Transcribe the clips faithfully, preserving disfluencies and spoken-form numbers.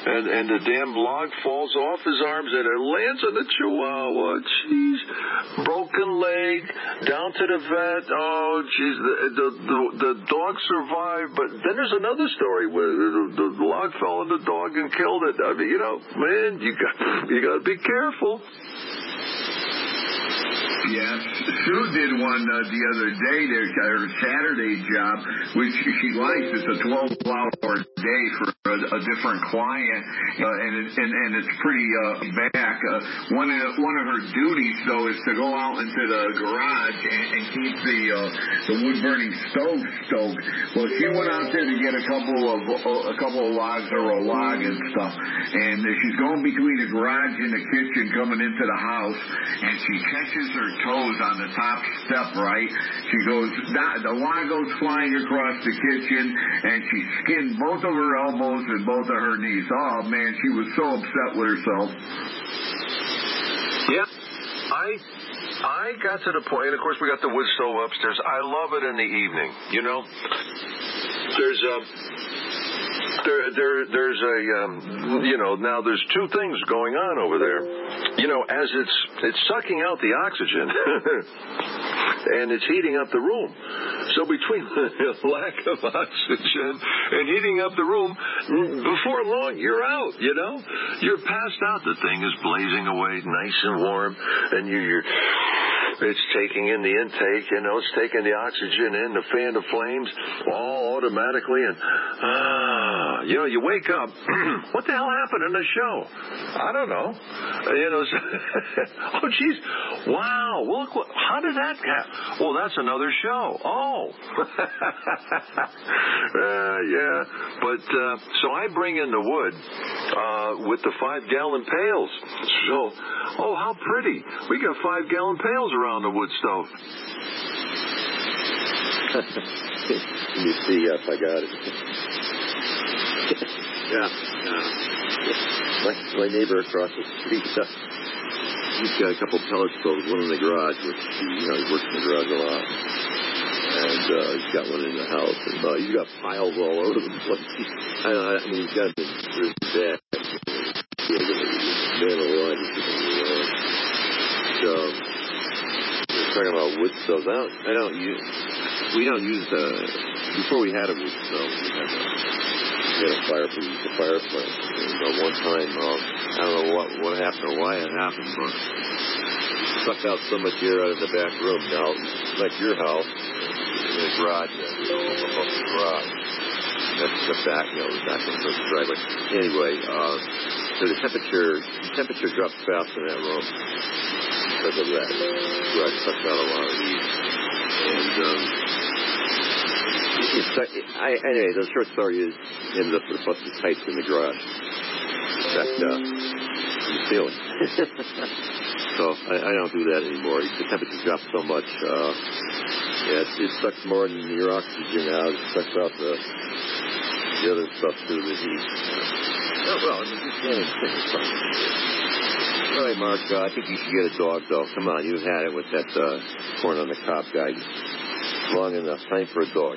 and and the damn log falls off his arms and it lands on the Chihuahua. Jeez, broken leg, down to the vet. Oh, jeez, the the the, the dog survived, but then there's another story where the, the log fell on the dog and killed it. I mean, you know, man, you got you got to be careful. Yes, Sue did one uh, the other day, there, her Saturday job, which she likes. It's a twelve-hour day for a, a different client, uh, and, it, and and it's pretty uh, back. Uh, one of one of her duties, though, is to go out into the garage and, and keep the uh, the wood-burning stove stoked. Well, she went out there to get a couple of uh, a couple of logs or a log and stuff, and she's going between the garage and the kitchen, coming into the house, and she catches her toes on the top step, right? She goes, the log goes flying across the kitchen, and she skinned both of her elbows and both of her knees. Oh, man, she was so upset with herself. Yeah, I I got to the point, and of course we got the wood stove upstairs. I love it in the evening, you know. There's a... There, there, there's a, um, you know, now there's two things going on over there. You know, as it's it's sucking out the oxygen, and it's heating up the room. So between the lack of oxygen and heating up the room, before long you're out. You know, you're passed out. The thing is blazing away, nice and warm, and you, you're. It's taking in the intake, you know, it's taking the oxygen in, the fan of flames, all automatically, and, ah, you know, you wake up, what the hell happened in the show? I don't know. You know, oh, geez, wow, look, what, how did that happen? Well, that's another show. Oh. uh, yeah, but, uh, so I bring in the wood, uh, with the five-gallon pails. So, oh, how pretty. We got five-gallon pails around the wood stove. Let me see if I got it. yeah. Uh, my, my neighbor across the street, uh, he's got a couple pellet stoves, one in the garage, which, you know, he works in the garage a lot. And uh, he's got one in the house. And uh, he's got piles all over the place. I, I mean, he's got this really bad. Man alive. So, talking about wood stoves. I don't, I don't use, we don't use, uh, before we had a wood stove, we had a, we had a fireplace, a fireplace. And uh, one time, uh, I don't know what, what happened or why it happened, but it sucked out so much air out of the back room. Now, like your house, in the garage, uh, you know, above the garage. That's the back, you know, the back of the driveway. Anyway, uh, so the temperature, the temperature drops fast in that room. Because of that, garage sucks out a lot of heat, and um, it's, I, anyway, the short story is ended up with a bunch of pipes in the garage. In fact, uh, in the ceiling. So I, I don't do that anymore. The temperature drops so much. Uh, yeah, it, it sucks more than your oxygen out. It sucks out the the other stuff too, the heat. Uh, oh, well, I mean, you can't even think of something. All right, Mark, uh, I think you should get a dog, though. Come on, you've had it with that uh, corn on the cob guy. Long enough. Time for a dog.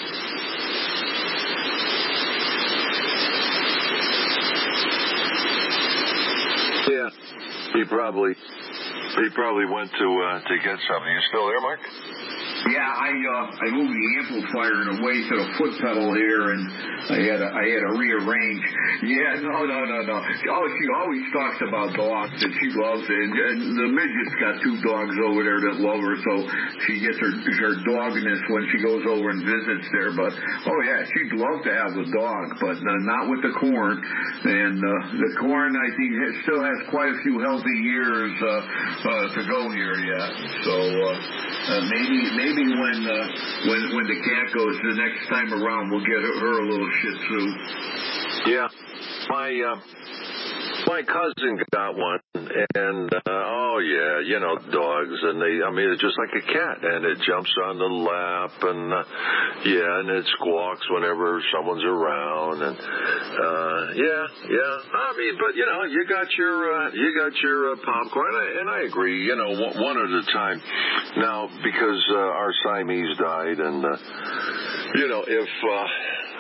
Yeah, he probably he probably went to uh, to get something. You still there, Mark? Yeah, I uh, I moved the amplifier and away to the foot pedal here, and I had to, I had to rearrange. Yeah, no, no, no, no. Oh, she always talks about dogs that she loves, and, and the midget's got two dogs over there that love her, so she gets her her dogness when she goes over and visits there. But oh yeah, she'd love to have a dog, but uh, not with the corn. And uh, the corn, I think, it still has quite a few healthy years uh, uh, to go here yet. So uh, uh, maybe maybe. Maybe when uh, when when the cat goes the next time around, we'll get her, her a little Shih Tzu. Yeah, my uh, my cousin got one, and uh, oh yeah, you know, dogs, and they, I mean, it's just like a cat, and it jumps on the lap, and uh, yeah, and it squawks whenever someone's around, and uh, yeah, yeah. I mean, but you know, you got your uh, you got your uh, popcorn, and I, and I agree, you know, one, one at a time. Now, because uh, our Siamese died, and uh, you know, if uh,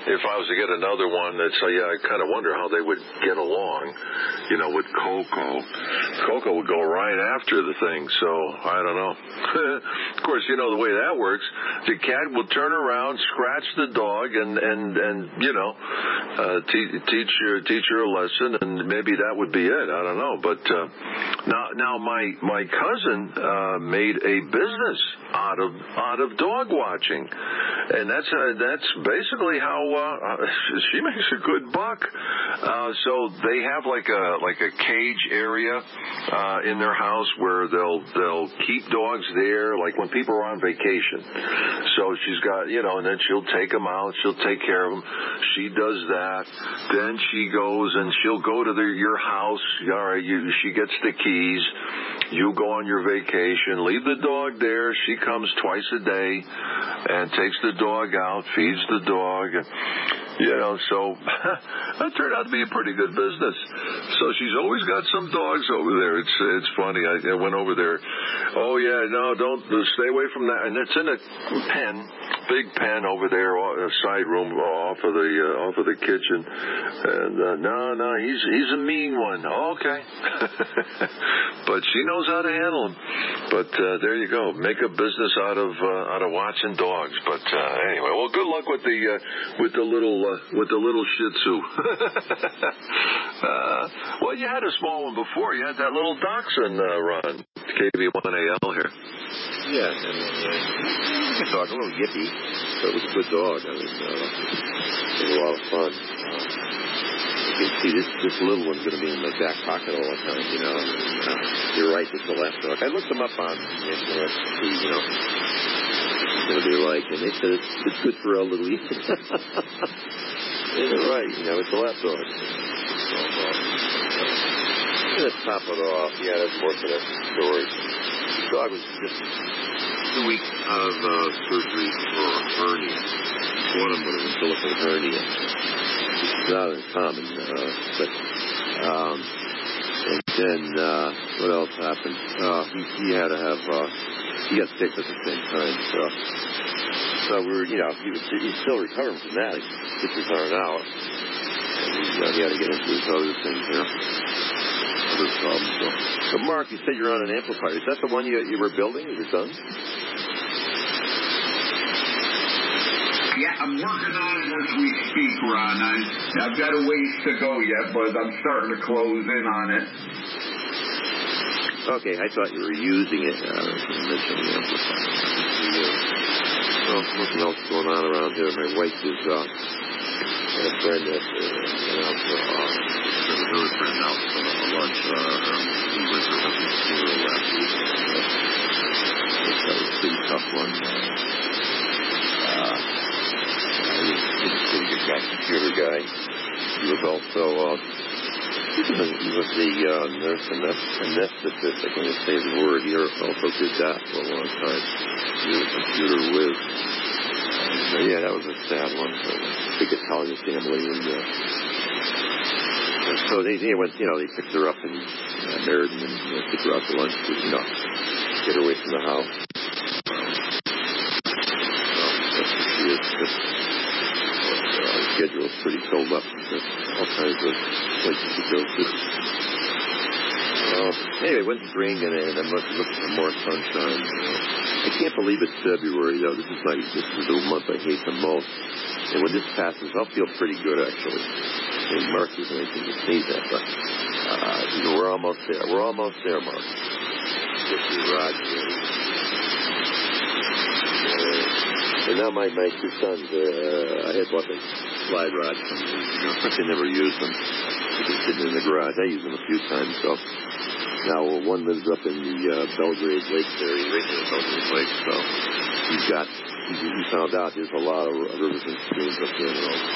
if I was to get another one, that's uh, yeah, I kind of wonder how they would get along, you know, with Coco. Coco would go right after the thing, so I don't know. Of course, you know the way that works. The cat will turn around, scratch the dog, and and and you know, uh, te- teach her teach her a lesson, and maybe that would be it. I don't know, but uh, now now my my cousin uh, made a business out of out of dog watching, and that's uh, that's basically how uh, she makes a good buck. Uh, so they have like a like a cage area uh, in their house where they'll they'll keep dogs there, like when people are on vacation. So she's got, you know, and then she'll take them out, she'll take care of them. She does that. Then she goes and she'll go to the, your house. All right, you, she gets the keys. You go on your vacation, leave the dog there. She comes twice a day and takes the dog out, feeds the dog. You know, so that turned out to be a pretty good business. So she's always got some dogs over there. It's it's funny. I, I went over there. Oh yeah, no, don't stay away from that. And it's in a pen, big pen over there, a side room off of the uh, off of the kitchen. And uh, no, no, he's he's a mean one. Okay, but she knows how to handle him. But uh, there you go. Make a business out of uh, out of watching dogs. But uh, anyway, well, good luck with the uh, with the little. Uh, with the little Shih Tzu. uh, well, you had a small one before. You had that little Dachshund, uh, Ron. K V one A L here. Yeah, and uh, a good dog, a little yippy, but it was a good dog. I mean, uh, it was a lot of fun. Uh, you can see this, this little one's going to be in my back pocket all the time, you know. And, uh, you're right, it's the last dog. I looked them up on the internet to see, you know, what they're like, and they said it's, it's good for elderly. Yeah, they're right, you know, it's a lap dog. So, uh, let's top it off. Yeah, that's more for that story. The dog was just two weeks out of uh, surgery for a hernia. One of them was a umbilical hernia. It's not uncommon, uh, but, um, and then, uh, what else happened? Uh, he, he had to have, uh, he got sick at the same time, so, so we were, you know, he was, he's still recovering from that. He's stitches aren't out. And he, uh, he had to get into his other things, you know, other problems, so. So, Mark, you said you're on an amplifier. Is that the one you, you were building with your son? Yeah, I'm working on it as we speak, Ron. I, I've got a ways to go yet, but I'm starting to close in on it. Okay, I thought you were using it. Uh, you mentioned the amplifier. Well, nothing else going on around here. My wife is, uh, had a friend that, uh, went out for, uh, another friend out for a lunch, uh, um, he went to a funeral last week. Uh, that was a pretty tough one. Uh, he was a pretty good guy, computer guy. He was also, uh, he was the uh, nurse anesthetist. I can't say the word. He also did that for a long time. He was a computer whiz. And, uh, yeah, that was a sad one. So, big Italian family, and, uh, and so they, they went. You know, they picked her up and uh, married, and you know, took her out to lunch to, you know, get her away from the house. So that's what she is. Just, uh, schedule is pretty filled up. There's all kinds of places to go to. Uh, anyway, went to Green and, and I'm looking, looking for more sunshine. You know. I can't believe it's February, though. This is my this is the month I hate the most. And when this passes, I'll feel pretty good, actually. And Mark isn't anything to sneeze at, but uh, you know, we're almost there. We're almost there, Mark. Get your rod ready. And now my, my two sons, uh, I had bought the slide rods from them. You know, I never used them. They're just sitting in the garage. I used them a few times, so. Now, uh, one lives up in the uh, Belgrade Lake area, right near Belgrade Lake, so he's got, he, he found out there's a lot of rivers and streams up there. You know.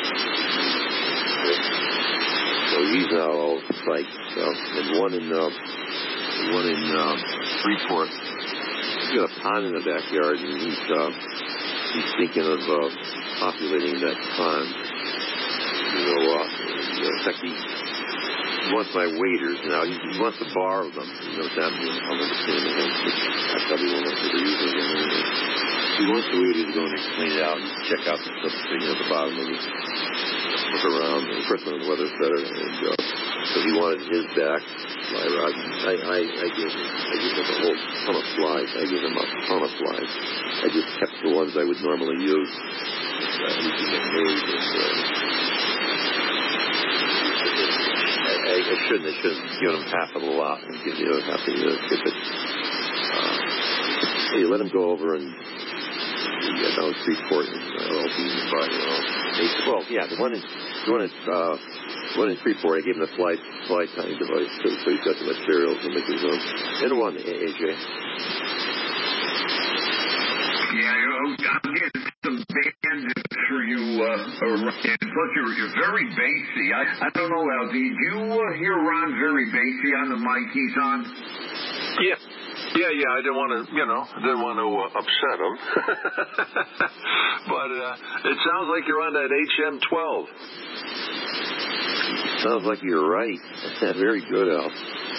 So he's now all psyched. So, and one in, uh, one in uh, Freeport, he's got a pond in the backyard, and he's, uh, he's thinking of uh, populating that pond. You know, uh, in fact, he, he wants my waders now. He, he wants to borrow them. You know, that means I'll never see him again. I probably won't ever use them again anyway. he wants the radio to go and clean it out and check out the stuff, you know, the bottom of it, look around. And of course, when the weather's better, and uh, so he wanted his back. My rod. I, I, I gave him, I gave him a whole ton of flies. I gave him a ton of flies. I just kept the ones I would normally use. Uh, anything that made and, uh, I, I, I shouldn't. I should have given him half of the lot and give the other half of the skip it. Uh, hey, let him go over and yeah, down Freeport and uh, L B and buy, you know. They, well, yeah, the one in, the one in, uh, the one in Freeport, I gave him the fly, fly tying device too, so he's got the materials to make his own. And one, A J. Yeah, I'm getting some bandits for you, uh, and plus you're, you're very bassy. I, I don't know, L D, do you uh, hear Ron very bassy on the mic he's on? Yeah. Yeah, yeah, I didn't want to, you know, didn't want to uh, upset him. But uh, it sounds like you're on that H M twelve. Sounds like you're right. Very good, Al.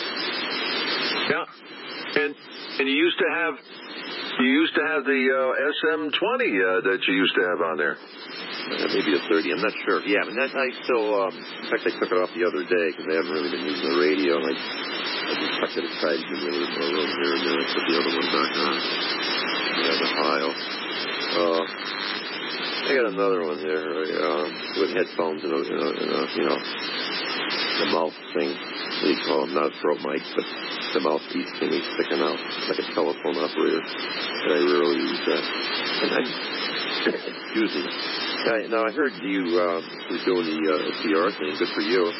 Yeah. And and you used to have you used to have the uh, S M twenty uh, that you used to have on there. Uh, maybe a thirty, I'm not sure. Yeah, but that, I still, um, in fact, I took it off the other day because I haven't really been using the radio. And I, I just tucked it aside to give me a little more room here, and then I put the other one back on. Yeah, the Ohio. Uh, I got another one there uh, with headphones and, a, and, a, and a, you know, the mouth thing. What do you call them? Not a throat mic, but the mouthpiece thing is sticking out like a telephone operator. And I rarely use that. And I, excuse me. I, now, I heard you uh, were doing the uh, S D R thing. Good for you. Uh,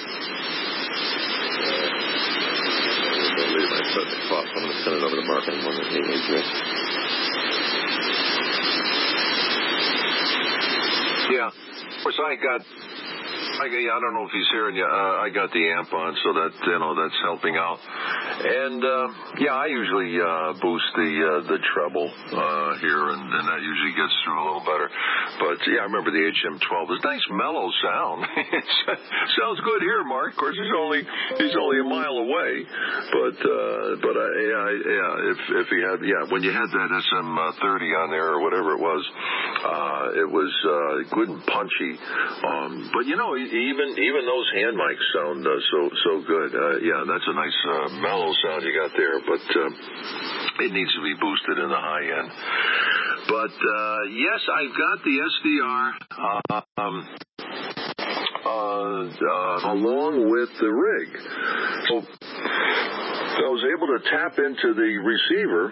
later, I start to cough. I'm going to send it over to Mark and one of the names. Yeah. Of course, I got, I, I don't know if he's hearing you. Uh, I got the amp on, so that, you know, that's helping out. And, uh, yeah, I usually uh, boost the uh, the treble uh, here, and, and that usually gets through a little better. But, yeah, I remember the H M twelve. It's a nice, mellow sound. It sounds good here, Mark. Of course, he's only he's only a mile away. But, uh, but uh, yeah, yeah, if if he had, yeah, when you had that S M thirty on there or whatever it was, uh, it was uh, good and punchy. Um, but, you know, even even those hand mics sound uh, so so good. Uh, yeah, that's a nice uh, mellow sound you got there, but uh, it needs to be boosted in the high end. But uh, yes, I've got the S D R uh, um, uh, uh, along with the rig, so I was able to tap into the receiver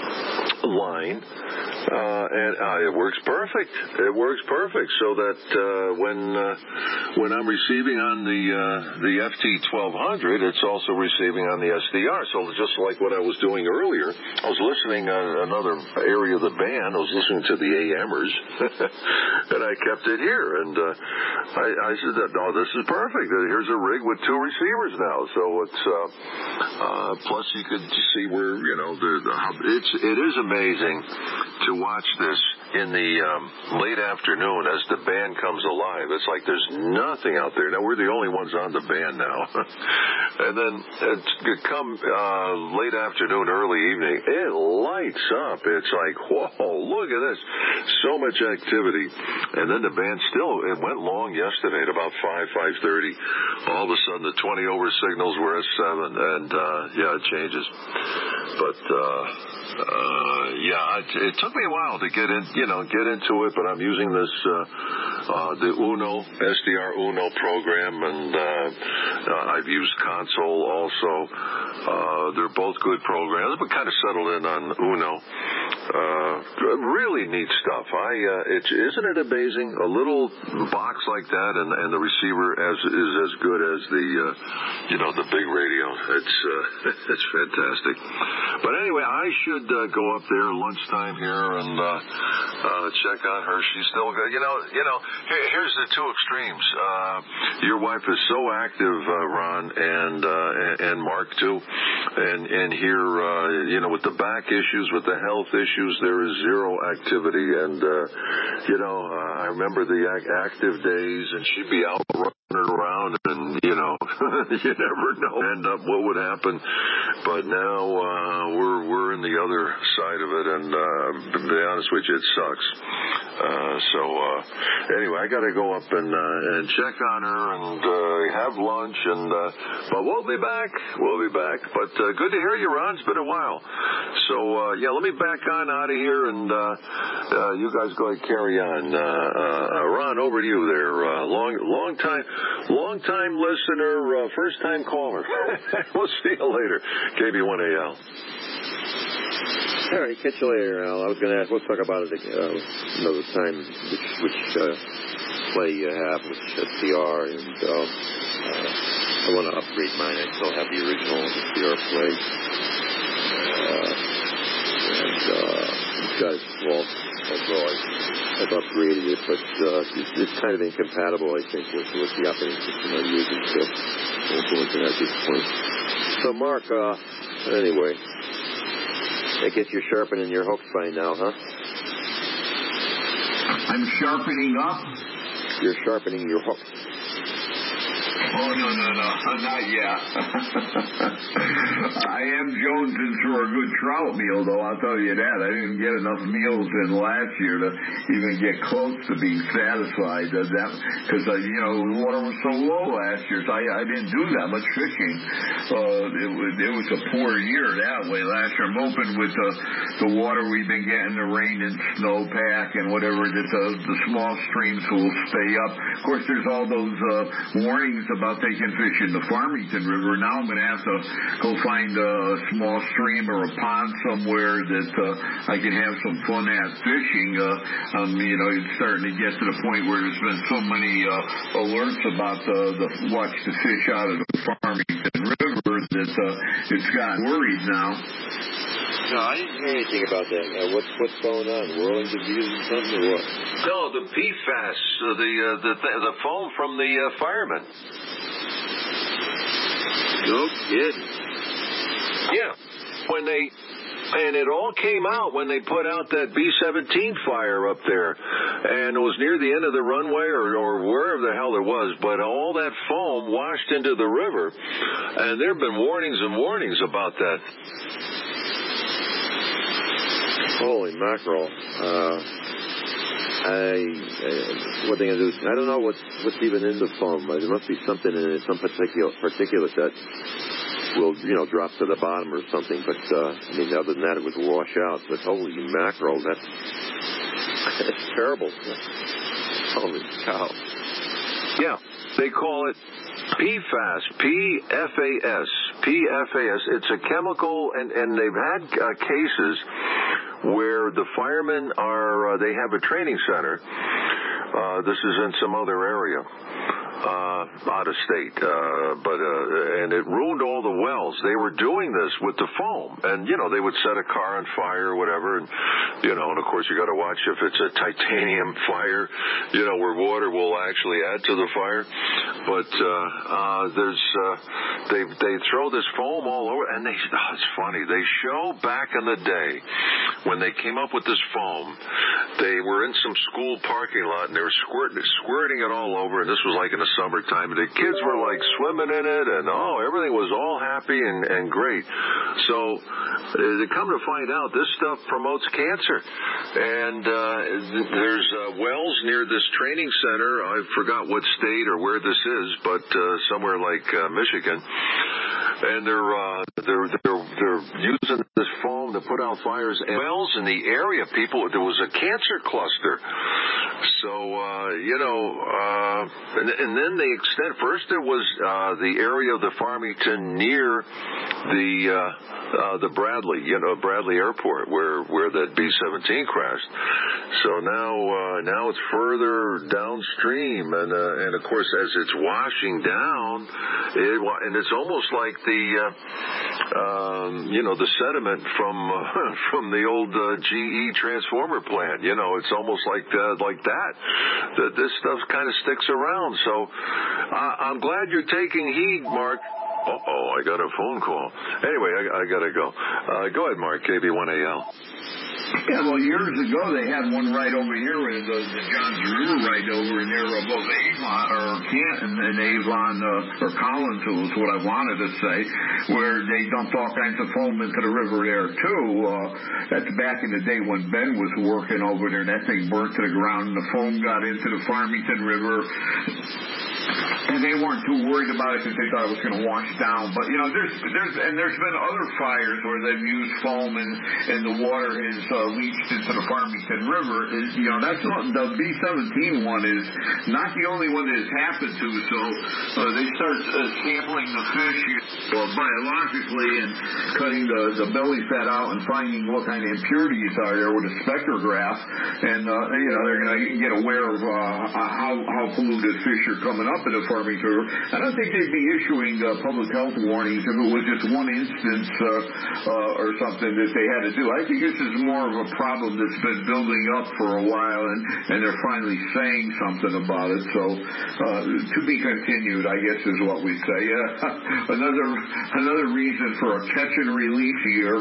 line. Uh, and uh, it works perfect. It works perfect. So that uh, when uh, when I'm receiving on the uh, the F T twelve hundred, it's also receiving on the S D R. So just like what I was doing earlier, I was listening on another area of the band. I was listening to the AMers, and I kept it here. And uh, I, I said, "No, this is perfect. Here's a rig with two receivers now." So it's uh, uh, plus you could see where you know the, the it's it is amazing to watch this in the um, late afternoon as the band comes alive. It's like there's nothing out there. Now, we're the only ones on the band now. And then it's come uh, late afternoon, early evening, it lights up. It's like, whoa, look at this. So much activity. And then the band still, it went long yesterday at about five, five thirty. All of a sudden, the twenty over signals were at seven. And, uh, yeah, it changes. But, uh, uh, yeah, it, it took me a while to get in, you know, get into it, but I'm using this, uh, uh, the Uno, S D R Uno program, and, uh, uh, I've used Console also. Uh, they're both good programs, but kind of settled in on Uno. Uh, really neat stuff. I, uh, it, isn't it amazing? A little box like that, and, and the receiver as, is as good as the, uh, you know, the big radio. It's, uh, it's fantastic. But anyway, I should uh, go up there lunchtime here and uh, uh, check on her. She's still good. You know, you know. Here, here's the two extremes. Uh, your wife is so active, uh, Ron, and uh, and Mark too. And and here, uh, you know, with the back issues, with the health issues, there is zero activity. And uh, you know, uh, I remember the ac- active days, and she'd be out running around, and you know, you never know end up what would happen. But now uh, we're we're in the other side of it, and uh, to be honest with you, it sucks. Uh, so uh, anyway, I got to go up and uh, and check on her and uh, have lunch, and uh, but we'll be back. We'll be back. But uh, good to hear you, Ron. It's been a while. So uh, yeah, let me back on out of here, and uh, uh, you guys go ahead and carry on. Uh, uh, Ron, over to you there. Uh, long long time long time listener, uh, first time caller. We'll see you later. K B one A L. All right, catch you later, Al. I was going to ask, we'll talk about it uh, another time, which, which uh, play you have, which uh, C R, and uh, uh, I want to upgrade mine. I still have the original C R play. Uh, and uh, it's got its faults, although I, I've upgraded it, but uh, it's, it's kind of incompatible, I think, with, with the operating system I'm using, so I won't go into that at this point. So, Mark, uh, anyway, I guess you're sharpening your hooks by now, huh? I'm sharpening up? You're sharpening your hooks. Oh, no, no, no, not yet. I am jonesing for a good trout meal, though, I'll tell you that. I didn't get enough meals in last year to even get close to being satisfied. Because, uh, you know, the water was so low last year, so I, I didn't do that much fishing. Uh, it, was, it was a poor year that way last year. I'm hoping with the, the water we've been getting, the rain and snowpack and whatever, that the, the small streams will stay up. Of course, there's all those uh, warnings about taking fish in the Farmington River. Now I'm going to have to go find a small stream or a pond somewhere that uh, I can have some fun at fishing. Uh, um, you know, it's starting to get to the point where there's been so many uh, alerts about the, the watch the fish out of the Farmington River that uh, it's gotten worried now. No, I didn't hear anything about that. Uh, what's what's going on? Whirling disease or something, or what? No, the P FAS, uh, the uh, the the foam from the uh, firemen. No kidding. Yeah, when they and it all came out when they put out that B seventeen fire up there, and it was near the end of the runway or or wherever the hell it was. But all that foam washed into the river, and there have been warnings and warnings about that. Holy mackerel. Uh, I, I, what they going to do? I don't know what's, what's even in the foam. There must be something in it, some particular particulate that will, you know, drop to the bottom or something. But, uh, I mean, other than that, it would wash out. But holy mackerel, that's, that's terrible. Holy cow. Yeah, they call it P FAS, P F A S, P F A S. It's a chemical, and, and they've had uh, cases where the firemen are, uh, they have a training center. Uh, this is in some other area, uh, out of state, uh, but, uh, and it ruined all the wells. They were doing this with the foam, and, you know, they would set a car on fire or whatever, and, you know, and of course you gotta watch if it's a titanium fire, you know, where water will actually add to the fire. But, uh, uh, there's, uh, they, they throw this foam all over, and they, oh, it's funny, they show back in the day, when they came up with this foam, they were in some school parking lot, and they were squirting, squirting it all over, and this was like in the summertime, and the kids were like swimming in it, and oh, everything was all happy and, and great. So, uh, they come to find out, this stuff promotes cancer. And uh, there's uh, wells near this training center, I forgot what state or where this is, but uh, somewhere like uh, Michigan. And they're, uh, they're, they're, they're using this foam to put out fires. And wells in the area, people, there was a cancer cluster. So, uh, you know, uh, and, and then they extend, first there was uh, the area of the Farmington near the, uh, uh, the Bradley, you know, Bradley Airport, where, where that B seventeen crashed. So now, uh, now it's further downstream, and, uh, and of course, as it's washing down, it, and it's almost like the, uh, um, you know, the sediment from, uh, from the old, uh, G E transformer plant. You know, it's almost like, uh, like that, that this stuff kind of sticks around. So, uh, I'm glad you're taking heed, Mark. Uh-oh, I got a phone call. Anyway, I, I got to go. Uh, go ahead, Mark, K B one A L. Yeah, well, years ago they had one right over here in the, the Johns River right over in there above Avon, or Canton and Avon, uh, or Collins is what I wanted to say, where they dumped all kinds of foam into the river there, too. Uh, that's back in the day when Ben was working over there, and that thing burnt to the ground, and the foam got into the Farmington River. And they weren't too worried about it because they thought it was going to wash down. But, you know, there's there's and there's been other fires where they've used foam and, and the water has uh, leached into the Farmington River. Is, you know, that's not, the B seventeen one is not the only one that has happened to. So uh, they start uh, sampling the fish uh, biologically and cutting the, the belly fat out and finding what kind of impurities are there with a spectrograph. And, uh, you know, they're going to get aware of uh, how, how polluted fish are coming up in the Farmington River. I don't think they'd be issuing uh, public health warnings if it was just one instance uh, uh, or something that they had to do. I think this is more of a problem that's been building up for a while, and, and they're finally saying something about it. So uh, to be continued, I guess, is what we say. Uh, another another reason for a catch and release year.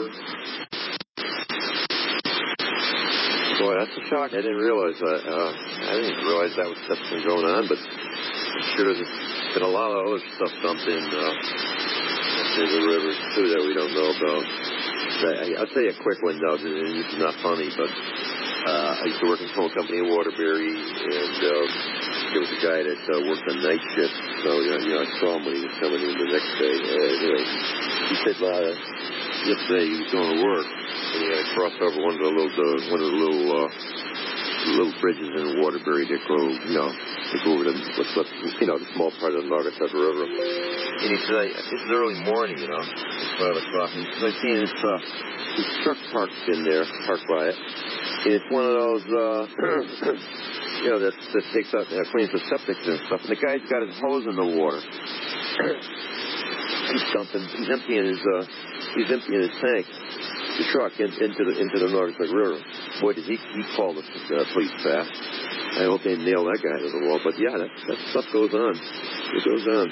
Boy, that's a shock. I didn't realize that. Uh, I didn't realize that was that's been going on, but I'm sure there's been a lot of other stuff dumped in, uh, in the rivers, too, that we don't know about. I, I'll tell you a quick one, though, and this is not funny, but uh, I used to work in a phone company in Waterbury, and uh, there was a guy that uh, worked on night shift, so you know, you know, I saw him when he was coming in the next day. Uh, anyway, he said uh, yesterday he was going to work, and he had to cross over one of the little, uh, one of the little, uh, little bridges in Waterbury that go, you know, they go over the, what's left, you know, the small part of the Naugatuck River. And he said, I, this is early morning, you know, it's five o'clock, and he said, I see this, uh, this truck parked in there, parked by it, and it's one of those, uh, you know, that, that takes out, uh, cleans the septic and stuff, and the guy's got his hose in the water. He's dumping, he's emptying his, uh, he's emptying his tank, the truck, in, into the, into the Naugatuck River. Boy, did he, he call the uh, police fast. I hope they nail that guy to the wall. But, yeah, that, that stuff goes on. It goes on.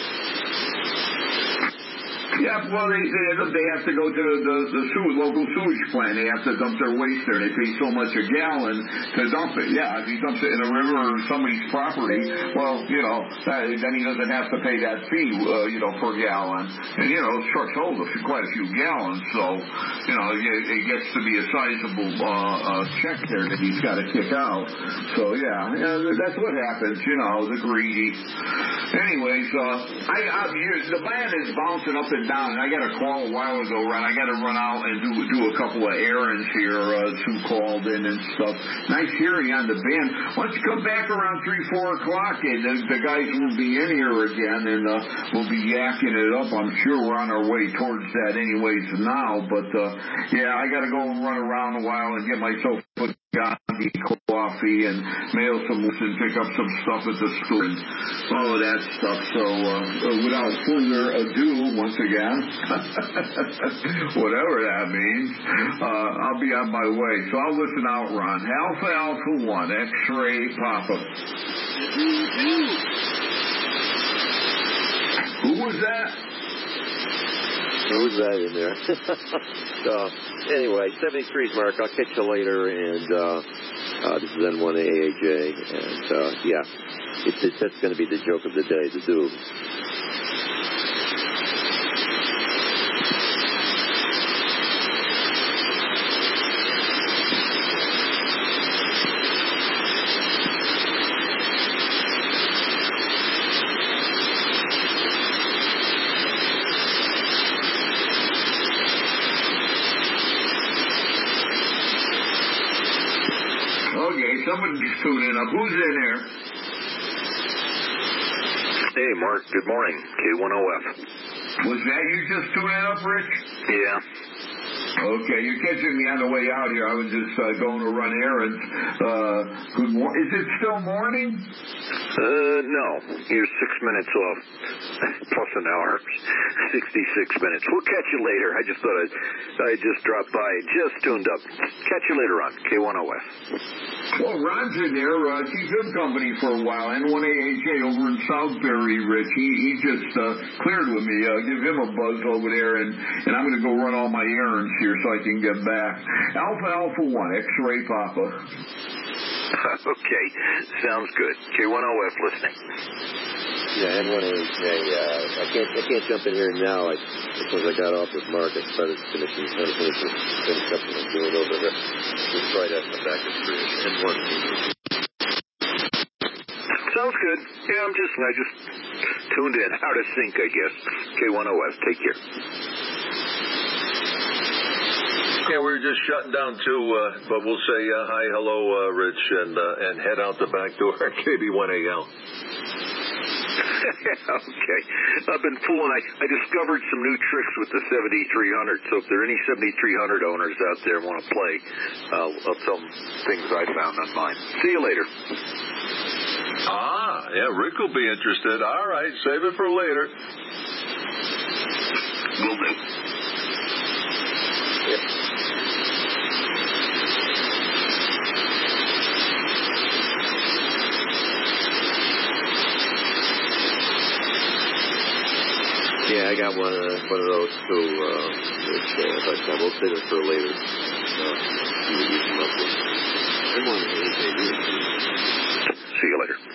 Yeah, well, they they, they have to go to the, the, the sewer, local sewage plant. They have to dump their waste there. They pay so much a gallon to dump it. Yeah, if he dumps it in a river or somebody's property, well, you know, that, then he doesn't have to pay that fee, uh, you know, per gallon. And, you know, those trucks hold quite a few gallons, so, you know, it, it gets to be a sizable uh, uh, check there that he's got to kick out. So, yeah, yeah, that's what happens, you know, the greedy. Anyways, uh, I, I, the band is bouncing up and down, and I got a call a while ago, Ron. I got to run out and do do a couple of errands here. Uh, Sue called in and stuff. Nice hearing on the band. Why don't you come back around three, four o'clock, and the, the guys will be in here again, and uh, we'll be yakking it up. I'm sure we're on our way towards that anyways now, but uh, yeah, I got to go and run around a while and get myself a Gandhi coffee and mail some and pick up some stuff at the store and all of that stuff. So uh, without further ado, once again, whatever that means, uh, I'll be on my way. So I'll listen out, Ron. Alpha Alpha One, X-Ray Papa. Who was that? Who was that in there? So, anyway, seventy-threes, Mark. I'll catch you later, and uh, uh, this is N one A A J, and uh, yeah, it's, it's, that's going to be the joke of the day, the do. Someone's tuning up. Who's in there? Hey, Mark. Good morning. K one O F. Was that you just tuning up, Rich? Yeah. Okay, you're catching me on the way out here. I was just uh, going to run errands. Uh, good morning. Is it still morning? Uh, no. You're six minutes off, plus an hour, sixty-six minutes. We'll catch you later. I just thought I'd, I'd just drop by. Just tuned up. Catch you later on K one O F. Well, Roger there, uh, he's in company for a while. N one A H A over in Southbury, Rich. He, he just uh, cleared with me. Uh, give him a buzz over there, and, and I'm going to go run all my errands here so I can get back. Alpha Alpha one, X-Ray Papa. Okay, sounds good. K one O F listening. Yeah, N one A H A. Uh, I can't I can't jump in here now. I, because I got off with Mark, I started finishing trying to finish finish up what I'm doing over here. We'll try to come back at three. N one. Sounds good. Yeah, I'm just I just tuned in. Out of sync, I guess. K one O F. Take care. Yeah, we were just shutting down too, uh, but we'll say uh, hi, hello, uh, Rich, and uh, and head out the back door at K B one A L. Okay. I've been fooling. I, I discovered some new tricks with the seventy-three hundred, so if there are any seventy-three hundred owners out there who want to play, uh, I'll tell them things I found on mine. See you later. Ah, yeah, Rick will be interested. All right, save it for later. Will do. Yep. Yeah, I got one, uh, one of those too, uh, which, uh, but uh, we'll save it for later. Uh, See you later.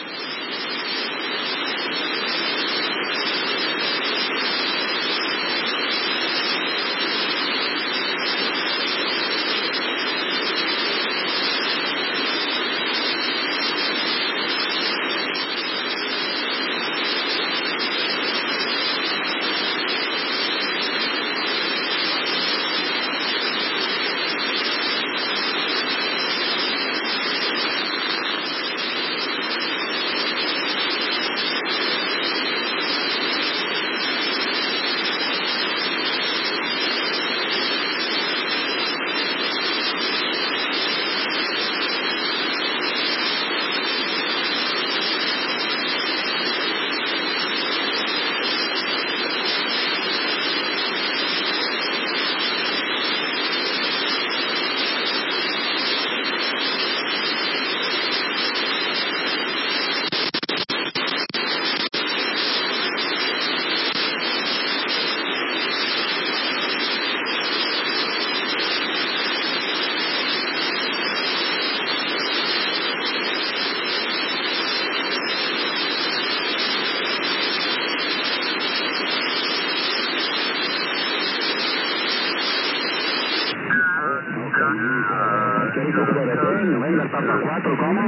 November Papa cuatro, ¿cómo?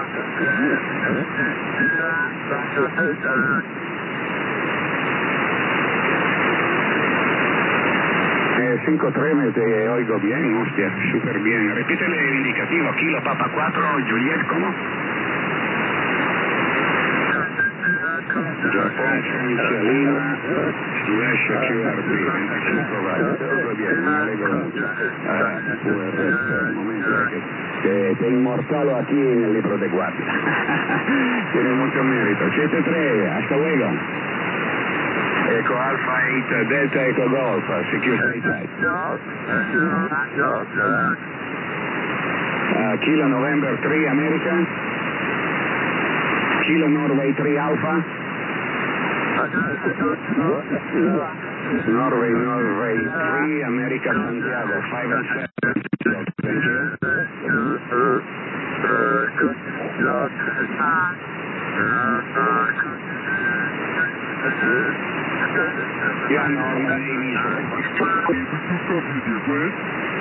Eh, cinco tres, me te oigo bien, hostia, súper bien. Repítele el indicativo, Kilo Papa cuatro, Juliet, ¿cómo? Japón, Francia, Lima, slash Q R B, veinticinco vale, te oigo bien, me alegro mucho. Ah, Q R B, un momento, que, que te inmortalo aquí en el libro de guardia. Tiene mucho mérito. siete tres, hasta luego. Eco Alpha eight, Delta Eco Golf, secure stay tight. Uh, Kilo November three, America. Kilo Norway three, Alpha. Norway, Norway three, America, Santiago, five and seven. Thank you. Yeah, normal name is...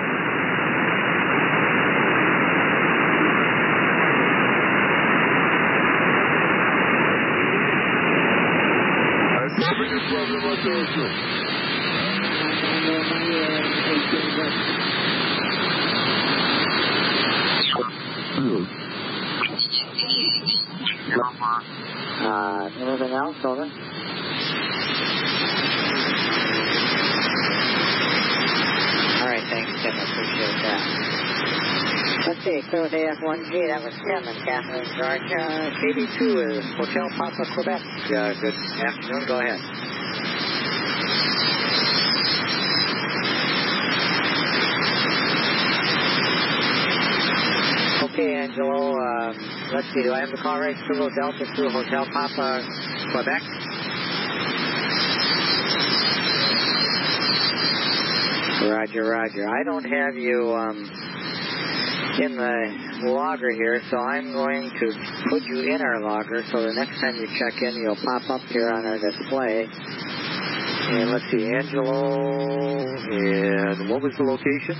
Uh, anything else, over? All right, thanks, Tim. I appreciate that. Let's see. Oscar with A F one G. That was Tim in Catherine, Georgia. K B two is Hotel Papa, Quebec. Uh, good afternoon. Go ahead. Okay, Angelo. Uh, let's see. Do I have the call right? Kilo Delta two Hotel Papa, Quebec. Roger, Roger. I don't have you um, in the logger here, so I'm going to put you in our logger, so the next time you check in, you'll pop up here on our display. And let's see, Angelo, and what was the location?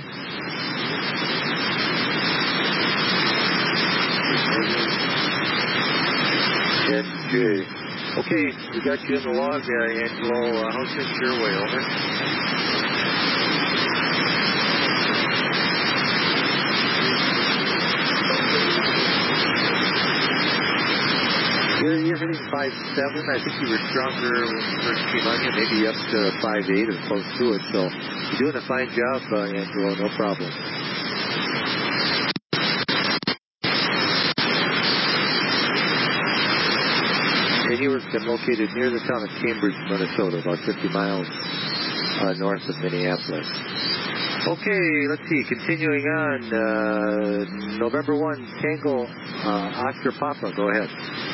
N J. Okay, we got you in the log there, Angelo. Uh, how's things your way? Over. You're, you're hitting five seven. I think you were stronger when you first came on here, maybe up to five eight or close to it. So you're doing a fine job, uh, Angelo. No problem. And you were located near the town of Cambridge, Minnesota, about fifty miles uh, north of Minneapolis. Okay, let's see. Continuing on, uh, November first, Tango, uh, Oscar Papa. Go ahead.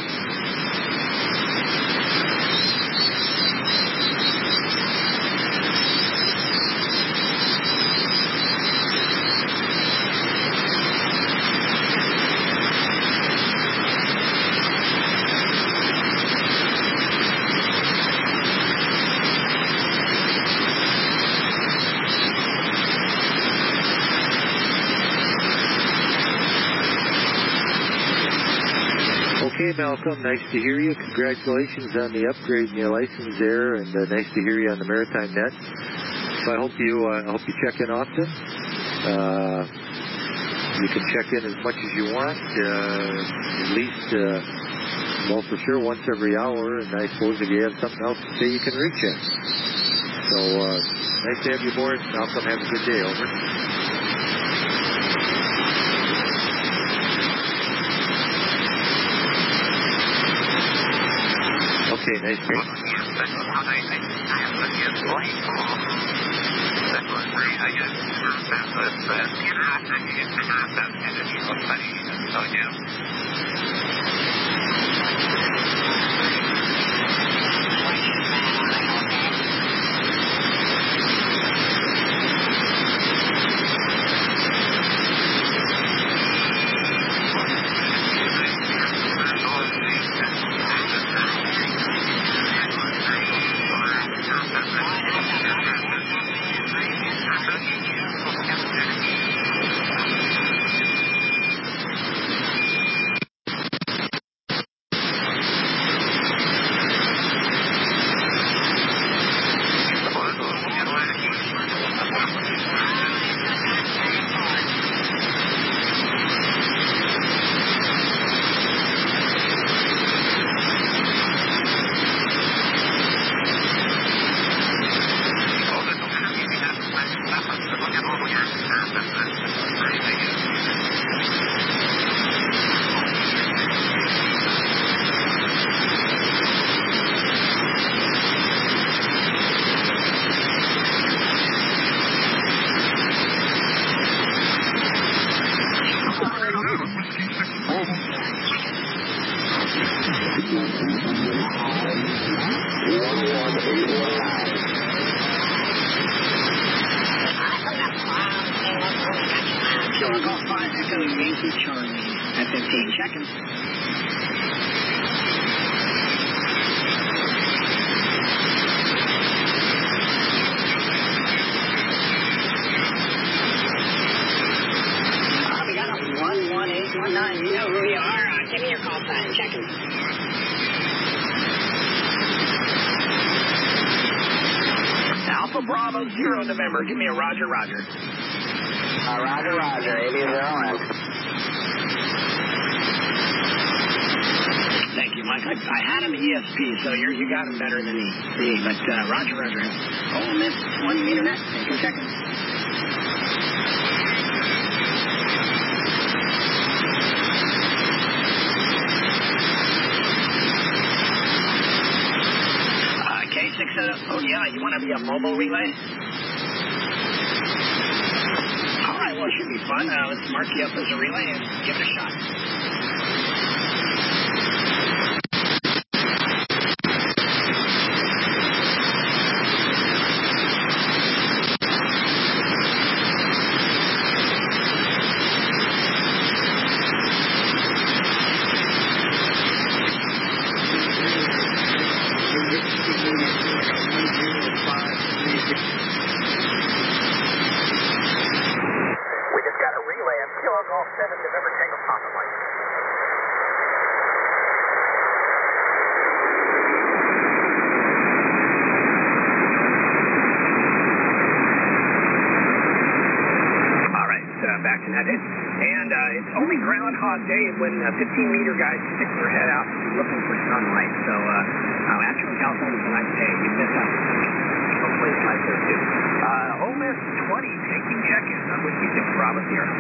Okay, Malcolm, nice to hear you. Congratulations on the upgrade in your license there, and uh, nice to hear you on the Maritime Net. So I hope you, uh, I hope you check in often. Uh, you can check in as much as you want, uh, at least, uh, well, for sure, once every hour. And I suppose if you have something else to say, you can reach in. So uh, nice to have you aboard, Malcolm. Have a good day. Over. Okay, nice to meet Give me a Roger, Roger. Uh, Roger, Roger. eighty zero. Thank you, Mike. I, I had him E S P, so you're, you got him better than me. me but uh, Roger, Roger. Oh, miss one internet. Take a check. set up? Oh, yeah, you want to be a mobile relay? All right, well, it should be fun. Uh, let's mark you up as a relay and give it a shot. seven November Tango Papa Mike. All right, uh, back to that. And uh, it's only Groundhog Day when uh, fifteen meter guys stick their head out looking for sunlight. So, uh, uh, actually, California's a nice day. You missed out. Hopefully it's nice there, too. Uh, Ole Miss twenty taking check-ins on Whiskey six Bravo Sierra.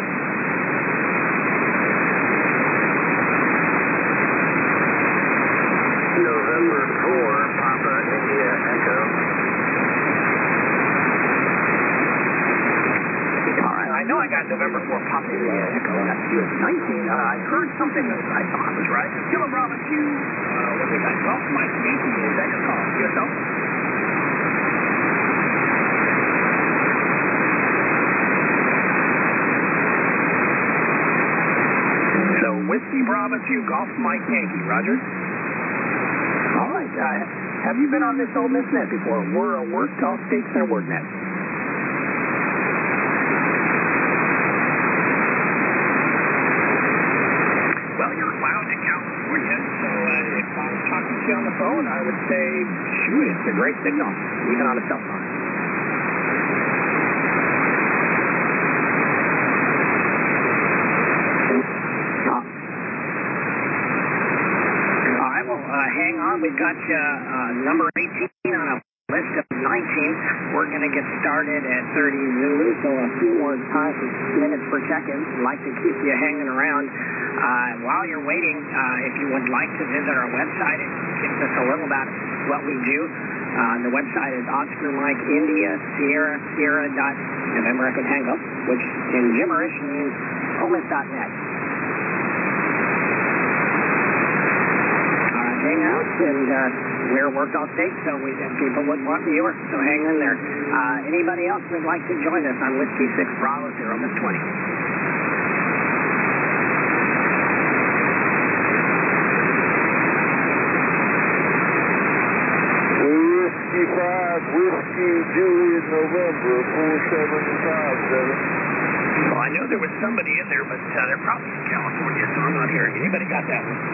November four, Papa India Echo. All right, I know I got November four, Papa India Echo. That's U S nineteen. Uh, I heard something that I thought was right. Kilo Bravo two. Uh, what do we got? Golf Mike Yankee. Is that your call? U S O? So, Whiskey Bravo two, Golf Mike Yankee. Roger? All right. Uh, have you been on this Ole Miss net before? We're a worst golf stakes and a word net. Well, you're allowed in California, so uh, if I was talking to you on the phone, I would say, shoot, it's a great signal, even on a cell phone. Uh, hang on, we've got uh, uh, number eighteen on a list of nineteen. We're going to get started at thirty Zulu, so a few more time, minutes for check-ins. I'd like to keep you hanging around. Uh, while you're waiting, uh, if you would like to visit our website, it gives us a little about what we do. Uh, the website is Oscar Mike India Sierra Sierra dot November Echo Tango, which in gibberish means Ole Miss dot net. Hangouts, and uh, we're worked all state, so we people would want viewers, so hang in there. Uh, anybody else would like to join us on Whiskey six Bravo Zero Miss twenty? Whiskey five, Whiskey Juliet November four seven five seven. Well, I know there was somebody in there, but uh, they're probably in California, so I'm not hearing. Anybody got that one?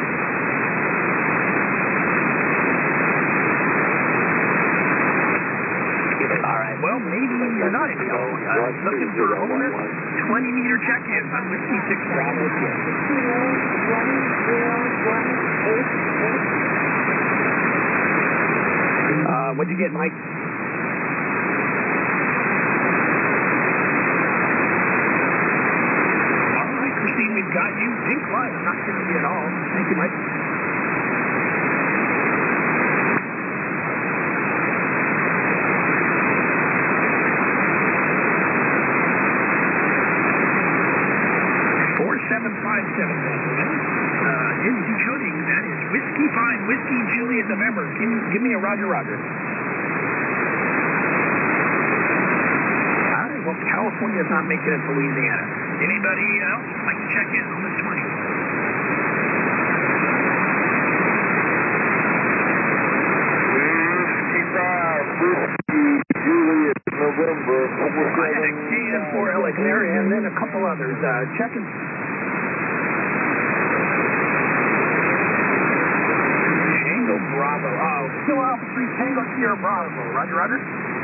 Well, maybe you're not in California. I was looking for Ole Miss twenty meter check-ins on Whiskey six Bravo. Uh, what'd you get, Mike? All right, Christine, we've got you. Pink light. I'm not hearing you at all. Thank you, Mike. seven five seven, uh, in decoding, that is Whiskey five, Whiskey Juliet November. Give me, give me a Roger Roger. All right, well, California's not making it to Louisiana. Anybody else like to check in on this twenty? Whiskey five, Whiskey Juliet November. I had a K N four L Canary and then a couple others. Uh, checking. Bravo. Oh, Kilo Alpha three Tango Sierra Bravo. Roger, Roger.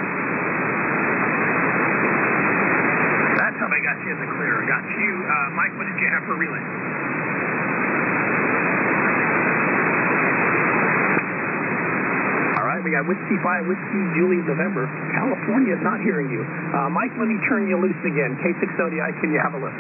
That's how I got you in the clear. I got you. Uh, Mike, what did you have for relay? All right, we got Whiskey five, Whiskey Juliet November. California's not hearing you. Uh, Mike, let me turn you loose again. K six O D I, can you have a look?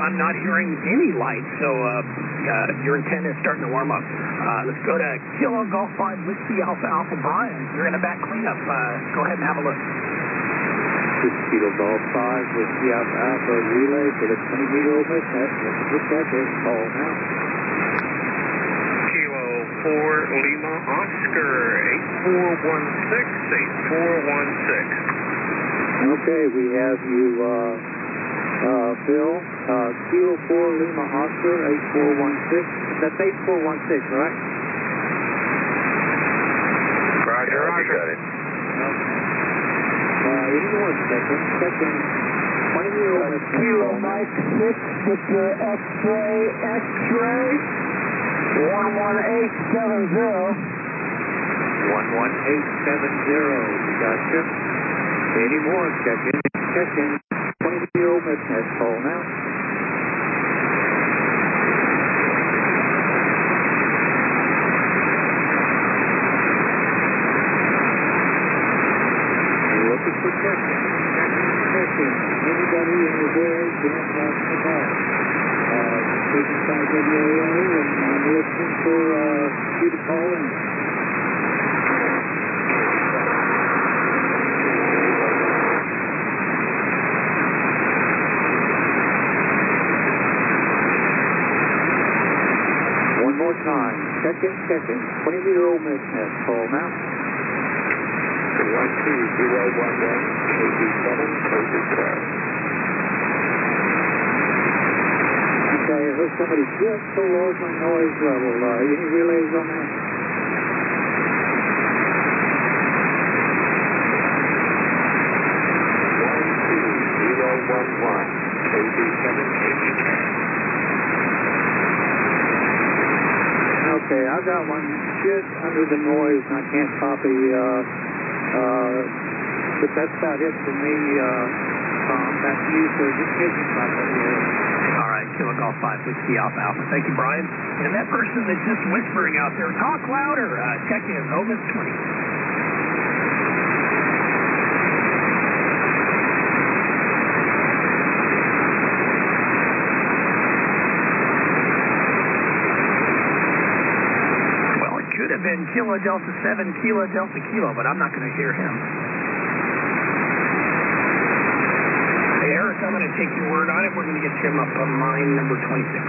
I'm not hearing any light, so uh, uh, your antenna is starting to warm up. Uh, let's go to Kilo Golf five Whiskey Alpha Alpha Brian. You're in a back cleanup. Uh, go ahead and have a look. Kilo Golf five Whiskey Alpha Alpha relay for the twenty meter open test. Let's check it. Call now. Kilo four Lima Oscar eight four one six eight four one six. Okay, we have you, uh, uh, Phil, uh, Kilo four Lima Oscar eight four one six. That's eight four one six, right? Roger, Roger. Got it. Okay. Uh, any more seconds? Second, twenty meter open test. Kilo Mike six, Victor X-ray, X-ray, one one eight seven zero. one one eight seven zero, gotcha. Any more? Check in. Check in. twenty meter open test. Call now. Looking for check-in. Check-in. Anybody in your area can't pass the ball. Uh, taking five W A A, and I'm listening for uh, you to call in. One more time. Check in, check in. twenty meter old mid test. Call now. one two zero one one K B seven, code required. Okay, I heard somebody just below my noise level. Uh, any relays on that? one two zero one one K B seven, code required. Okay, I got one just under the noise and I can't copy, uh, uh, but that's about it for me, uh, Tom. Back to you, sir. Just take me copy here. All right, Kilo Golf five Whiskey Alpha Alpha. Thank you, Brian. And that person that's just whispering out there, talk louder. Uh, check in, Omis twenty. Could have been Kilo Delta seven, Kilo Delta Kilo, but I'm not going to hear him. Hey, Eric, I'm going to take your word on it. We're going to get him up on line number twenty-six.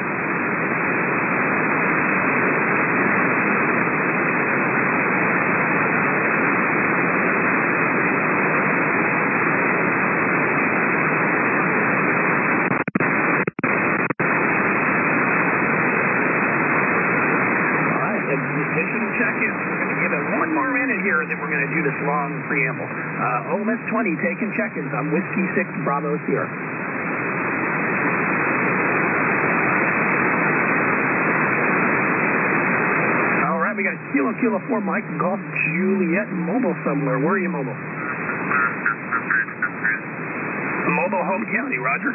Here, and then we're going to do this long preamble. Uh, O M S twenty taking check-ins on Whiskey six Bravo Sierra. All right, we got Kilo Kilo four Mike Golf Juliet mobile somewhere. Where are you mobile? Mobile home county, Roger.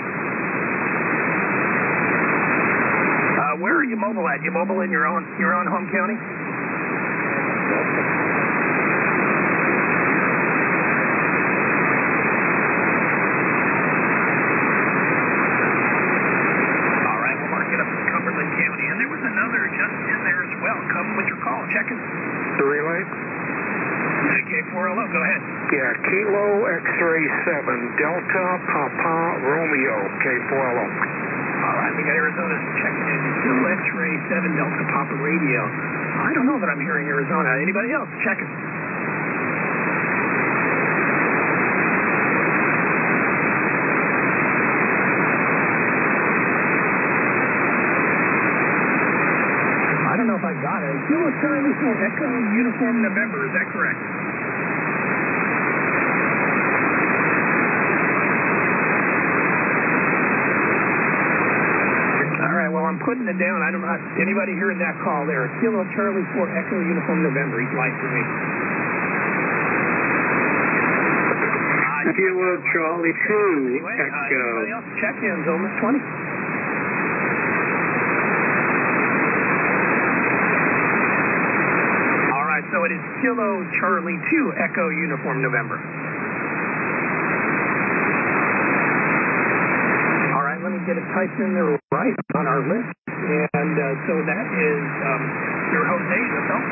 Uh, where are you mobile at? You mobile in your own your own home county? Checking. The relay? K four L O, go ahead. Yeah, Kilo X-ray seven, Delta Papa Romeo, K four L O. All right, we got Arizona checking in. Kilo X-ray seven, Delta Papa Radio. I don't know that I'm hearing Arizona. Anybody else checking? I don't know if I got it. Kilo Charlie for Echo Uniform November, is that correct? All right, well, I'm putting it down. I don't know. Anybody hearing that call there? Kilo Charlie for Echo Uniform November. He's live for me. Uh, Kilo Charlie two, anyway, Echo. Uh, anybody else check-ins, almost twenty? So it is Kilo Charlie two Echo Uniform November. All right, let me get get it typed in there right on our list. And uh, so that is um, your Jose, yourself.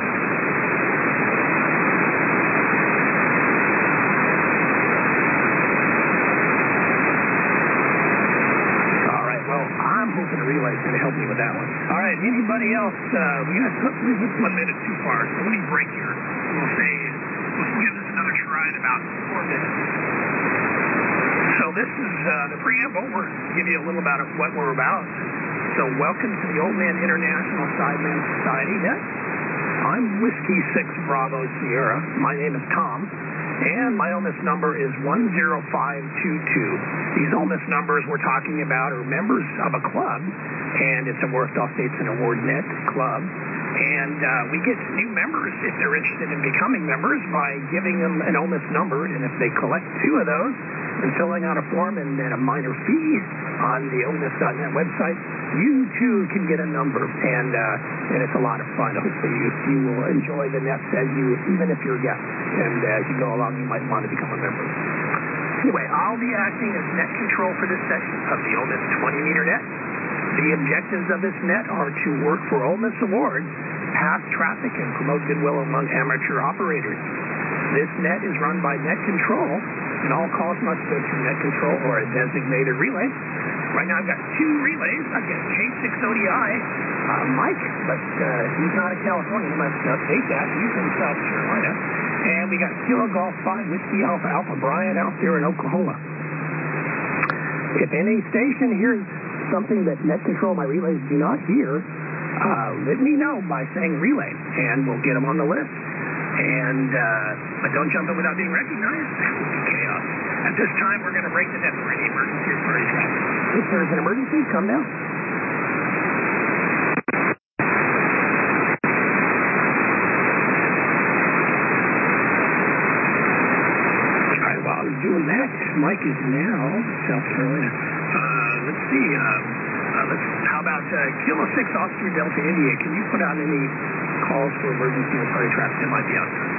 All right, well, I'm hoping a relay's going to help me with that one. All right, anybody else? Uh, we got one minute too far, so let me break here. We'll say, we'll give this another try in about four minutes. So this is uh, the preamble. We'll give you a little about what we're about. So welcome to the Old Man International Sideman Society. Yes, I'm Whiskey six Bravo Sierra. My name is Tom, and my O M I S number is one zero five two two. These O M I S numbers we're talking about are members of a club, and it's a Warsaw States and Award Net club. And uh, we get new members if they're interested in becoming members by giving them an O M I S number, and if they collect two of those and filling out a form and at a minor fee on the O M I S dot net website, you too can get a number, and uh, and it's a lot of fun. Hopefully you, you will enjoy the nets as you, even if you're a guest, and as you go along you might want to become a member. Anyway, I'll be acting as net control for this section of the O M I S twenty meter net. The objectives of this net are to work for O M I S Awards, pass traffic, and promote goodwill among amateur operators. This net is run by Net Control, and all calls must go through Net Control or a designated relay. Right now I've got two relays. I've got J six O D I, uh, Mike, but uh, he's not in California. He must update that. He's in South Carolina. And we got Kilo Golf five Whiskey Alpha Alpha Brian out there in Oklahoma. If any station hears something that Net Control, my relays, do not hear, uh, let me know by saying relay, and we'll get them on the list. And uh, but don't jump in without being recognized. That would be chaos. At this time, we're going to break the net for any emergency or party traffic. If there's an emergency, come down. All right, while I'm doing that, Mike is now South Carolina. Uh, let's see. Um, uh, let's. How about uh, Kilo six Oscar Delta India? Can you put out any calls for emergency or party traffic that might be out there?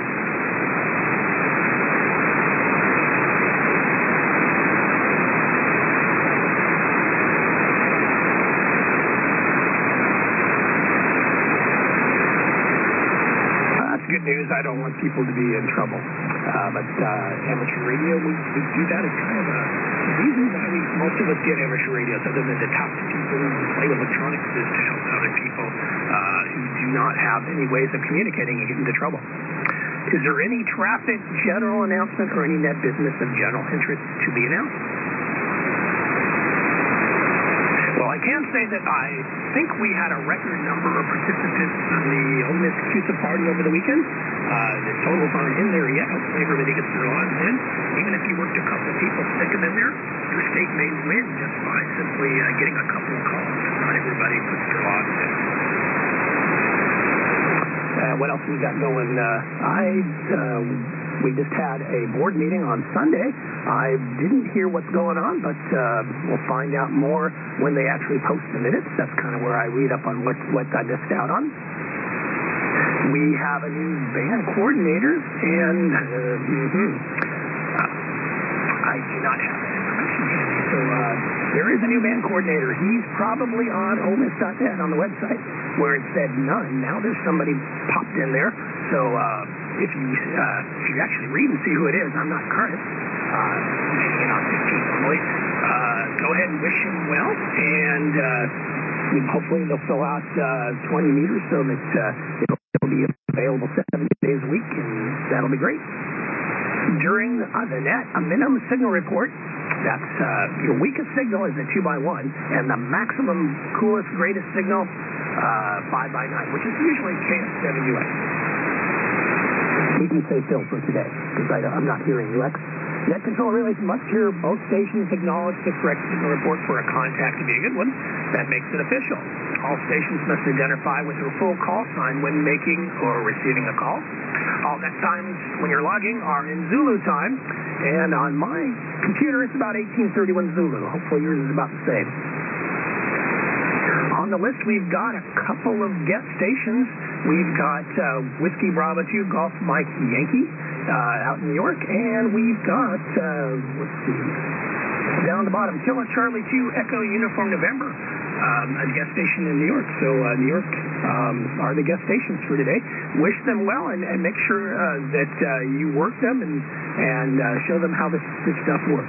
Good news. I don't want people to be in trouble. Uh, but uh, amateur radio, we, we do that as kind of a the reason why we, most of us get amateur radios, other than to talk to people and play electronics, is to help other people uh, who do not have any ways of communicating and get into trouble. Is there any traffic general announcement or any net business of general interest to be announced? Well, I can say that I think we had a record number of participants in the Ole Miss C U S A party over the weekend. Uh, the totals aren't in there yet. Hopefully everybody gets their odds in. Even if you worked a couple of people, stick them in there. Your state may win just by simply uh, getting a couple of calls. Not everybody puts their odds in. Uh, what else we got going? Uh, I... Uh, We just had a board meeting on Sunday. I didn't hear what's going on, but uh, we'll find out more when they actually post the minutes. That's kind of where I read up on what, what I missed out on. We have a new band coordinator, and uh, mm-hmm, uh, I do not have that information handy. So uh, there is a new band coordinator. He's probably on O M I S dot net on the website where it said none. Now there's somebody popped in there. So uh, if you uh, if you actually read and see who it is, I'm not current. Uh, maybe not fifteen normally. Uh, go ahead and wish him well, and uh, hopefully they'll fill out uh, twenty meters so that uh, it'll, it'll be available seven days a week, and that'll be great. During uh, the net, a minimum signal report. That's uh, your weakest signal is a two by one, and the maximum coolest, greatest signal uh, five by nine, which is usually K S seven U X. We can say Phil for today, because I'm not hearing U X. Net Control relays must hear both stations acknowledge the correct signal report for a contact to be a good one. That makes it official. All stations must identify with their full call sign when making or receiving a call. All net times when you're logging are in Zulu time, and on my computer it's about eighteen thirty-one Zulu. Hopefully yours is about the same. On the list, we've got a couple of guest stations. We've got uh, Whiskey Bravo two Golf Mike Yankee, uh, out in New York. And we've got, uh, let's see, down the bottom, Kilo Charlie two Echo Uniform November, um, a guest station in New York. So uh, New York um, are the guest stations for today. Wish them well and, and make sure uh, that uh, you work them and, and uh, show them how this, this stuff works.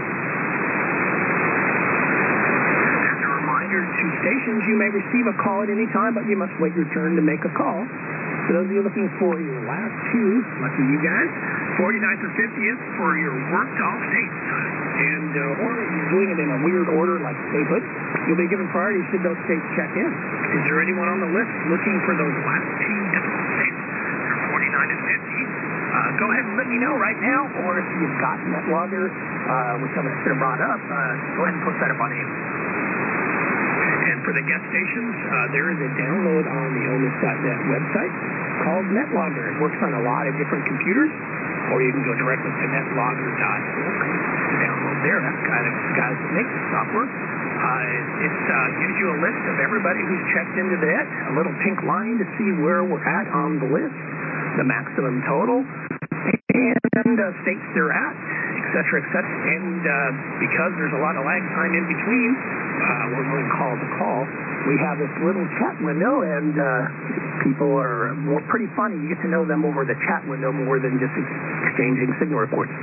As a reminder to stations, you may receive a call at any time, but you must wait your turn to make a call. For those of you looking for your last two, lucky you guys, forty-ninth or fiftieth for your worked off dates. And, uh, or you're doing it in a weird order like statehood, you'll be given priority should those states check in. Is there anyone on the list looking for those last two difficult states? They're forty-nine and fifty. Uh, go ahead and let me know right now, or if you've got NetLogger, uh, which I should have brought up, uh, go ahead and post that up on A M. And for the guest stations, uh, there is a download on the O M I S dot net website called NetLogger. It works on a lot of different computers, or you can go directly to netlogger dot org to download there. That's the guy that, the guys that make the software. Uh, it uh, gives you a list of everybody who's checked into the net, a little pink line to see where we're at on the list, the maximum total, and uh, states they're at, et cetera, et cetera. And uh, because there's a lot of lag time in between, uh, we're going call to call, we have this little chat window, and uh, people are more, pretty funny. You get to know them over the chat window more than just exchanging signal reports.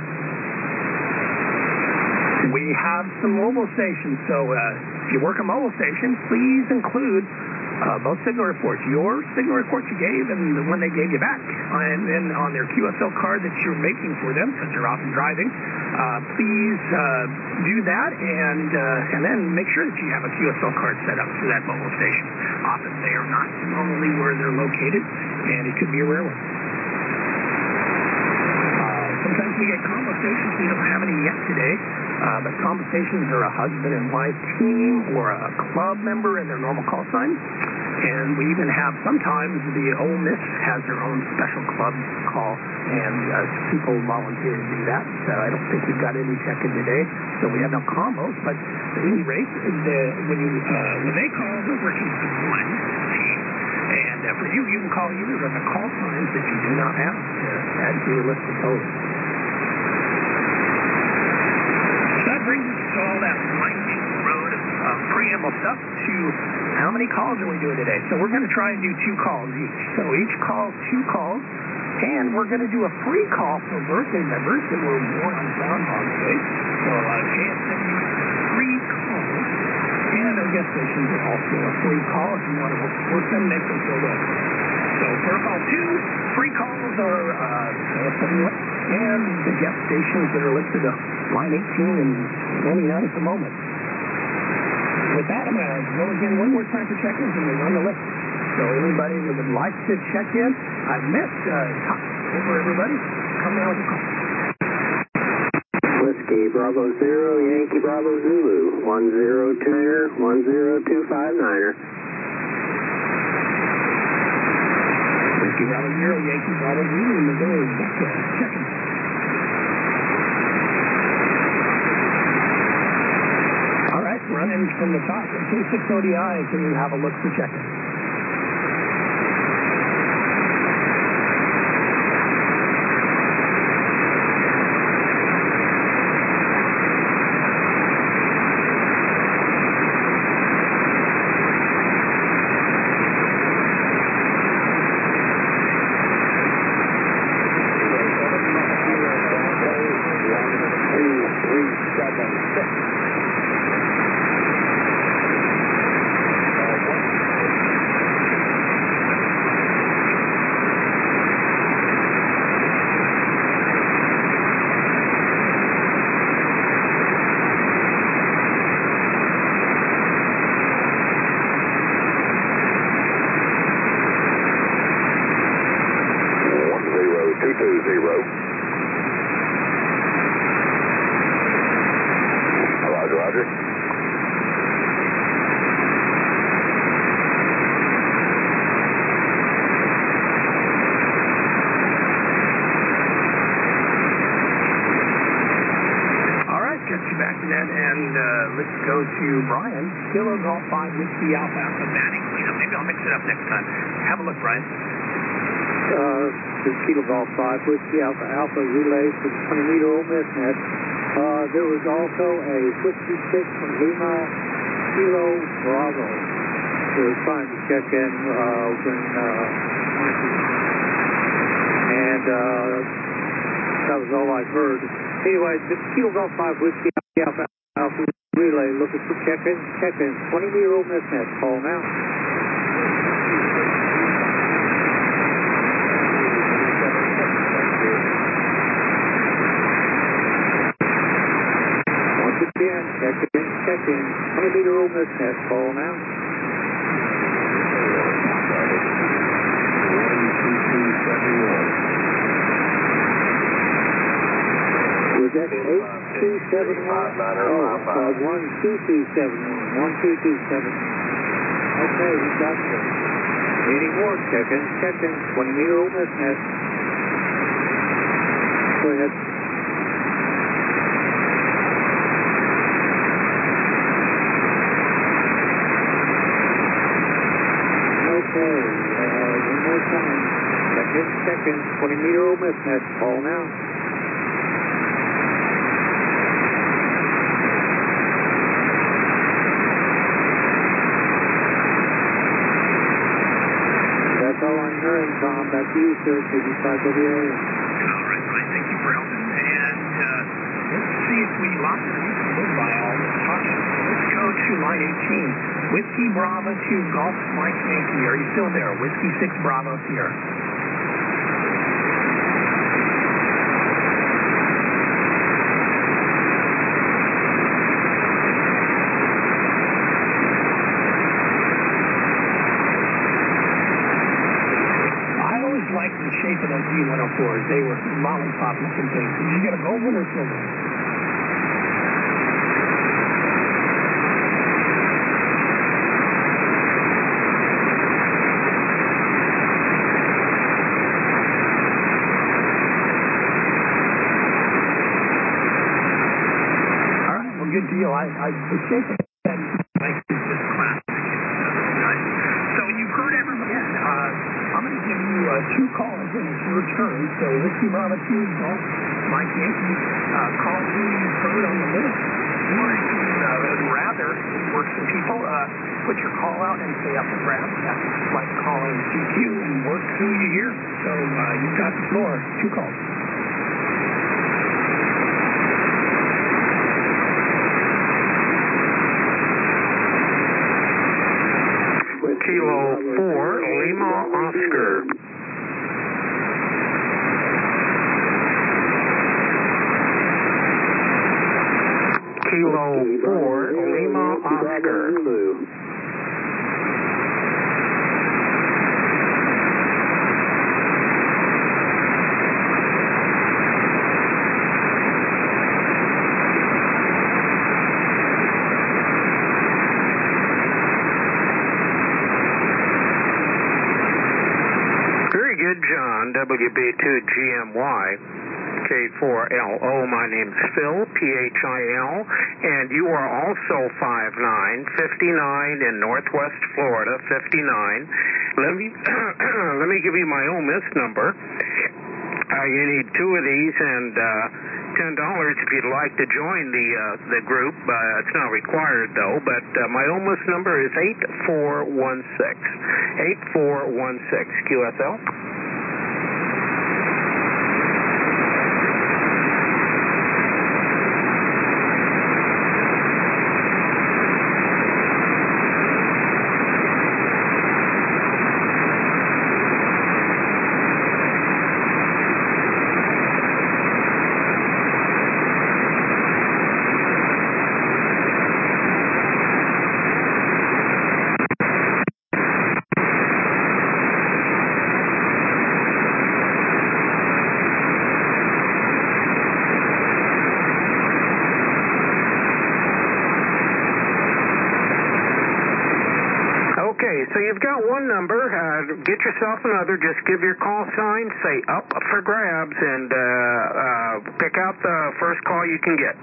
We have some mobile stations, so uh, if you work a mobile station, please include uh, both signal reports, your signal report you gave and the one they gave you back, and then on their Q S L card that you're making for them because they're often driving. Uh, please uh, do that, and uh, and then make sure that you have a Q S L card set up for that mobile station. Often they are not normally where they're located, and it could be a rare one. Sometimes we get combo stations. We don't have any yet today, uh, but combo stations are a husband and wife team or a club member and their normal call sign. And we even have sometimes the Ole Miss has their own special club call, and uh, people volunteer to do that. So I don't think we've got any check-in today, so we have no combos. But at any rate, the, when you uh, when they call, we're working as one team. And uh, for you, you can call either of the call signs that you do not have to add to your list of totals. That brings us to all that winding road of uh, preamble stuff to how many calls are we doing today? So we're going to try and do two calls each. So each call, two calls, and we're going to do a free call for birthday members that were born on Groundhog Day. So uh, K S M U free calls, and our guest stations are also a free call if you want to work them, make them feel good. So protocol two, free calls are uh, K S M U, and the guest stations that are listed on line eighteen and twenty-nine at the moment. With that, I'm going to go again one more time for check-ins and then run the list. So anybody that would like to check in, I've missed uh, top over everybody. Come now with a call. Whiskey Bravo Zero, Yankee Bravo Zulu, one zero two, one zero two five niner. Whiskey Bravo Zero, Yankee Bravo Zulu, Missouri, back to check-in. All right, running from the top. K six O D I, can you have a look for check-in? Kilo Golf five Whiskey Alpha Alpha batting cleanup. Maybe I'll mix it up next time. Have a look, Brian. uh, the Kilo Golf five Whiskey Alpha Alpha relay for the twenty meter Ole Miss net. Uh, there was also a Whiskey six from Lima Kilo Bravo. We were trying to check in uh, when, uh, and uh, that was all I heard. Anyway, the Kilo Golf five Whiskey Alpha Alpha relay looking for check-in, check-in, twenty meter Ole Miss net. Call now. Once again, check-in, check-in, twenty meter Ole Miss net. Call now. Was that eight two seven one? Oh, uh, one two two seven one. one two two seven one. Okay, we got this. Any more check-in? Check-in. twenty meter Ole Miss net. Go ahead. Okay, uh, one more time. Check-in, check-in. twenty meter Ole Miss net. Call now. That's all I'm hearing, Tom. Back to you, sir. fifty-five W A. All right, fine. Thank you for helping. And uh, let's see if we lost it. We can live by all this talking. Let's go to line eighteen. Whiskey Bravo two, Golf Mike Yankee. Are you still there? Whiskey six Bravo Sierra. Like the shape of those D one oh fours. They were mom and pop looking things. Did you get a gold one or silver one? All right, well, good deal. I, I the shape of that like is just classic. So you've heard everybody. Uh, I'm going to give you uh, two calls and it's your turn. So Whiskey Bravo two, Golf Mike Yankee, uh, call who you've heard on the list. Or if you uh, would rather work some people, uh, put your call out and say up for grabs. That's like calling C Q and work who you hear. So uh, you've got the floor. Two calls. Kilo four, Lima Oscar. Kilo four, Lima Oscar. John, W B two G M Y, K four L O. My name's Phil, P H I L, and you are also five nine, fifty-nine in Northwest Florida, fifty-nine. Let me let me give you my Ole Miss number. Uh, you need two of these and uh, ten dollars if you'd like to join the uh, the group. Uh, it's not required though. But uh, my Ole Miss number is eight four one six, eight four one six. Q S L. So you've got one number. Uh, get yourself another. Just give your call sign. Say up for grabs and uh, uh, pick out the first call you can get.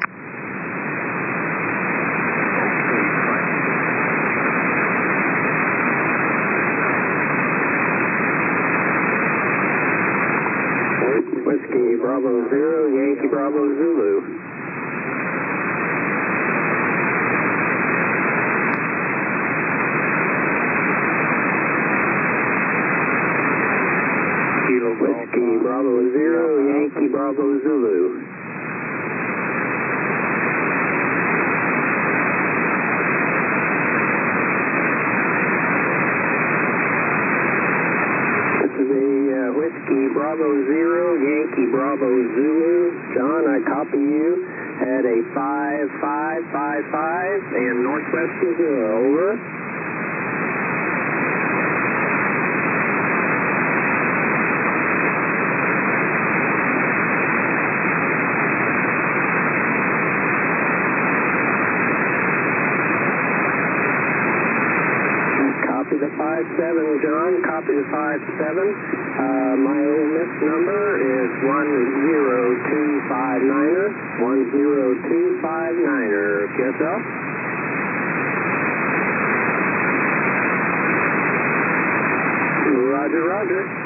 Whiskey Bravo Zero, Yankee Bravo Zulu. Whiskey Bravo Zero, Yankee Bravo Zulu. Whiskey Bravo Zero, Yankee Bravo Zulu. John, I copy you at a five five five five and Northwest Missouri. Over. Copy the five seven, John. Copy the five seven. Uh, my Ole Miss number is one zero two five niner. one zero two five niner. Yourself? Roger, roger.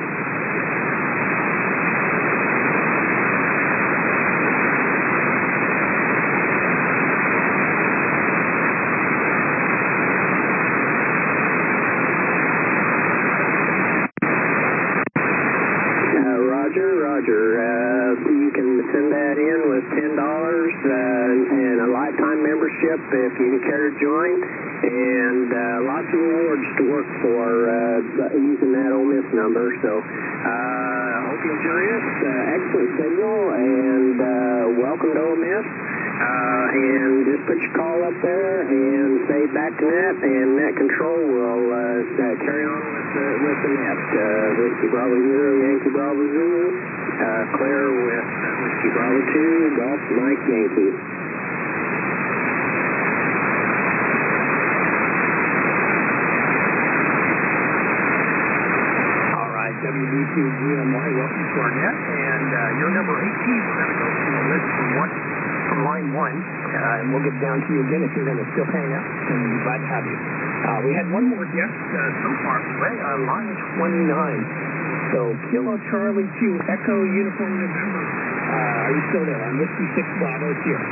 Roger. Uh, you can send that in with ten dollars uh, and a lifetime membership if you care to join, and uh, lots of rewards to work for uh, using that Ole Miss number. So I uh, hope you'll join us. Uh, excellent signal, and uh, welcome to Ole Miss. Uh, and just put your call up there and say back to net, and net control will uh, uh, carry on with the, with the net. Uh, Whiskey Bravo Zero, Yankee Bravo Zulu, uh, clear with uh, Whiskey Bravo Two, Golf Mike Yankee. All right, W B two G M Y, welcome to our net, and uh, you're number eighteen. We're going to go through the list from one. From line one, uh, and we'll get down to you again if you're going to still hang up, and we'll be glad to have you. Uh, we had one more guest uh, so far today on line twenty-nine. So, Kilo Charlie two, Echo Uniform November. Uh, are you still there? On Whiskey six Bravo Sierra.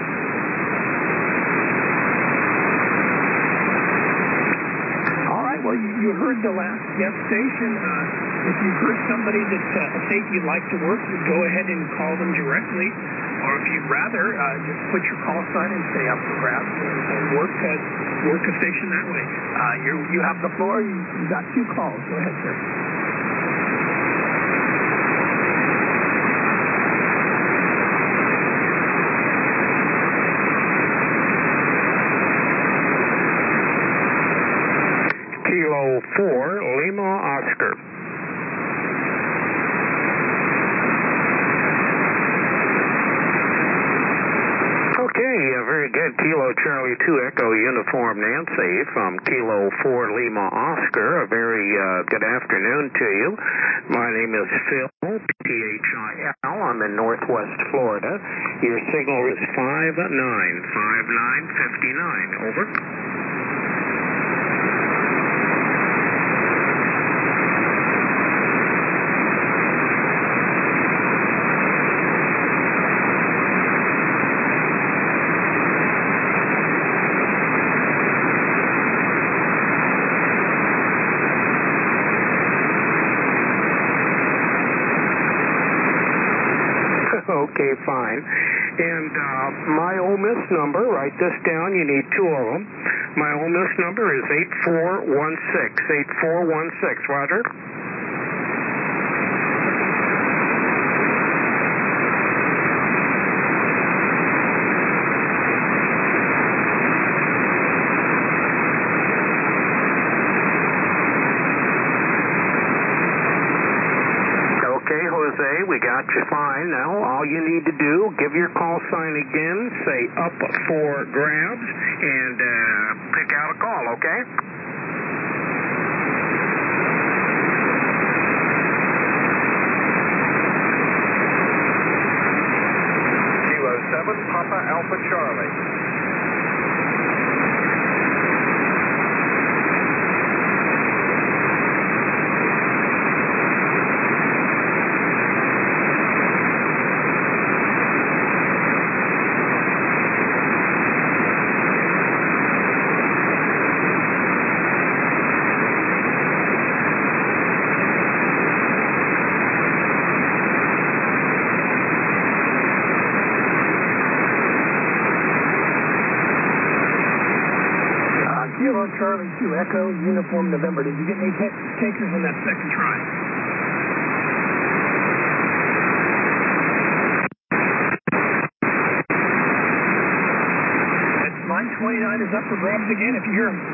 All right, well, you, you heard the last guest station. Uh, if you've heard somebody that's uh, a state you'd like to work with, go ahead and call them directly. Or if you'd rather, uh, just put your call sign and stay up for grabs and, and work uh, work a station that way. Uh, you you have the floor. You, you got two calls. Go ahead, sir. Kilo four, Lima Oscar. Okay, uh, very good. Kilo Charlie two Echo Uniform Nancy from Kilo four Lima Oscar. A very uh, good afternoon to you. My name is Phil, P H I L. I'm in Northwest Florida. Your signal is five nine five nine five nine. Over. Okay, fine. And uh, my Ole Miss number, write this down, you need two of them. My Ole Miss number is eight four one six, eight four one six, Roger. We got you fine. Now, all you need to do, give your call sign again, say up for grabs, and uh, pick out a call, okay? Kilo seven, Papa Alpha Charlie. Kilo Charlie two, Echo, Uniform November. Did you get any ta- takers in that second try? That's line twenty-nine is up for grabs again if you hear them.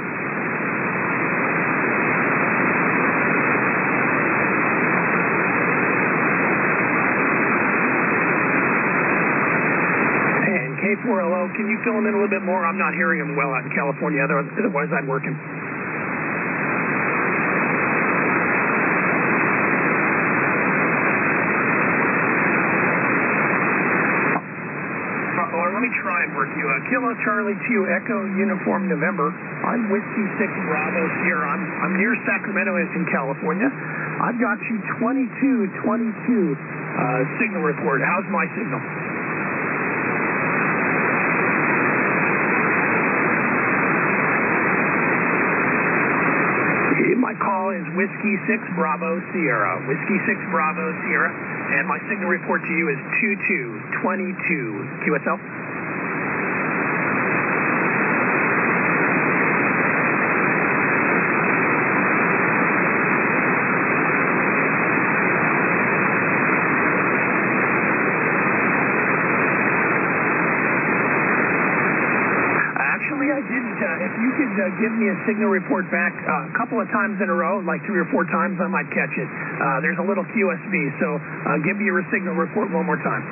K four L O, can you fill them in a little bit more? I'm not hearing them well out in California, otherwise I'd work him. Or let me try and work you. Uh, Kilo Charlie two, Echo, Uniform November. I'm Whiskey six Bravo Sierra. I'm, I'm near Sacramento in California. I've got you twenty-two twenty-two uh, signal report. How's my signal? My call is Whiskey six Bravo Sierra. Whiskey six Bravo Sierra. And my signal report to you is two two twenty-two. Q S L? Actually, I didn't. Uh, if you could uh, give me a signal report back uh, a couple of times in a row, like three or four times, I might catch it. Uh, there's a little Q S B, so uh, give me your signal report one more time.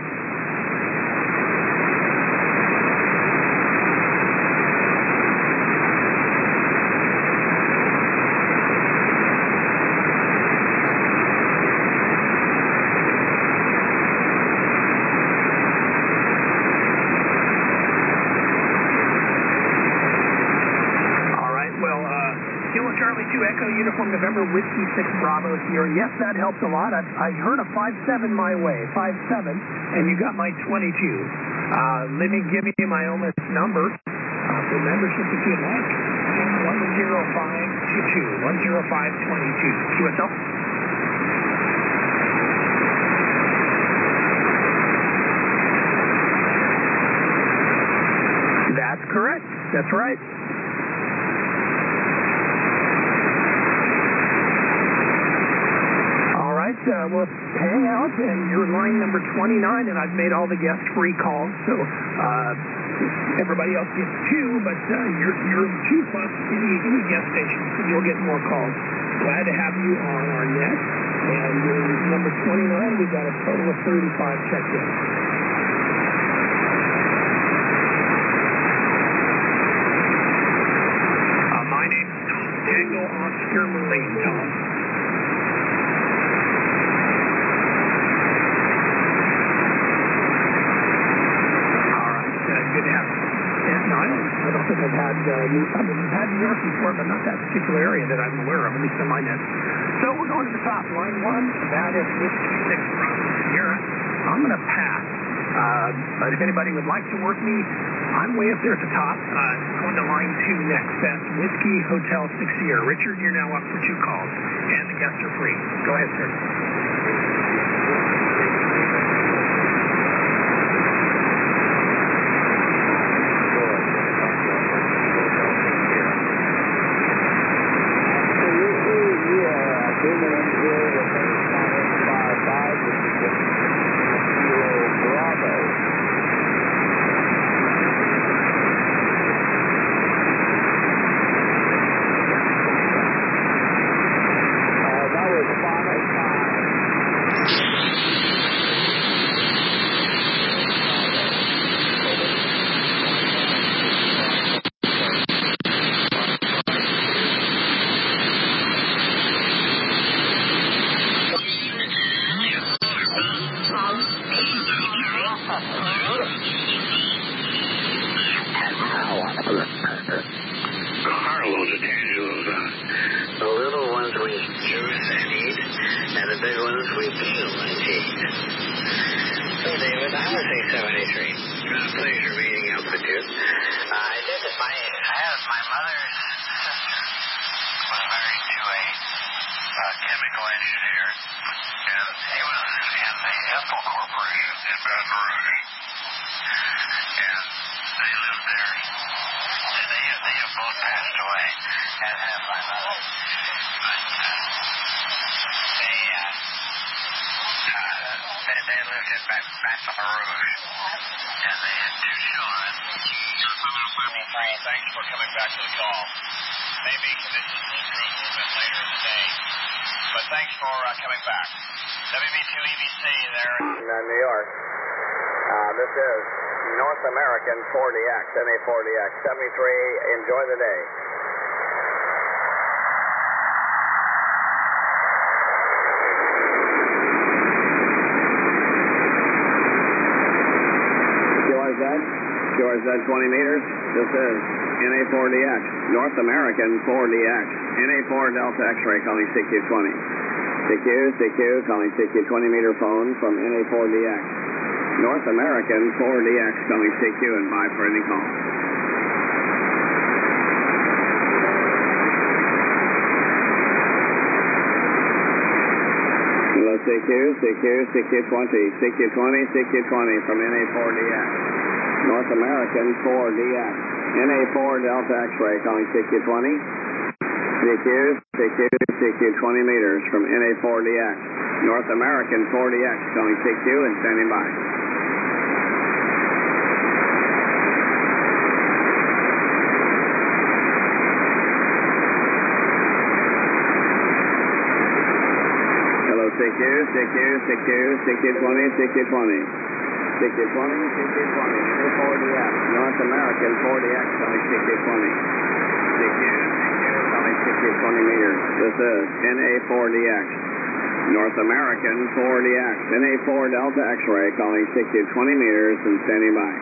Charlie two, Echo, Uniform November, Whiskey six Bravo Sierra. Yes, that helps a lot. I've, I heard a five seven my way, five seven, and you got my twenty-two. Uh, let me give you my O M S number uh, for membership if you'd like. one zero five two two, one zero five two two. Q S L? That's correct. That's right. Uh, we'll hang out, and you're line number twenty-nine, and I've made all the guest free calls, so uh, everybody else gets two, but uh, you're, you're two plus any, any guest station, so you'll get more calls. Glad to have you on our net, and you're number twenty-nine. We've got a total of thirty-five checked in. Uh, my name's Tom Tango Oscar Marine, Tom. Good to have you. Yeah, no, I don't, I don't think I've had, uh, New, I mean, we've had New York before, but not that particular area that I'm aware of, at least in my net. So we're going to the top. Line one, that is Whiskey six Bravo Sierra. I'm going to pass. Uh, but if anybody would like to work me, I'm way up there at the top. Uh, going to line two next. That's Whiskey Hotel six Sierra. Richard, you're now up for two calls, and the guests are free. Go ahead, sir. Carloads of tangelos on it. The little ones we juice and eat, and the big ones we peel and eat. So, David, I was eight seventy-three. Uh, pleasure meeting up with you. Uh, I did it. My, I have my mother's sister was married to a uh, chemical engineer, and he was in the Apple Corporation in Baton Rouge. And they lived there. And they, they have both both passed away, as have my mother. But uh, they, uh, uh, they, they lived in Baton Rouge, and they had two children. Frank, thanks for coming back to the call. Maybe conditions will improve a little bit later in the day, but thanks for uh, coming back. W B two E B C there in uh, New York. Uh, this is North American four D X, N A four D X, seventy-three. Enjoy the day. Q R Z, Q R Z twenty meters. This is N A four D X, North American four D X, N A four Delta X-ray calling C Q twenty. C Q, C Q, calling C Q twenty meter phone from N A four D X. North American four D X calling C Q and bye for any call. Hello, C Q, C Q, C Q twenty, C Q twenty, C Q twenty from N A four D X. North American four D X, N A four Delta X-ray calling C Q twenty. C Q, C Q, C Q twenty meters from N A four D X. North American four D X calling C Q and standing by. Hello, C Q, C Q, C Q, C Q twenty, C Q twenty. C Q twenty, C Q twenty, N A four D X. North American four D X calling C Q twenty. C Q, C Q twenty meters. This is N A four D X. North American four D X. N A four Delta X-ray calling C Q twenty meters and standing by.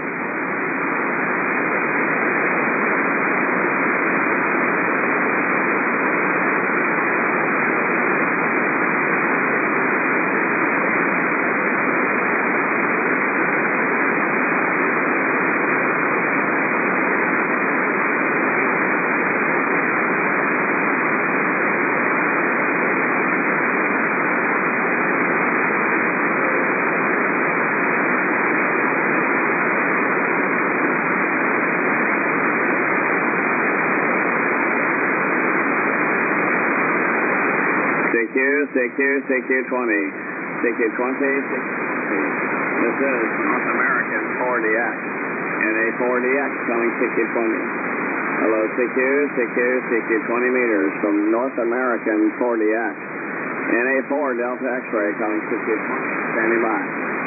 C Q, C Q twenty, C Q twenty, C Q twenty. This is North American four D X, N A four D X calling C Q twenty. Hello, C Q, C Q, C Q twenty meters from North American four D X, N A four Delta X-ray calling C Q twenty, standing by.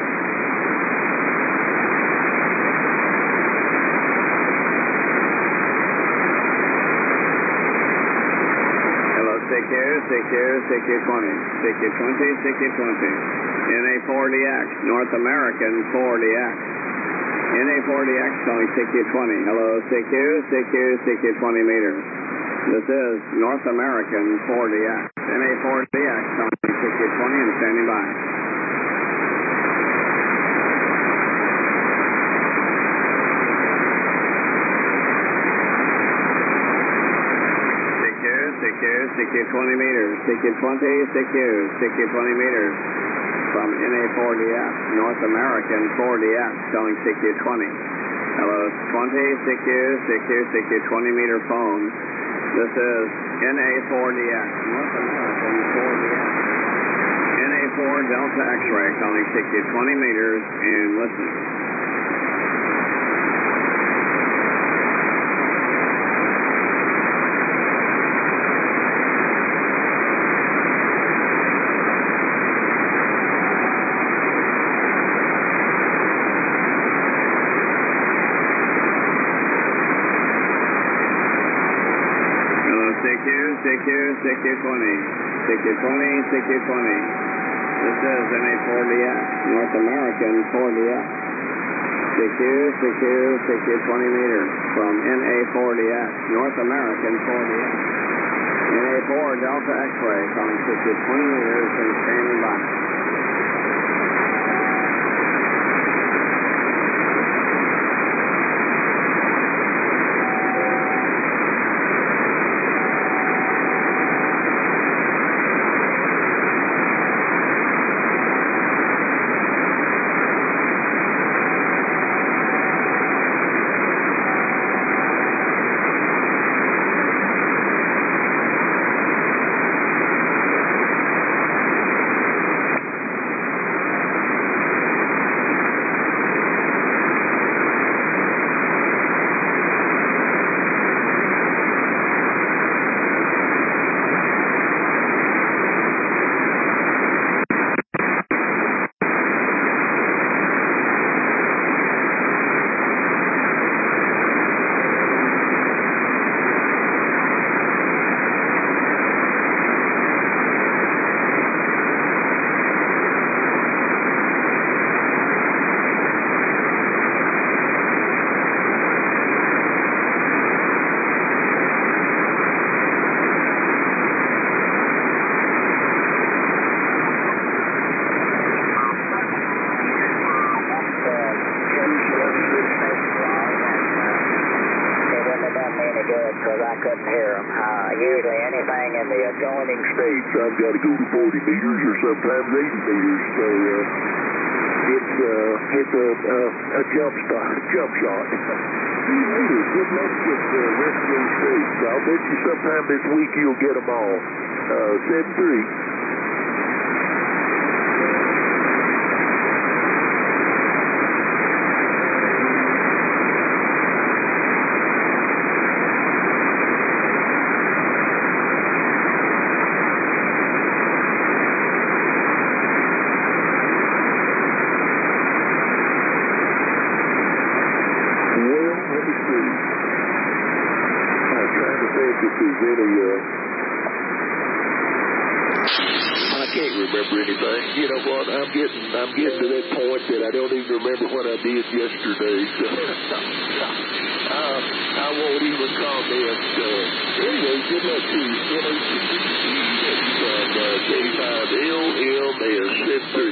C Q, C Q, C Q twenty, C Q twenty, C Q twenty, N A four D X, North American four D X, N A four D X calling C Q twenty. Hello, C Q, C Q, C Q twenty meters. This is North American four D X, N A four D X calling C Q twenty and standing by. C Q, C Q twenty meters, C Q twenty, C Q, C Q twenty meters from N A four D X, North American four D X calling C Q twenty. Hello, twenty, C Q, C Q, C Q twenty meter phone. This is N A four D X, North American four D X. N A four Delta X-ray calling C Q twenty meters and listening. C Q, C Q, C Q twenty, C Q twenty, C Q twenty. This is N A four D X, North American four D X. C Q, C Q, C Q twenty meters from N A four D X, North American four D X. N A four Delta X-ray calling C Q twenty meters and standing by. it because I couldn't hear them. Uh, usually anything in the adjoining states, I've got to go to forty meters or sometimes eighty meters. So uh, it's uh, it's a, a, a jump start, jump shot. See you later. Good luck with the rest of those states. I'll bet you sometime this week you'll get them all. Uh, seven three. You know what? I'm getting, I'm getting to that point that I don't even remember what I did yesterday. So uh, I won't even comment. Uh, anyway, good luck to you. N A C D C on uh, K five L M S seven three.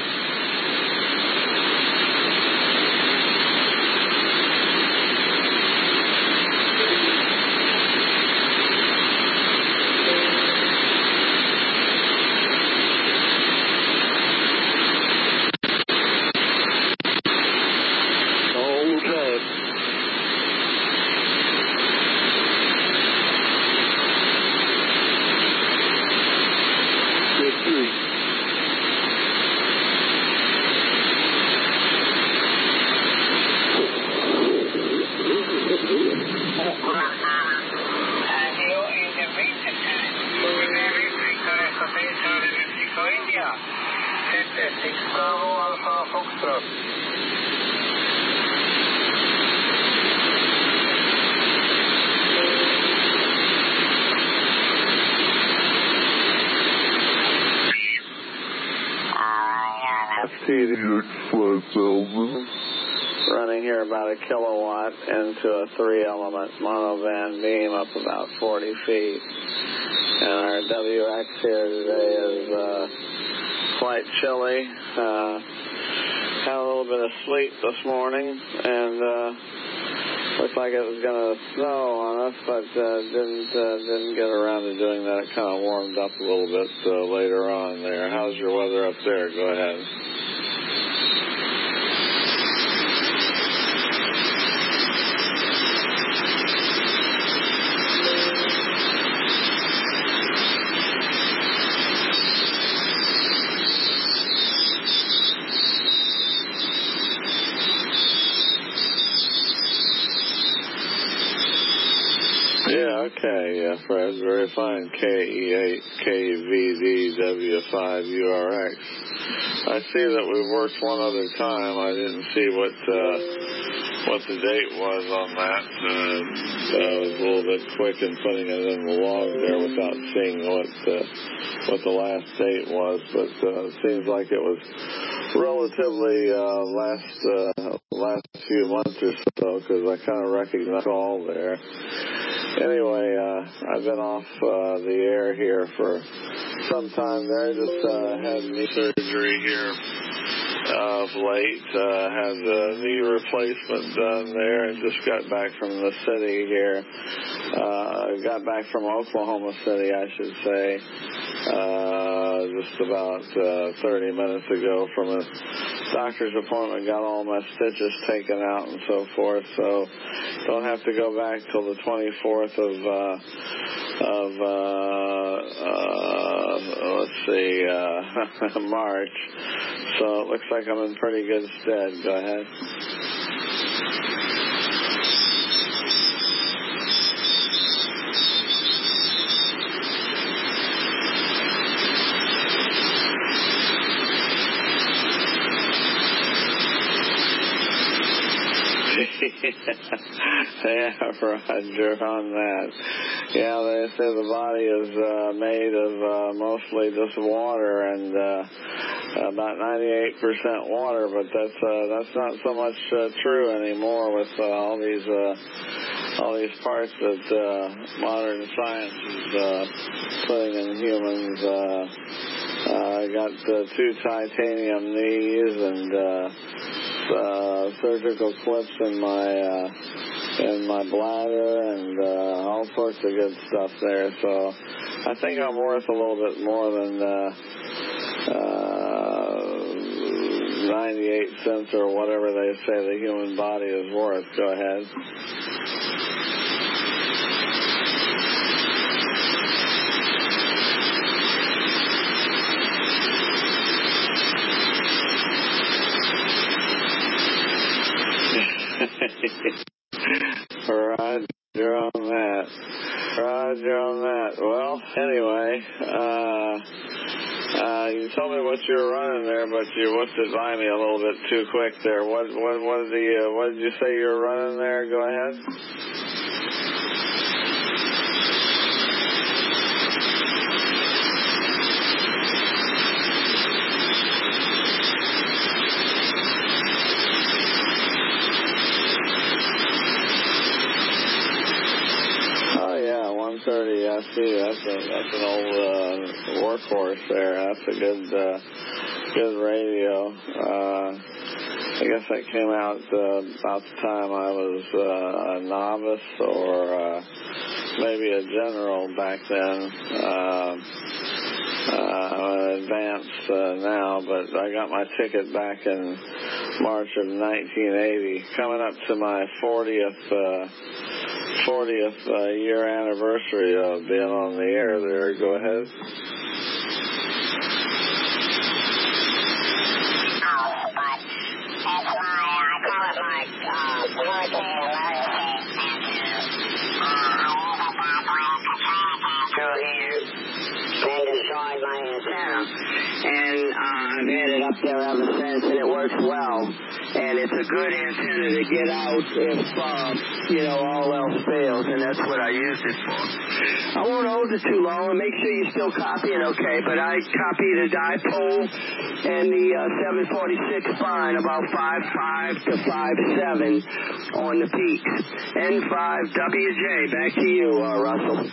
Running here about a kilowatt into a three element monoband beam up about forty feet. And our W X here today is uh, quite chilly. Uh, had a little bit of sleet this morning and uh, looked like it was going to snow on us, but uh, didn't uh, didn't get around to doing that. It kind of warmed up a little bit uh, later on there. How's your weather up there? Go ahead. Yeah, okay, yeah, Fred, very fine. K E eight K V D W five U R X. I see that we worked one other time. I didn't see what uh, what the date was on that. Uh, I was a little bit quick in putting it in the log there without seeing what uh, what the last date was, but uh, it seems like it was relatively uh, last uh, last few months or so, because I kind of recognize all there. Anyway, uh, I've been off uh, the air here for some time there. Just uh, had knee surgery here of late. Uh, had the knee replacement done there and just got back from the city here. Uh, got back from Oklahoma City, I should say, uh, just about uh, thirty minutes ago from a doctor's appointment. Got all my stitches taken out and so forth, so don't have to go back till the twenty-fourth of uh, of uh, uh, let's see uh, March. So it looks like I'm in pretty good stead. Go ahead. Yeah, Roger on that. Yeah, they say the body is uh, made of uh, mostly just water and uh, about ninety-eight percent water, but that's uh, that's not so much uh, true anymore with uh, all these uh, all these parts that uh, modern science is uh, putting in humans. Uh, uh, I got uh, two titanium knees and uh, uh, surgical clips in my uh, in my bladder and uh, all sorts of good stuff there. So I think I'm worth a little bit more than uh, uh, ninety-eight cents or whatever they say the human body is worth. Go ahead. Roger on that. Roger on that. Well, anyway, uh, uh, you told me what you were running there, but you whipped it by me a little bit too quick there. What what what did the uh, what did you say you were running there? Go ahead. thirty, I see. That's a that's an old uh, workhorse there. That's a good uh, good radio. Uh, I guess that came out uh, about the time I was uh, a novice or uh, maybe a general back then. Uh, uh, I'm advanced uh, now, but I got my ticket back in March of nineteen eighty. Coming up to my fortieth. Uh, fortieth uh, year anniversary of being on the air there. Go ahead. I call it my uh, hurricane emergency. So he they destroyed my antenna, and uh, I've had it up there ever since, and it works well. And it's a good antenna to get out if, uh, you know, all else fails, and that's what I use it for. I won't hold it too long, and make sure you still copy it okay, but I copied a dipole and the uh, seven forty-six fine, about five five to five seven on the peaks. N five W J, back to you, uh, Russell.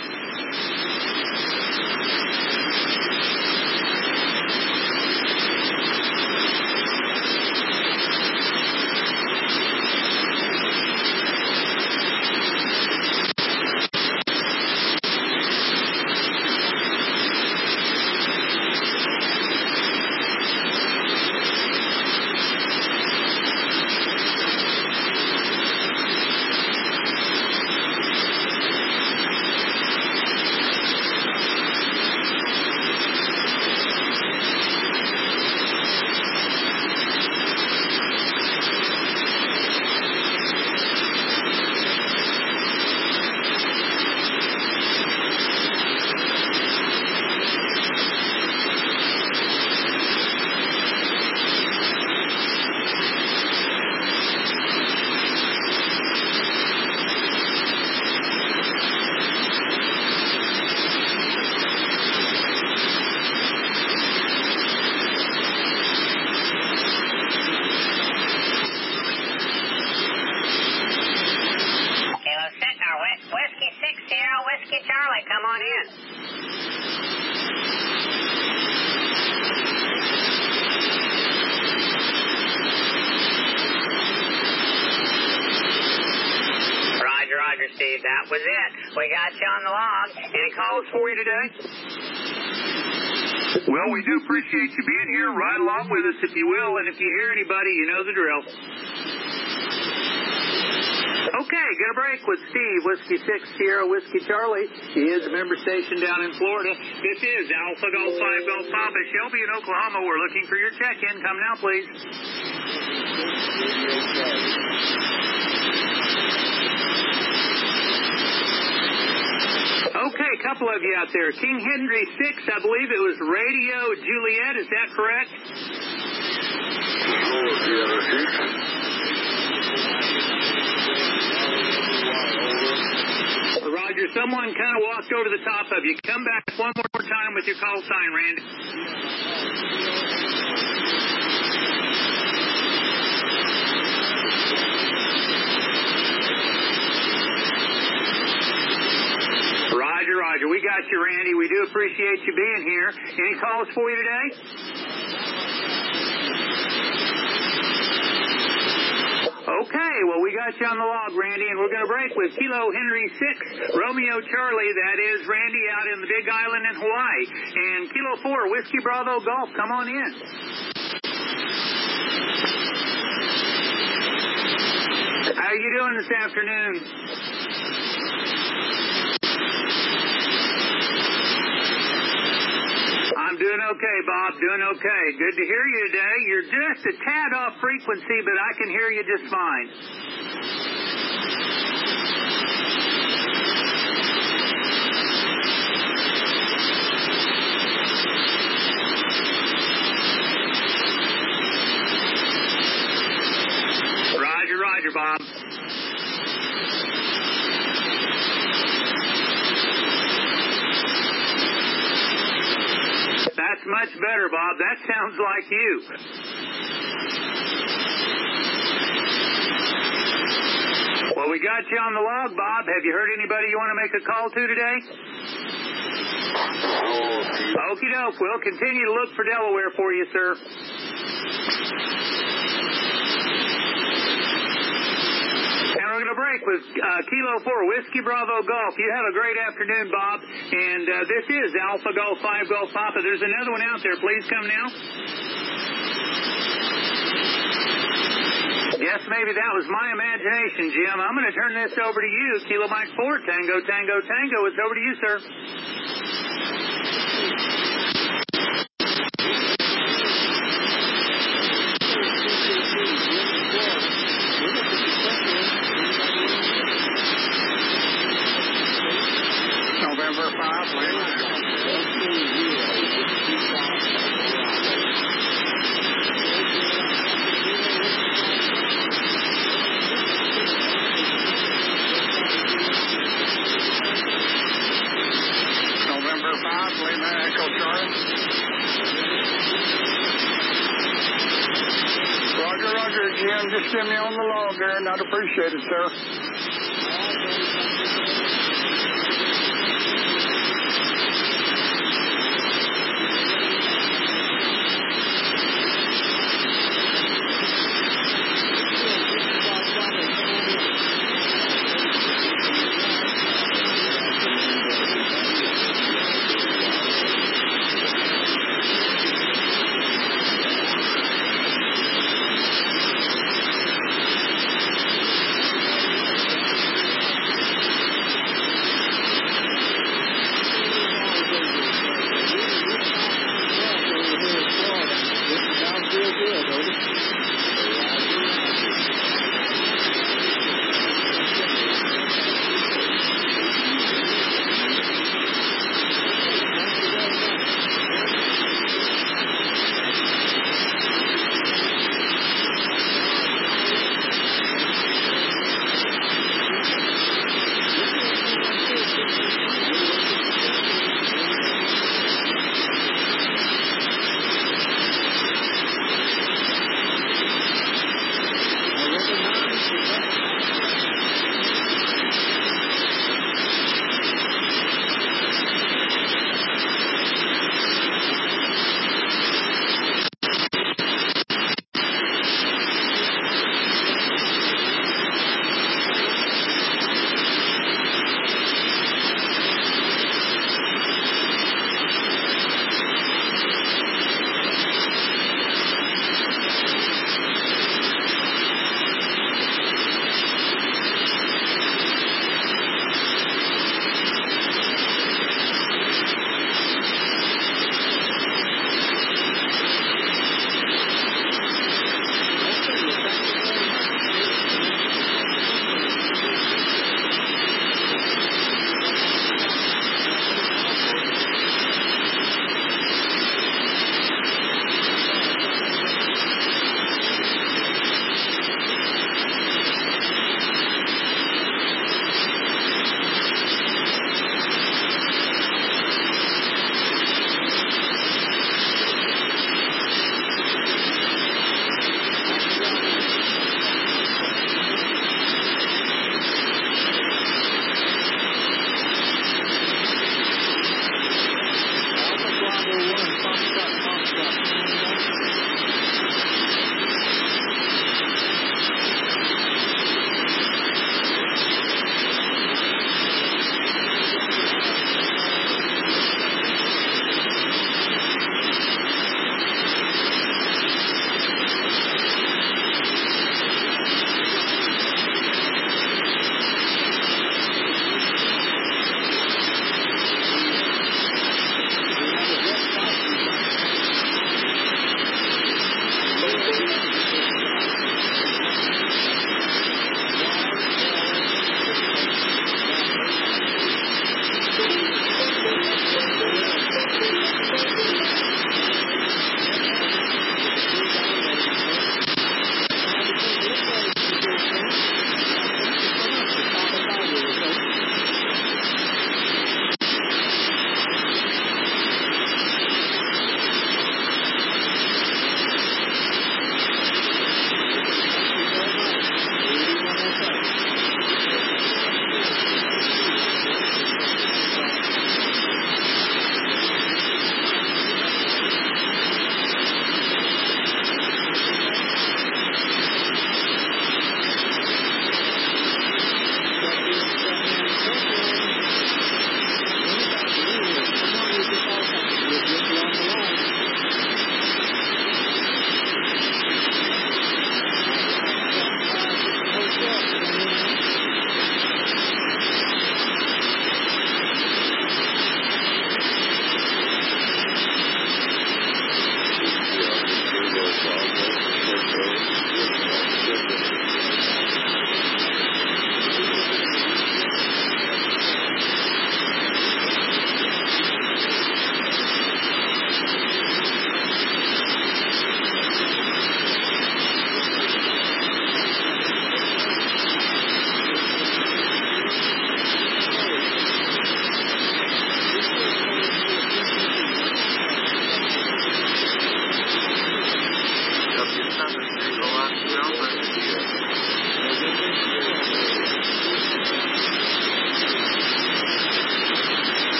Steve, that was it. We got you on the log. Any calls for you today? Well, we do appreciate you being here. Ride along with us if you will, and if you hear anybody, you know the drill. Okay, gonna break with Steve, Whiskey six Sierra Whiskey Charlie. He is a member station down in Florida. This is Alpha Golf five Golf Papa. Shelby in Oklahoma. We're looking for your check-in. Come now, please. Okay, a couple of you out there. King Henry six, I believe it was Radio Juliet. Is that correct? Roger, someone kind of walked over the top of you. Come back one more time with your call sign, Randy. Roger, Roger. We got you, Randy. We do appreciate you being here. Any calls for you today? Okay, well, we got got you on the log, Randy, and we're going to break with Kilo Henry six, Romeo Charlie, that is Randy out in the Big Island in Hawaii. And Kilo four, Whiskey Bravo Golf, come on in. How you doing this afternoon? I'm doing okay, Bob, doing okay. Good to hear you today. You're just a tad off frequency, but I can hear you just fine. Roger, roger, Bob. That's much better, Bob. That sounds like you. Well, we got you on the log, Bob. Have you heard anybody you want to make a call to today? Okie doke. We'll continue to look for Delaware for you, sir. And we're going to break with uh, Kilo four, Whiskey Bravo Golf. You have a great afternoon, Bob. And uh, this is Alpha Golf five Golf Papa. There's another one out there. Please come now. Yes, maybe that was my imagination, Jim. I'm going to turn this over to you. Kilo Mike four, Tango, Tango, Tango. It's over to you, sir. November five, November five, Lima Echo Charlie. Roger, roger, Jim. Just get me on the log there, and I'd appreciate it, sir.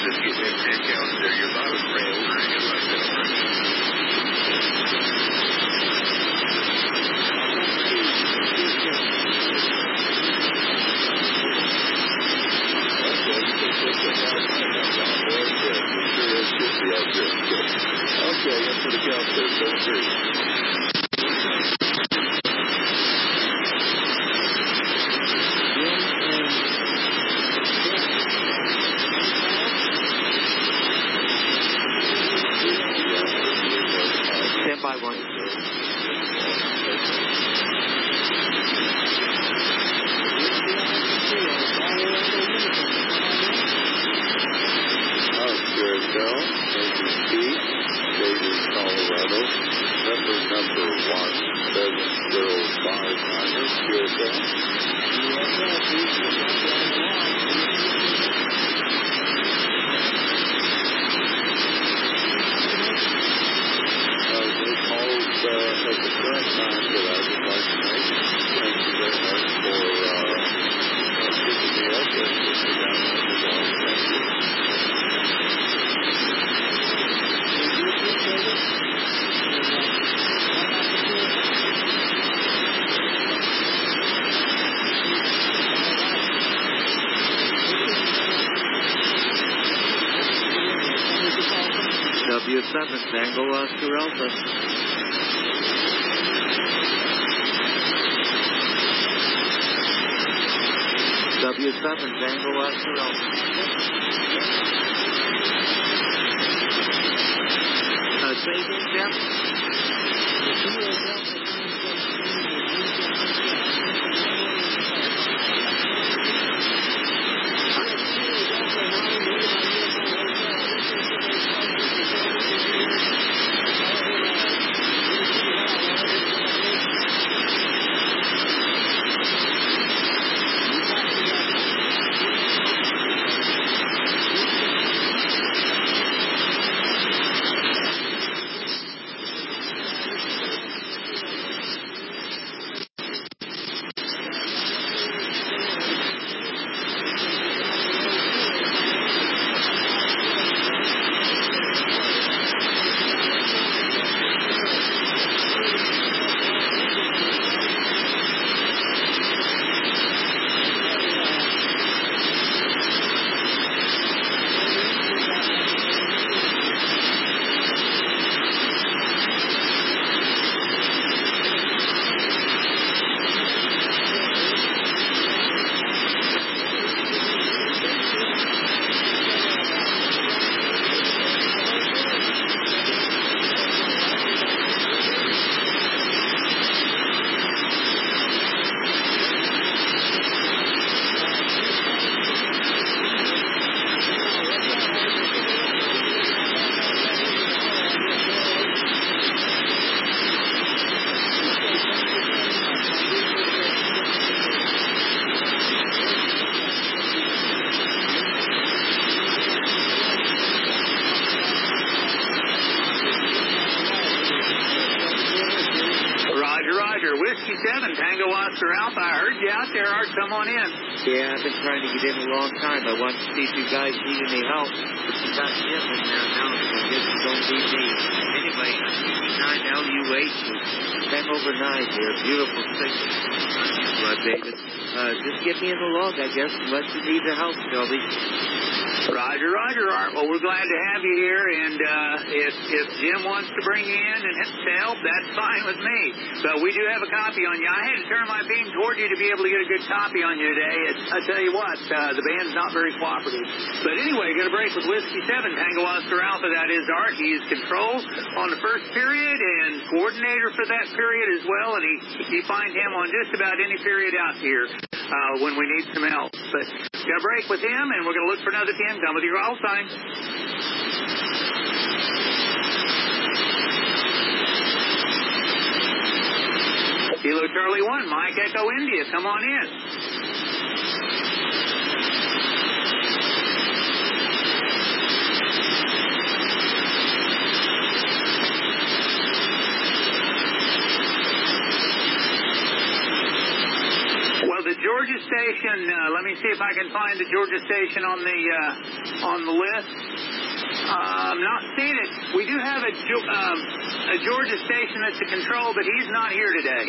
just getting in ten counts there. You're about as trailed or anything like that. Okay, in for the count there, seven three. Stand by one. Bell, Pete, David, Colorado, number number one seven zero five nine, Curacao. Uh, they called uh, at the current time that I would like to make. Thank you very much for uh, uh, picking me up and putting me down on the line. Thank you. W seven, Tango Oscar Alpha. W seven, Tango Oscar Alpha. Uh, say again, Jeff? Tango Oscar Alpha, I heard you out there, Art. Come on in. Yeah, I've been trying to get in a long time. I wanted to see if you guys need any help. But you got Jim in there now, so I guess you don't need me. Anyway, nine L U eight is ten over nine here. Beautiful signal. Well, David, uh, just get me in the log, I guess, unless you need the help, Shelby. Roger, Roger, Art. Well, we're glad to have you here, and uh, if if Jim wants to bring you in and to help, that's fine with me. But we do have a copy on you. I had to turn my beam toward you to be able to get a good copy on you today. It's, I tell you what, uh, the band's not very cooperative. But anyway, going to break with Whiskey seven, Tango Oscar Alpha. That is Art. He's control on the first period and coordinator for that period as well, and he you find him on just about any period out here uh, when we need some help. But going to break with him, and we're going to look for another Tim. Come with your call sign. Kilo Charlie one, Mike Echo India. Come on in. Well, the Georgia station, uh, let me see if I can find the Georgia station on the uh, on the list. Uh, I'm not seeing it. We do have a, um, a Georgia station that's a control, but he's not here today.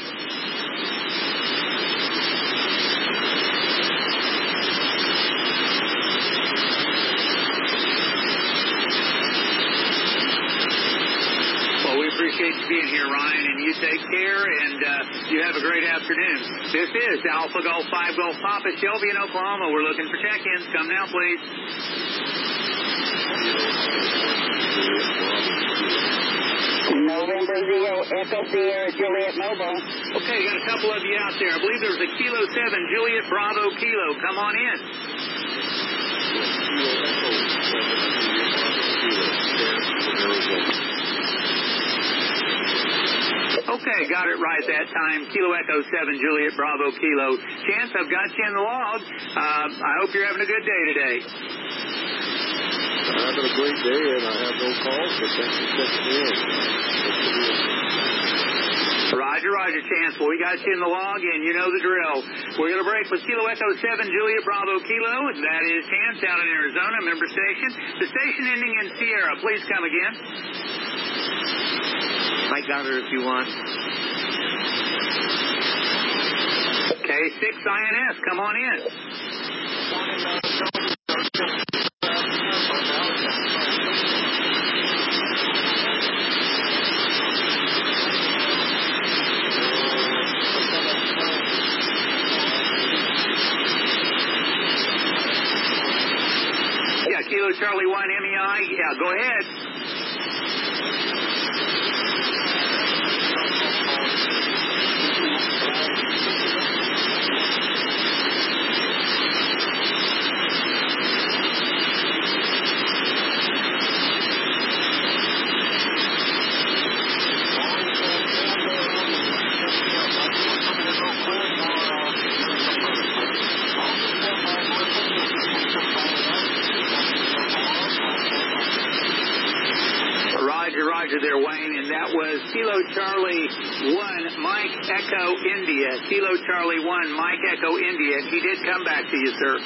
Well, we appreciate you being here, Ryan, and you take care, and uh, you have a great afternoon. This is Alpha Golf five Golf Papa, Shelby in Oklahoma. We're looking for check-ins. Come now, please. November Zero, Echo Sierra, Juliet Mobile. Okay, got a couple of you out there. I believe there's a Kilo seven, Juliet Bravo Kilo. Come on in. Okay, got it right that time. Kilo Echo seven, Juliet Bravo Kilo. Chance, I've got you in the log. Uh, I hope you're having a good day today. I'm having a great day, and I have no calls, but thanks for checking me in. Roger, Roger, Chance. Well, we got you in the log, and you know the drill. We're going to break with Kilo Echo seven, Juliet Bravo Kilo. That is Chance out in Arizona, member station. The station ending in Sierra. Please come again. I got her if you want. K six I N S, come on in. Yeah, Kilo Charlie one M E I. Yeah, go ahead. Roger there, Wayne, and that was Kilo Charlie one, Mike Echo India. Kilo Charlie one, Mike Echo India. He did come back to you, sir.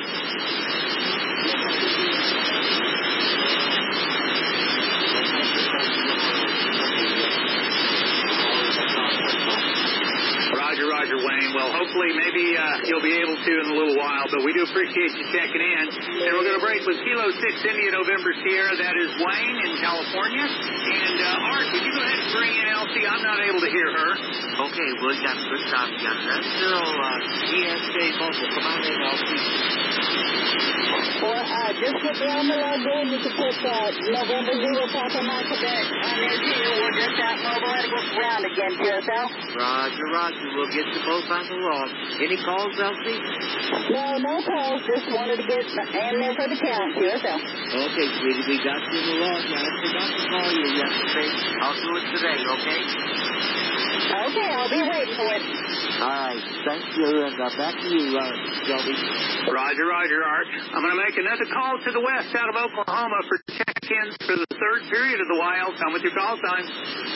Roger, Roger, Wayne. Well, hopefully maybe uh, you'll be able to in a little while, but we do appreciate you checking in. And we're going to break with Kilo six India November Sierra. That is Wayne in California. And uh, Art, would you go ahead and bring in Elsie? I'm not able to hear her. Okay, we got good copy on that. Zero uh, E S J Mobile. Come on in, Elsie. Well, uh, just put me on the log there. You can put uh, November Zero Papa Mike Quebec on there too. We're just out mobile and get around again, Q S L. Roger, Roger. We'll get you both on the log. Any calls, Elsie? No, no calls. Just wanted to get in there for the count, Q S L. Okay, sweetie. We got you in the log. I forgot to call you yesterday. I'll do it today, okay? Okay, I'll be waiting for it. All right. Thank you, and uh, back to you, uh, Shelby. Roger, Roger, Art. I'm going to make another call to the west out of Oklahoma for check-ins for the third period of the Wild. Come with your call sign.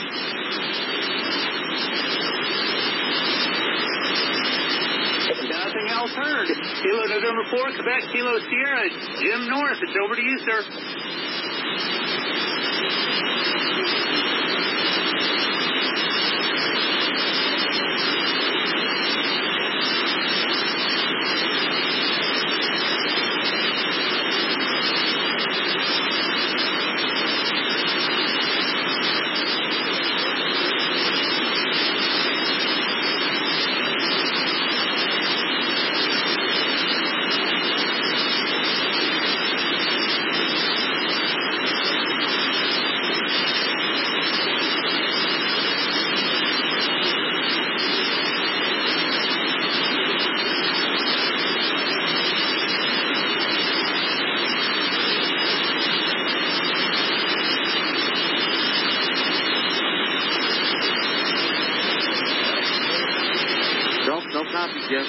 Nothing else heard. Kilo November four, Quebec, Kilo Sierra. Jim Norris, it's over to you, sir. No copy, Jim.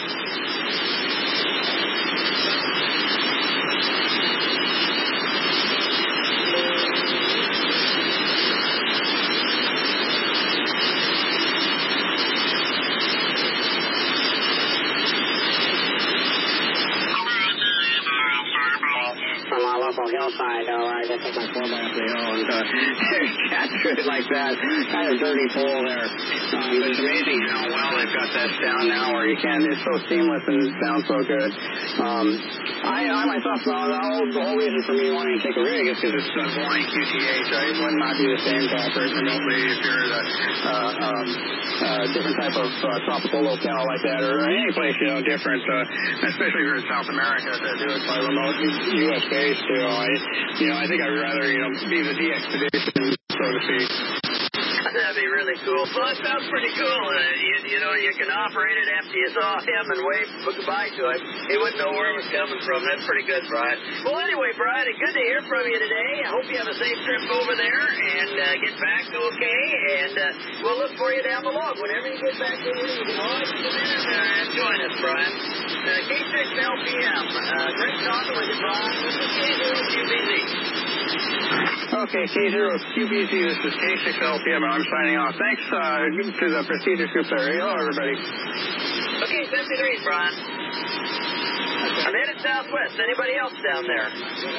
capture it like that. Kind of dirty pull there. Uh, but it's amazing how well they've got that sound now where you can. It's so seamless and it sounds so good. Um, I, I myself, uh, the, whole, the whole reason for me wanting to take a rig is because it's uh, boring Q T H. I would not do the same to operate remotely if you're at a uh, um, uh, different type of uh, tropical locale like that, or any place, you know, different, uh, especially if you're in South America, to do it by remote U S based, you know. I, you know, I think I'd rather, you know, be the DXpedition, so to speak. That'd be really cool. Well, it sounds pretty cool. Uh, you, you know, you can operate it after you saw him and wave goodbye to him. He wouldn't know where it was coming from. That's pretty good, Brian. Well, anyway, Brian, it's good to hear from you today. I hope you have a safe trip over there and uh, get back okay. And uh, we'll look for you down the log. Whenever you get back over, you can always come in and uh, join us, Brian. Uh, K six L P M. Uh, great talking with you, Brian. This is K zero Q B Z. Okay, K zero Q B Z, this is K six L P M, and I'm signing off. Thanks uh, to the prestigious group there. Hello, everybody. Okay, fifty degrees, Brian. I'm headed southwest. Anybody else down there?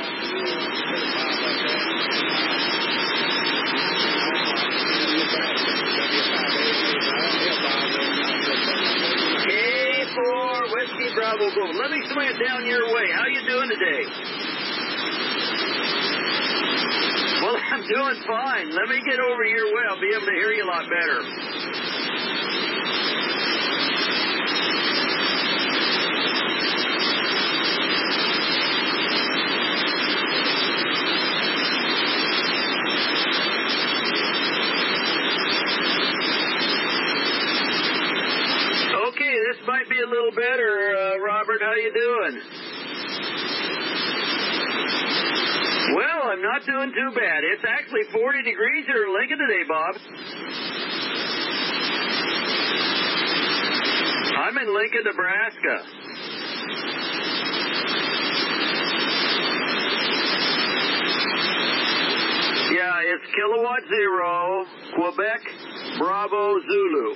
K four Whiskey Bravo Gold. Let me swing it down your way. How you doing today? Well, I'm doing fine. Let me get over your way. I'll be able to hear you a lot better. Okay, this might be a little better. Uh, Robert, how you doing? Well, I'm not doing too bad. It's actually forty degrees here in Lincoln today, Bob. I'm in Lincoln, Nebraska. Yeah, it's Kilowatt Zero, Quebec, Bravo, Zulu.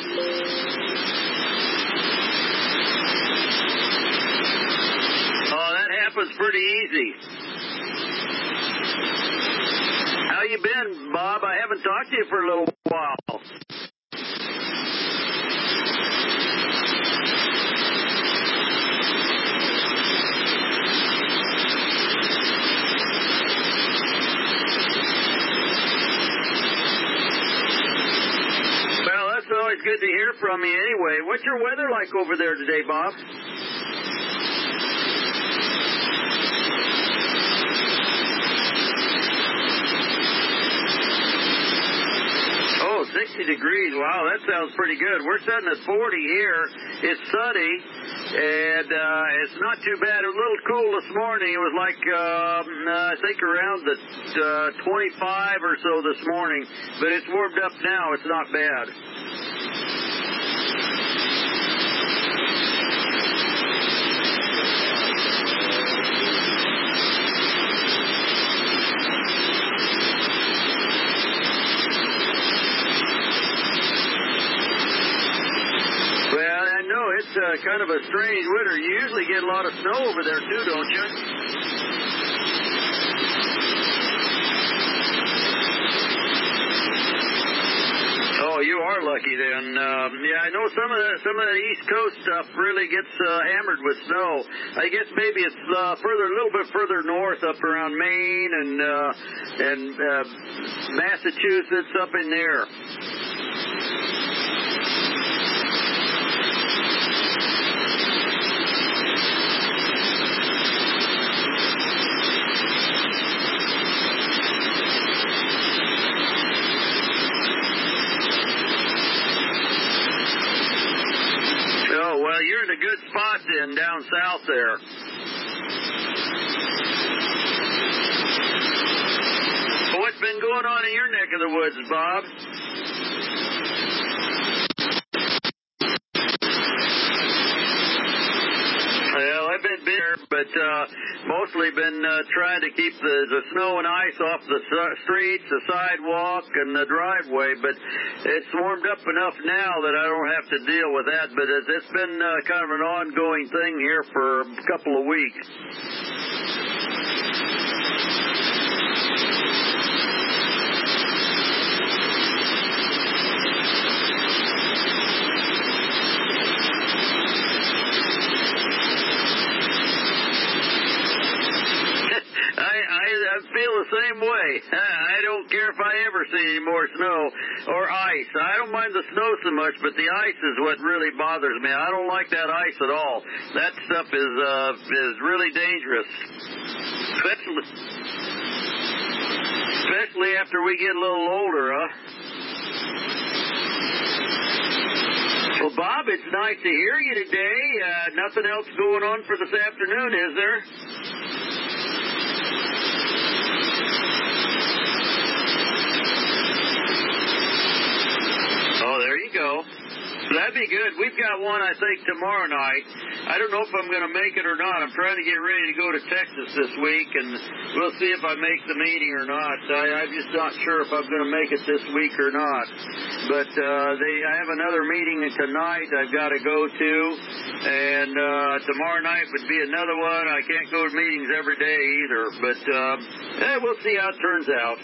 Oh, that happens pretty easy. How you been, Bob? I haven't talked to you for a little while. Well, that's always good to hear from you anyway. What's your weather like over there today, Bob? sixty degrees. Wow, that sounds pretty good. We're sitting at forty here. It's sunny, and uh, it's not too bad. It was a little cool this morning. It was like, um, uh, I think around the uh, twenty-five or so this morning, but it's warmed up now. It's not bad. It's uh, kind of a strange winter. You usually get a lot of snow over there, too, don't you? Oh, you are lucky then. Um, yeah, I know some of that some of that East Coast stuff really gets uh, hammered with snow. I guess maybe it's uh, further, a little bit further north, up around Maine and uh, and uh, Massachusetts, up in there. Well, you're in a good spot then, down south there. Well, what's been going on in your neck of the woods, Bob? Well, I've been there, but uh, mostly been uh, trying to keep the, the snow and ice off the streets, the sidewalk, and the driveway. But it's warmed up enough now that I don't have to deal with that. But it's, it's been uh, kind of an ongoing thing here for a couple of weeks. ever see any more snow or ice. I don't mind the snow so much, but the ice is what really bothers me. I don't like that ice at all. That stuff is uh, is really dangerous, especially especially after we get a little older, huh? Well, Bob, it's nice to hear you today. Uh, nothing else going on for this afternoon, is there? Oh, there you go. That'd be good. We've got one, I think, tomorrow night. I don't know if I'm going to make it or not. I'm trying to get ready to go to Texas this week, and we'll see if I make the meeting or not. I, I'm just not sure if I'm going to make it this week or not. But uh, they, I have another meeting tonight I've got to go to, and uh, tomorrow night would be another one. I can't go to meetings every day either, but uh, eh, we'll see how it turns out.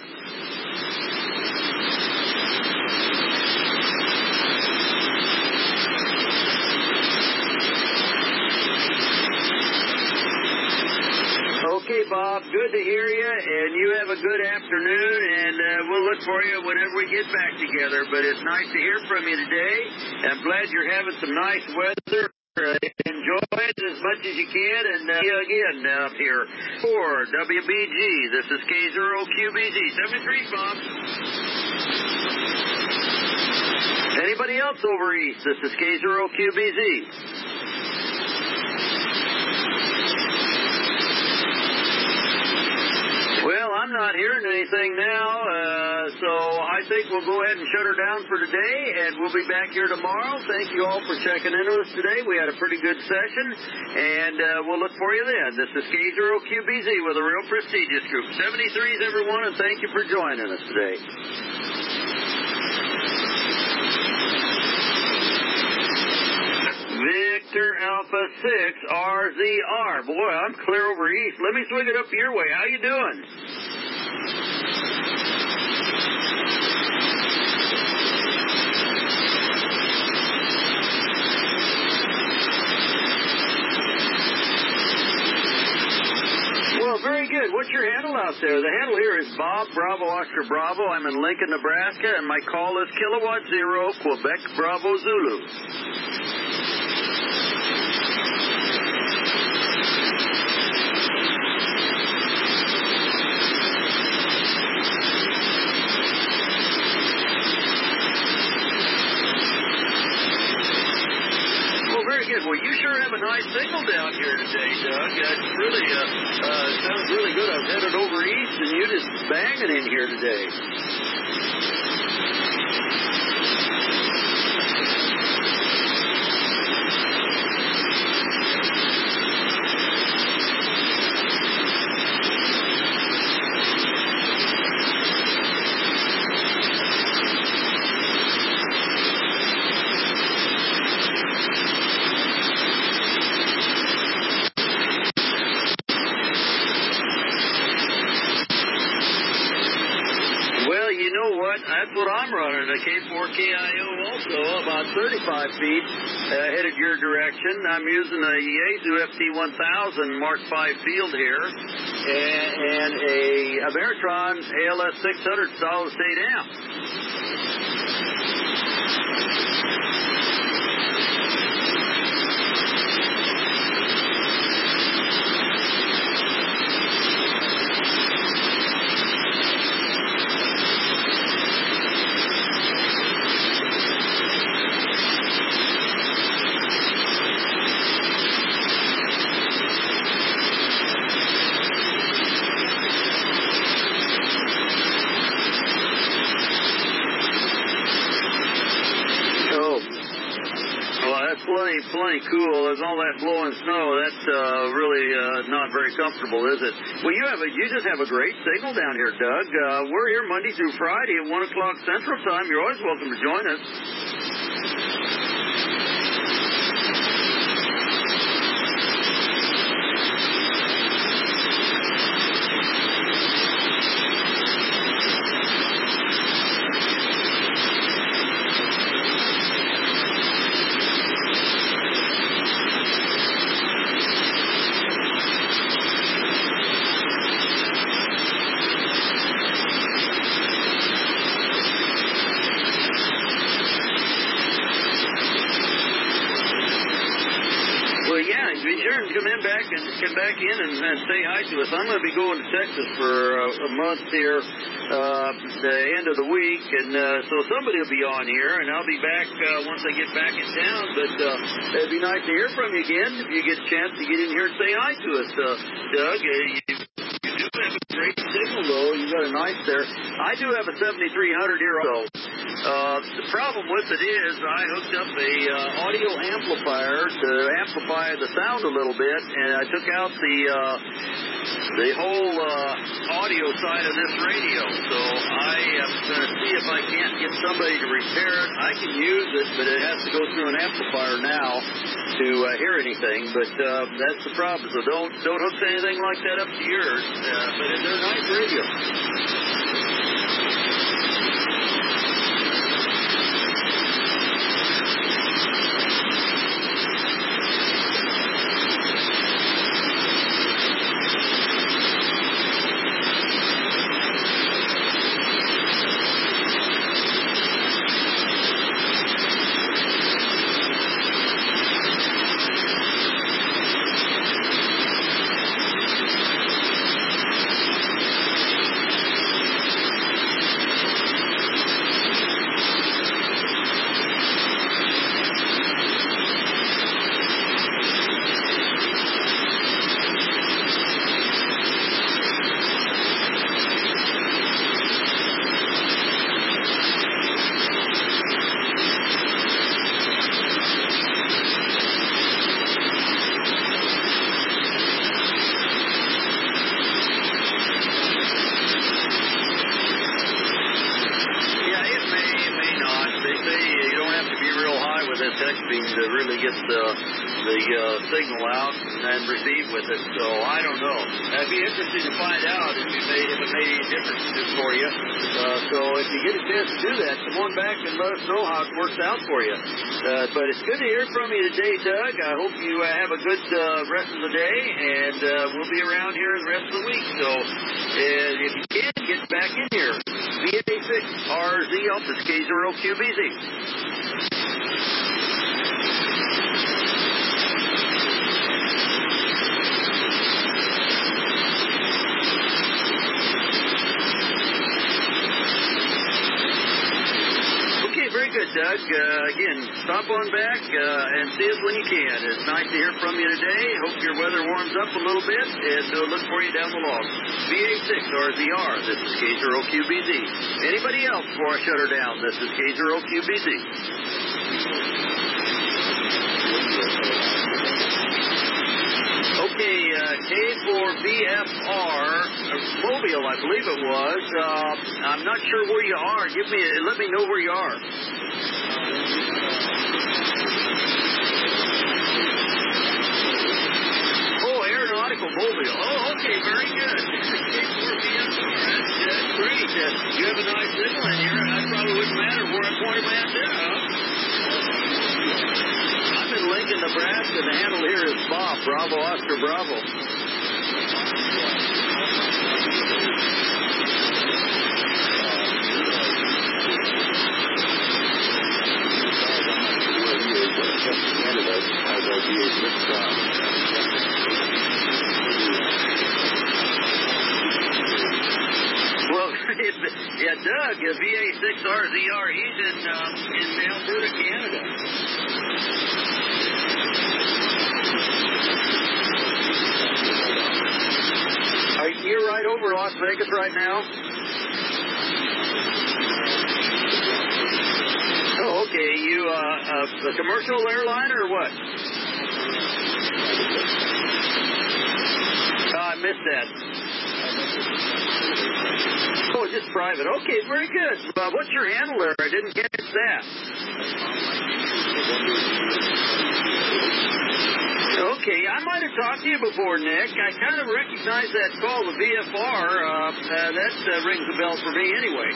Okay, Bob, good to hear you, and you have a good afternoon, and uh, we'll look for you whenever we get back together. But it's nice to hear from you today. I'm glad you're having some nice weather. Uh, enjoy it as much as you can, and uh, see you again out here for W B G. This is K zero Q B Z. seventy-three, Bob. Anybody else over east? This is K zero Q B Z. Well, I'm not hearing anything now, uh, so I think we'll go ahead and shut her down for today, and we'll be back here tomorrow. Thank you all for checking in with us today. We had a pretty good session, and uh, we'll look for you then. This is K zero Q B Z with a real prestigious group. seventy-threes, everyone, and thank you for joining us today. Victor Alpha six R Z R. Boy, I'm clear over east. Let me swing it up your way. How you doing? Well, very good. What's your handle out there? The handle here is Bob Bravo Oscar Bravo. I'm in Lincoln, Nebraska, and my call is Kilowatt Zero, Quebec Bravo Zulu. Well, you sure have a nice signal down here today, Doug. It's really, uh, uh, sounds really good. I was headed over east, and you're just banging in here today. That's what I'm running, a K four K I O also, about thirty-five feet uh, headed your direction. I'm using a Yaesu F T one thousand Mark five field here and, and a Ameritron A L S six hundred solid state amp. Plenty cool. There's all that blowing snow. That's uh, really uh, not very comfortable, is it? Well, you have a, you just have a great signal down here, Doug. Uh, we're here Monday through Friday at one o'clock Central Time. You're always welcome to join us. back and come back in and, and say hi to us. I'm going to be going to Texas for a, a month here, uh, the end of the week, and uh, so somebody will be on here, and I'll be back uh, once I get back in town. But uh, it'd be nice to hear from you again if you get a chance to get in here and say hi to us, uh, Doug. Uh, you, you do have a great signal, though. You got a nice there. I do have a seventy-three hundred here, though. Uh, the problem with it is I hooked up a uh, audio amplifier to amplify the sound a little bit, and I took out the uh, the whole uh, audio side of this radio. So I am going to see if I can't get somebody to repair it. I can use it, but it has to go through an amplifier now to uh, hear anything. But uh, that's the problem. So don't don't hook anything like that up to yours. Uh, but they're nice radios. To really get the, the uh, signal out and receive with it. So I don't know. It'd be interesting to find out if, you made, if it made any difference for you. Uh, so if you get a chance to do that, come on back and let us know how it works out for you. Uh, but it's good to hear from you today, Doug. I hope you uh, have a good uh, rest of the day, and uh, we'll be around here the rest of the week. So uh, if you can, get back in here. V A six R Z Alpha K zero Q B Z. Very good, Doug. Uh, again, stop on back uh, and see us when you can. It's nice to hear from you today. Hope your weather warms up a little bit, and we'll look for you down the log. V A six R Z R, this is K zero Q B Z. Anybody else before I shut her down? This is K zero Q B Z. Okay, uh, K for B F R, Mobile, I believe it was. Uh, I'm not sure where you are. Give me, let me know where you are. Oh, Aeronautical Mobile. Oh, okay, very good. K four B F R, that's, that's great. Uh, you have a nice signal in here. That probably wouldn't matter where I pointed my antenna, huh? In Lincoln, Nebraska, the handle here is Bob, Bravo, Oscar, Bravo. Well, yeah, Doug, V A six R Z R, he's in, um, in Alberta, Canada. Are you right over Las Vegas right now? Oh, okay. You uh, uh, a commercial airliner or what? Oh, I missed that. Oh, just private. Okay, very good. Uh, what's your handle there? I didn't catch that. Okay, I might have talked to you before, Nick. I kind of recognize that call, the V F R. Uh, uh, that uh, rings a bell for me anyway.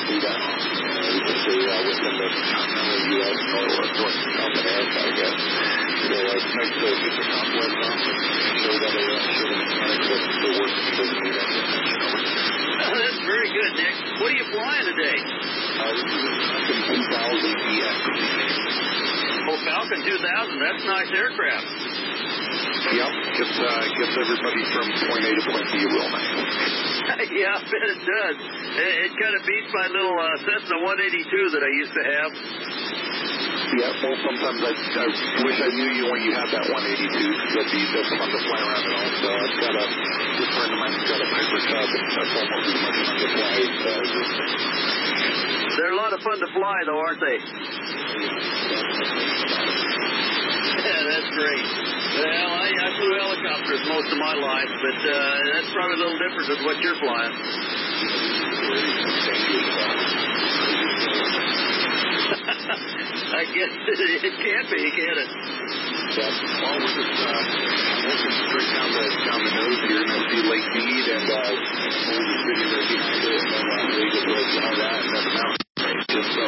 flew that off. Uh, especially uh, within the continental U S, North, North and South America, I guess. So uh, it's nice to get the complex off and show that a, uh, show the mechanic that the work doesn't need that attention over. Oh, that's very good, Nick. What are you flying today? Uh, this is a Falcon two thousand E X. Oh, Falcon two thousand. That's a nice aircraft. Yep, gets, uh, gets everybody from point A to point B real nice. Yeah, I bet it does. It, it kind of beats my little uh, Cessna one eighty-two that I used to have. Yeah, well, sometimes I, I wish I knew you when you had that one eighty-two. That'd be that's fun to fly around and also. I've got a good friend of mine who's got a Piper Cub, and that's almost as much fun to fly as uh, this thing. They're a lot of fun to fly, though, aren't they? Yeah, that's great. Well, I, I flew helicopters most of my life, but uh, that's probably a little different than what you're flying. I guess it, it can't be, can it? Yeah, well, we're just uh, looking straight down the, down the nose here, and I see Lake Mead, and uh, we'll just sitting right behind it, and then uh, we get right behind that, and then the mountain ranges, so...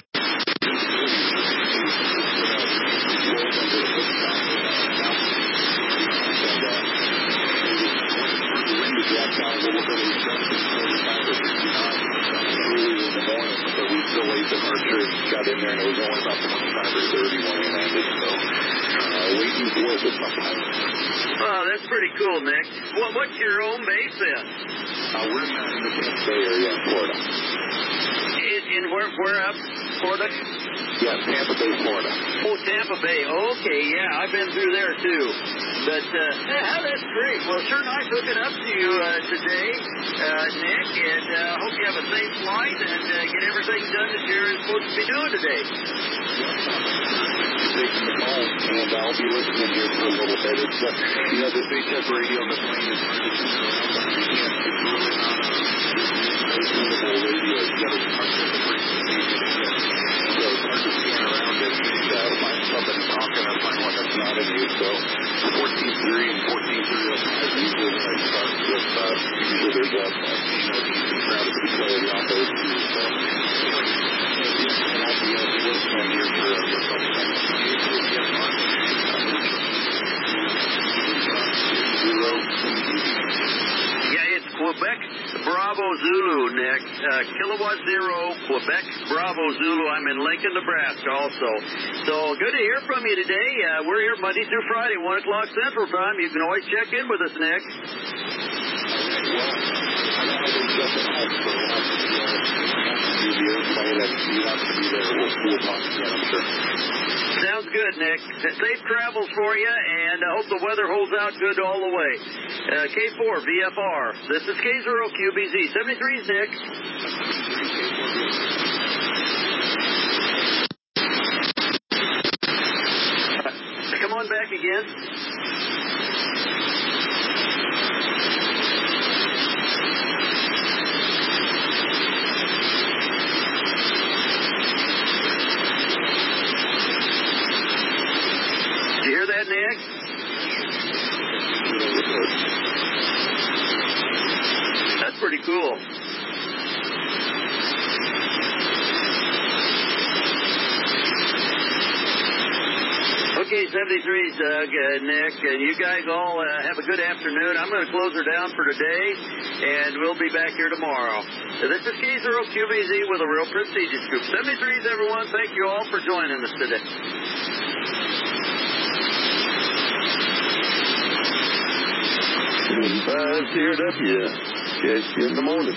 Dropped down a little bit of the stuff in forty-five or fifty-nine early in the morning, so we still ate the Archer, got in there, and it was only about twenty-five or thirty when we landed, so uh, waiting for it with my pilot. Oh, that's pretty cool, Nick. Well, what's your home base then? Uh, we're in the, in the Tampa Bay area in Florida. In, in where, where up? Florida? Yeah, Tampa Bay, Florida. Oh, Tampa Bay. Okay, yeah, I've been through there too. But, uh, yeah, that's great. Well, sure nice hooking up to you uh, today, uh, Nick, and I uh, hope you have a safe flight and uh, get everything done that you're supposed to be doing today. Taking the call, and I'll be listening here for a little bit. It's, uh, you know, this H F radio on the plane is hard to tune around, but you can't, it's really not a tunable radio. You got to touch it to bring the station in. So it's hard to scan around it and uh, find something talking or find one that's not in you. So fourteen three and fourteen three oh five usually when I start with, uh, usually there's a, a you know, decent travesty clarity on those two. So anyway, and I'll be uh, listening here for uh, for some time. Yeah, it's Quebec Bravo Zulu, Nick. Uh, Kilowatt Zero, Quebec Bravo Zulu. I'm in Lincoln, Nebraska also. So good to hear from you today. Uh, we're here Monday through Friday, one o'clock Central Time. You can always check in with us, Nick. Sounds good, Nick. Safe travels for you, and I hope the weather holds out good all the way. Uh, K four V F R. This is K zero Q B Z. seventy-three is Nick. Come on back again. Did you hear that, Nick? That's pretty cool. Okay, seventy-three's Doug, uh, Nick, and you guys all uh, have a good afternoon. I'm going to close her down for today, and we'll be back here tomorrow. So this is K zero Q B Z with a real prestigious group. seventy-threes, everyone. Thank you all for joining us today. Five cleared up, yeah. Catch you in the morning.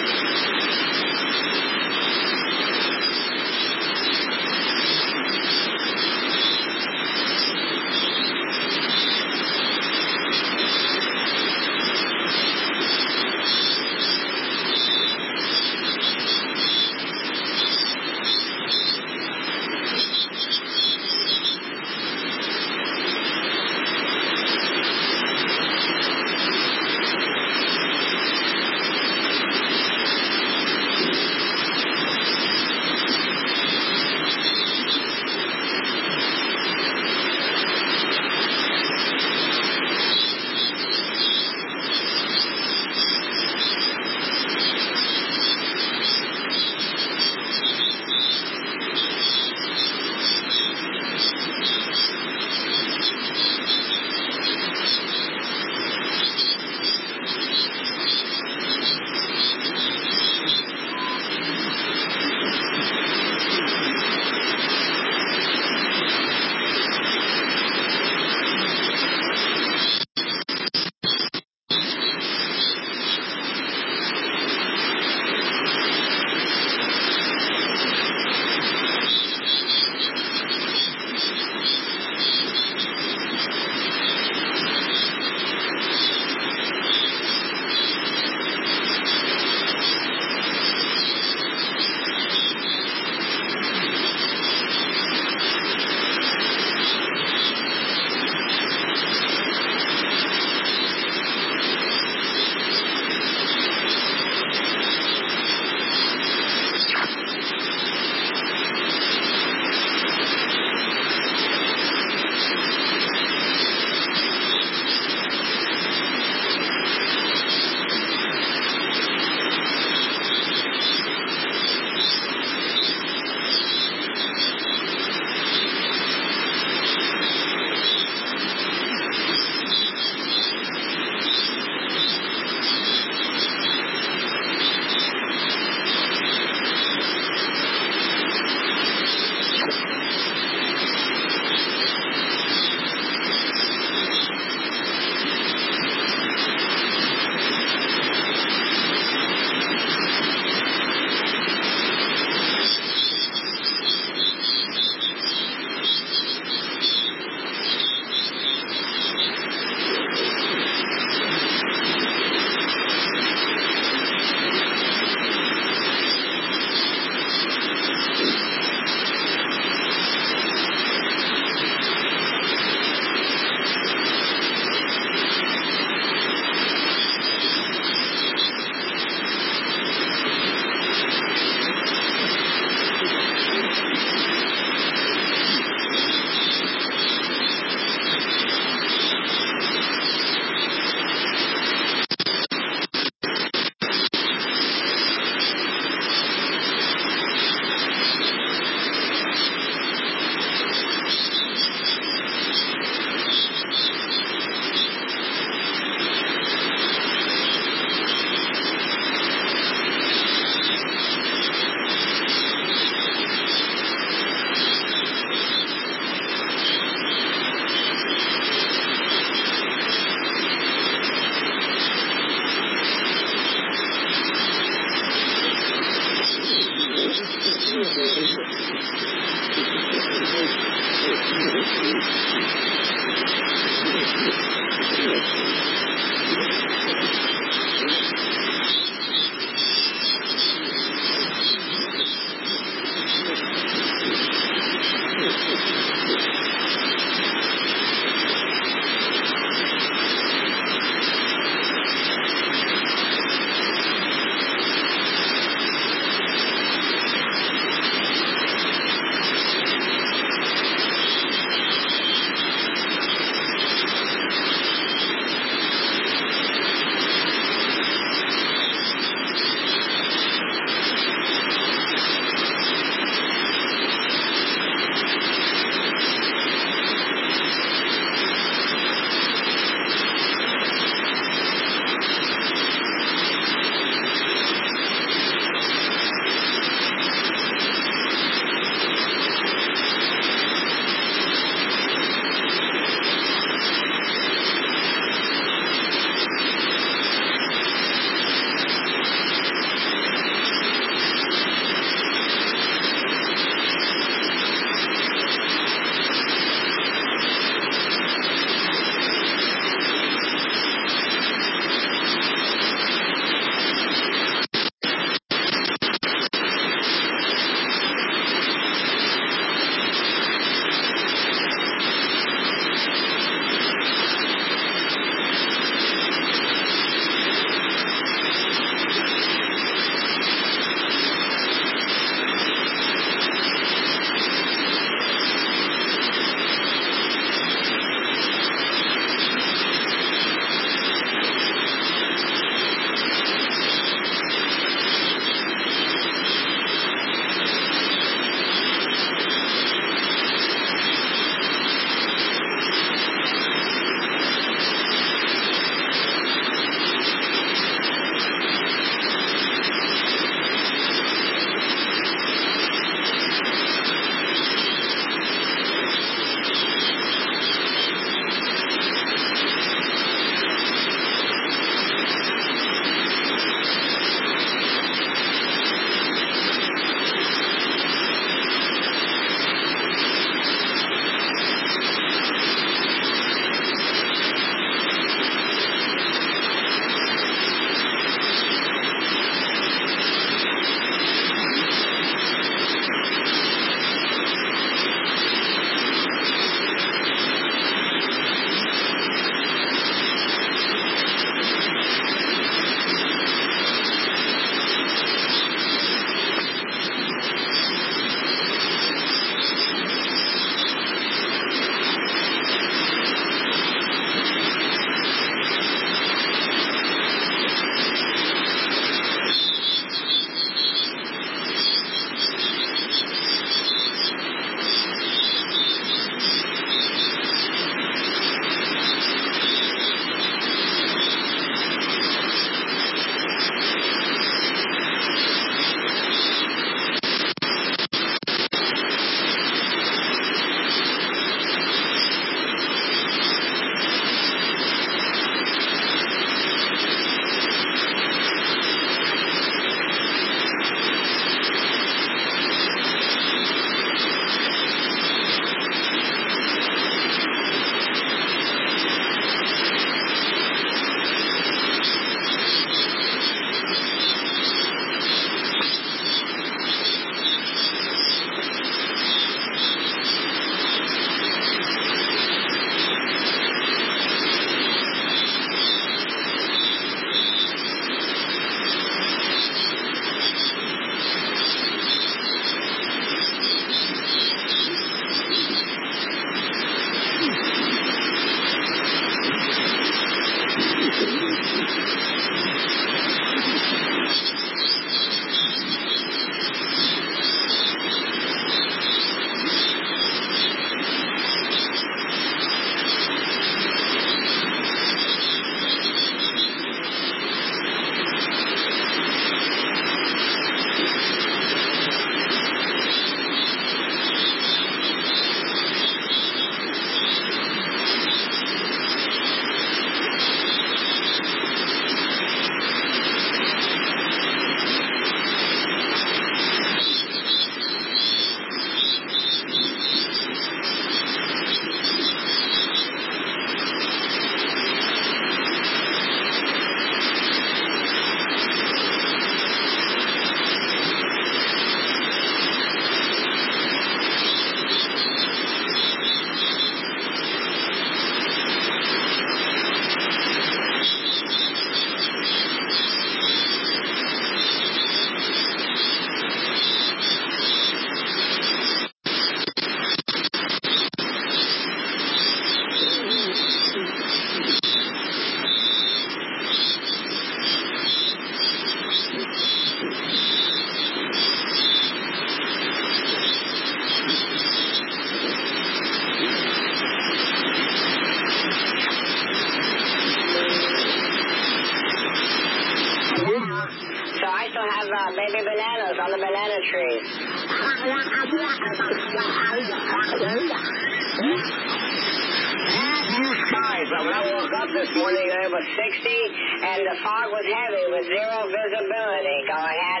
Blue skies, but when I woke up this morning, it was sixty, and the fog was heavy with zero visibility. Go ahead.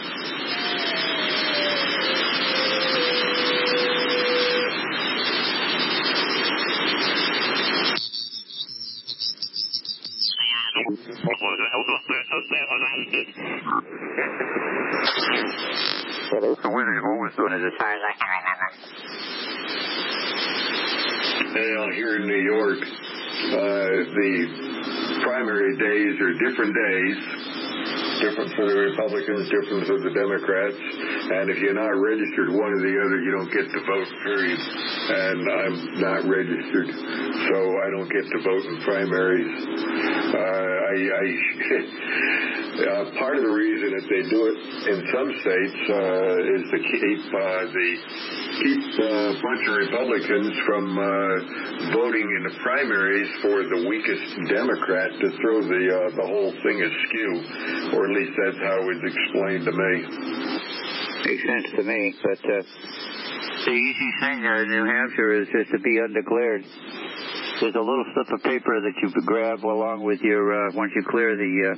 The winter you've always done it as far as I can remember. Now, here in New York, uh, the primary days are different days, different for the Republicans, different for the Democrats, and if you're not registered one or the other, you don't get to vote, period. And I'm not registered, so I don't get to vote in primaries. Uh, I, I uh, part of the reason that they do it in some states uh, is to keep uh, the keep uh, a bunch of Republicans from uh, voting in the primaries for the weakest Democrat to throw the uh, the whole thing askew, or at least that's how it was explained to me. Makes sense to me, but uh, the easy thing there in New Hampshire is just to be undeclared. There's a little slip of paper that you grab along with your, uh, once you clear the, uh,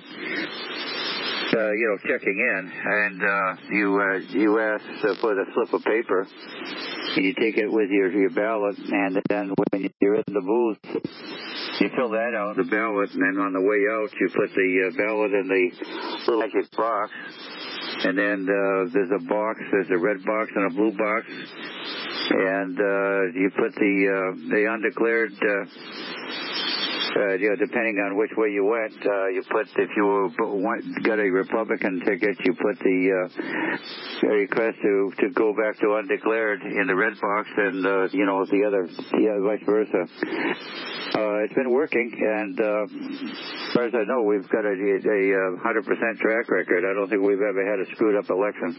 uh, you know, checking in, and uh, you uh, you ask uh, for the slip of paper, and you take it with your, your ballot, and then when you're in the booth, you fill that out, the ballot, and then on the way out, you put the uh, ballot in the little magic box, and then uh, there's a box, there's a red box and a blue box, and uh, you put the uh, the undeclared, uh, uh, you know, depending on which way you went, uh, you put, if you were, got a Republican ticket, you put the uh, request to, to go back to undeclared in the red box, and, uh, you know, the other, yeah, vice versa. Uh, it's been working, and uh, as far as I know, we've got a, a, a one hundred percent track record. I don't think we've ever had a screwed-up election.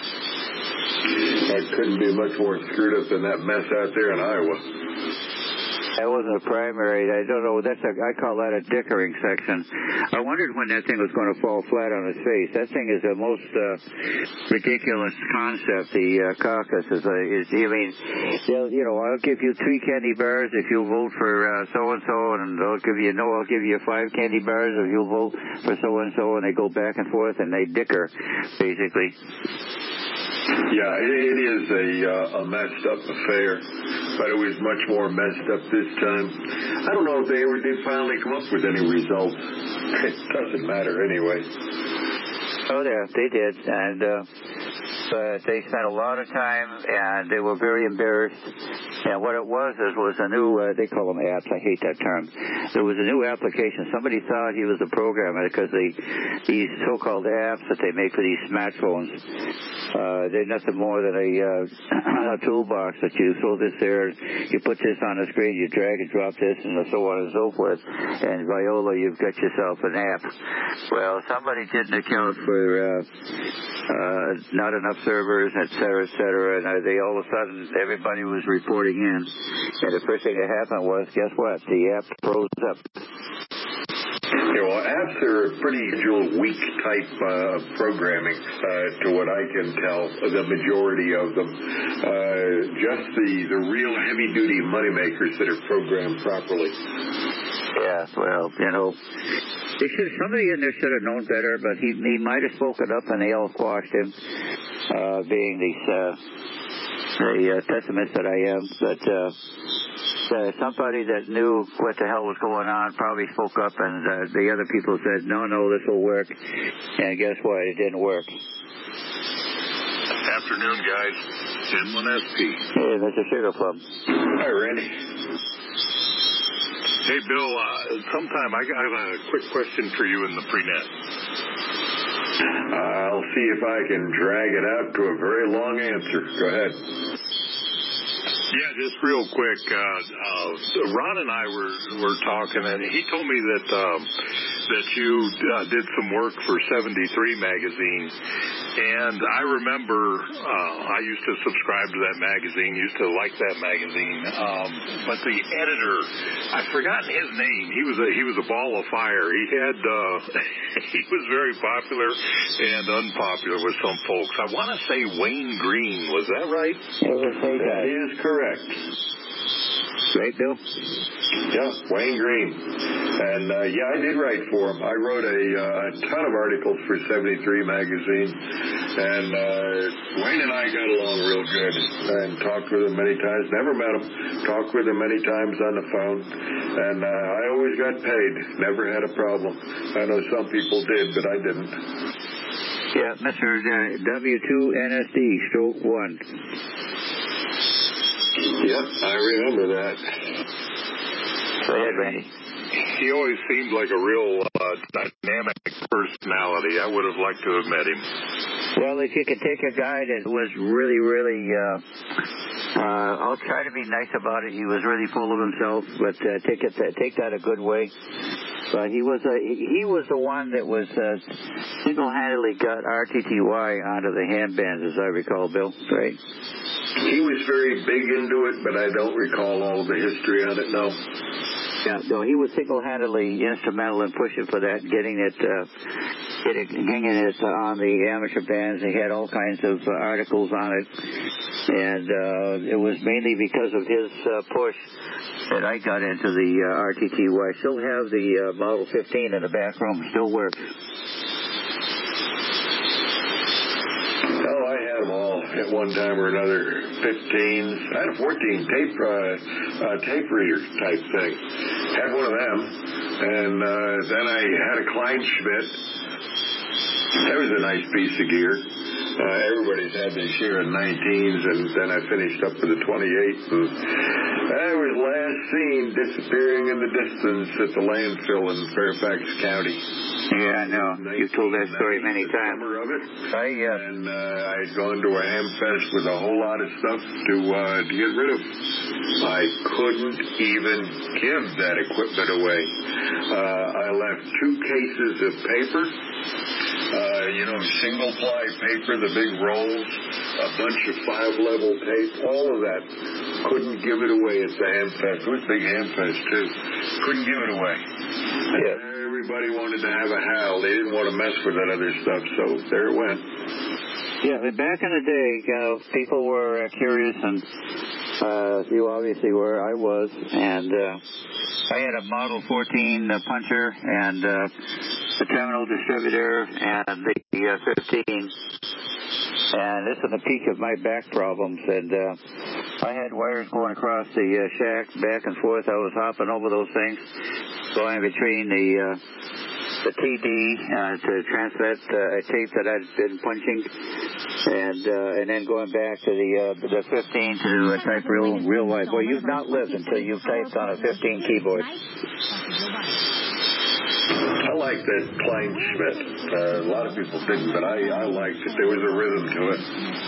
That couldn't be much more screwed up than that mess out there in Iowa. That wasn't a primary. I don't know. That's a, I call that a dickering section. I wondered when that thing was going to fall flat on its face. That thing is the most uh, ridiculous concept. The uh, caucus is, a, is. I mean, you know, I'll give you three candy bars if you vote for uh, so and so, and I'll give you no. I'll give you five candy bars if you vote for so and so, and they go back and forth and they dicker, basically. Yeah, it is a, uh, a messed up affair, but it was much more messed up this time. I don't know if they ever did finally come up with any results. It doesn't matter anyway. Oh, yeah, they did, and uh, but they spent a lot of time, and they were very embarrassed. And what it was is was a new, uh, they call them apps. I hate that term. There was a new application. Somebody thought he was a programmer because they, these so-called apps that they make for these smartphones, uh, they're nothing more than a, uh, a toolbox that you throw this there, you put this on the screen, you drag and drop this, and so on and so forth. And Viola, you've got yourself an app. Well, somebody didn't account for uh, uh, not enough servers, et cetera, et cetera, and uh, they all of a sudden, everybody was reporting in. And the first thing that happened was, guess what? The app froze up. You know, apps are a pretty weak type uh, of programming, uh, to what I can tell, the majority of them. Uh, just the, the real heavy-duty moneymakers that are programmed properly. Yeah, well, you know, they should, somebody in there should have known better, but he he might have spoken up and they all squashed him, uh, being the, uh, the uh, pessimist that I am. But uh, uh, somebody that knew what the hell was going on probably spoke up, and uh, the other people said, no, no, this will work. And guess what? It didn't work. Afternoon, guys. M one S P. Hey, Mister Sugarplum. Hi, Randy. Hey, Bill, uh, sometime I got a quick question for you in the pre-net. I'll see if I can drag it out to a very long answer. Go ahead. Yeah, just real quick. Uh, uh, Ron and I were, were talking, and he told me that um, that you uh, did some work for seventy-three magazine, And I remember uh, I used to subscribe to that magazine, used to like that magazine. Um, but the editor, I've forgotten his name. He was a he was a ball of fire. He had uh, he was very popular and unpopular with some folks. I want to say Wayne Green. Was that right? It was that is correct. Right, Bill? Yeah, Wayne Green. And, uh, yeah, I did write for him. I wrote a, uh, a ton of articles for seventy-three magazine. And uh, Wayne and I got along real good and talked with him many times. Never met him. Talked with him many times on the phone. And uh, I always got paid. Never had a problem. I know some people did, but I didn't. Yeah, Mister W two N S D, stroke one. Yep, I remember that. Go ahead, Randy. He always seemed like a real uh, dynamic personality. I would have liked to have met him. Well, if you could take a guy that was really, really, uh, uh, I'll try to be nice about it. He was really full of himself, but uh, take it, take that a good way. But he was a, he was the one that was uh, single-handedly got R T T Y onto the handbands, as I recall, Bill. Right? He was very big into it, but I don't recall all of the history on it, no. Yeah, no, he was single-handedly instrumental in pushing for that, getting it, uh, getting, getting it on the amateur bands. He had all kinds of uh, articles on it, and uh, it was mainly because of his uh, push that I got into the uh, R T T Y. I still have the uh, Model fifteen in the back room. Still works. Oh, I had them all at one time or another. fifteens. I had a fourteen tape uh, uh, tape reader type thing. Had one of them, and uh, then I had a Kleinschmidt. That was a nice piece of gear. Uh, everybody's had their share of nineteens, and then I finished up with a twenty-eight. And I was last seen disappearing in the distance at the landfill in Fairfax County. Yeah, I know. You've told that story many times. Of it. I, uh, and uh, I had gone to a hamfest with a whole lot of stuff to uh, to get rid of. I couldn't even give that equipment away. Uh, I left two cases of paper. Uh, you know, single-ply paper, the big rolls, a bunch of five-level tape, all of that. Couldn't give it away at the Hamfest. It was a big Hamfest, too. Couldn't give it away. Yeah. Everybody wanted to have a howl. They didn't want to mess with that other stuff, so there it went. Yeah, back in the day, you know, people were uh, curious, and uh, you obviously were, I was, and uh, I had a Model fourteen uh, puncher and uh, the terminal distributor and the uh, fifteen, and this was the peak of my back problems, and uh, I had wires going across the uh, shack back and forth. I was hopping over those things, going between the uh, the T D uh, to transmit uh, a tape that I'd been punching, and uh, and then going back to the uh, the fifteen to uh, type real real wide. Boy, you've not lived until you've typed on a fifteen keyboard. I like that Kleinschmidt. Uh, a lot of people didn't, but I, I liked it. There was a rhythm to it.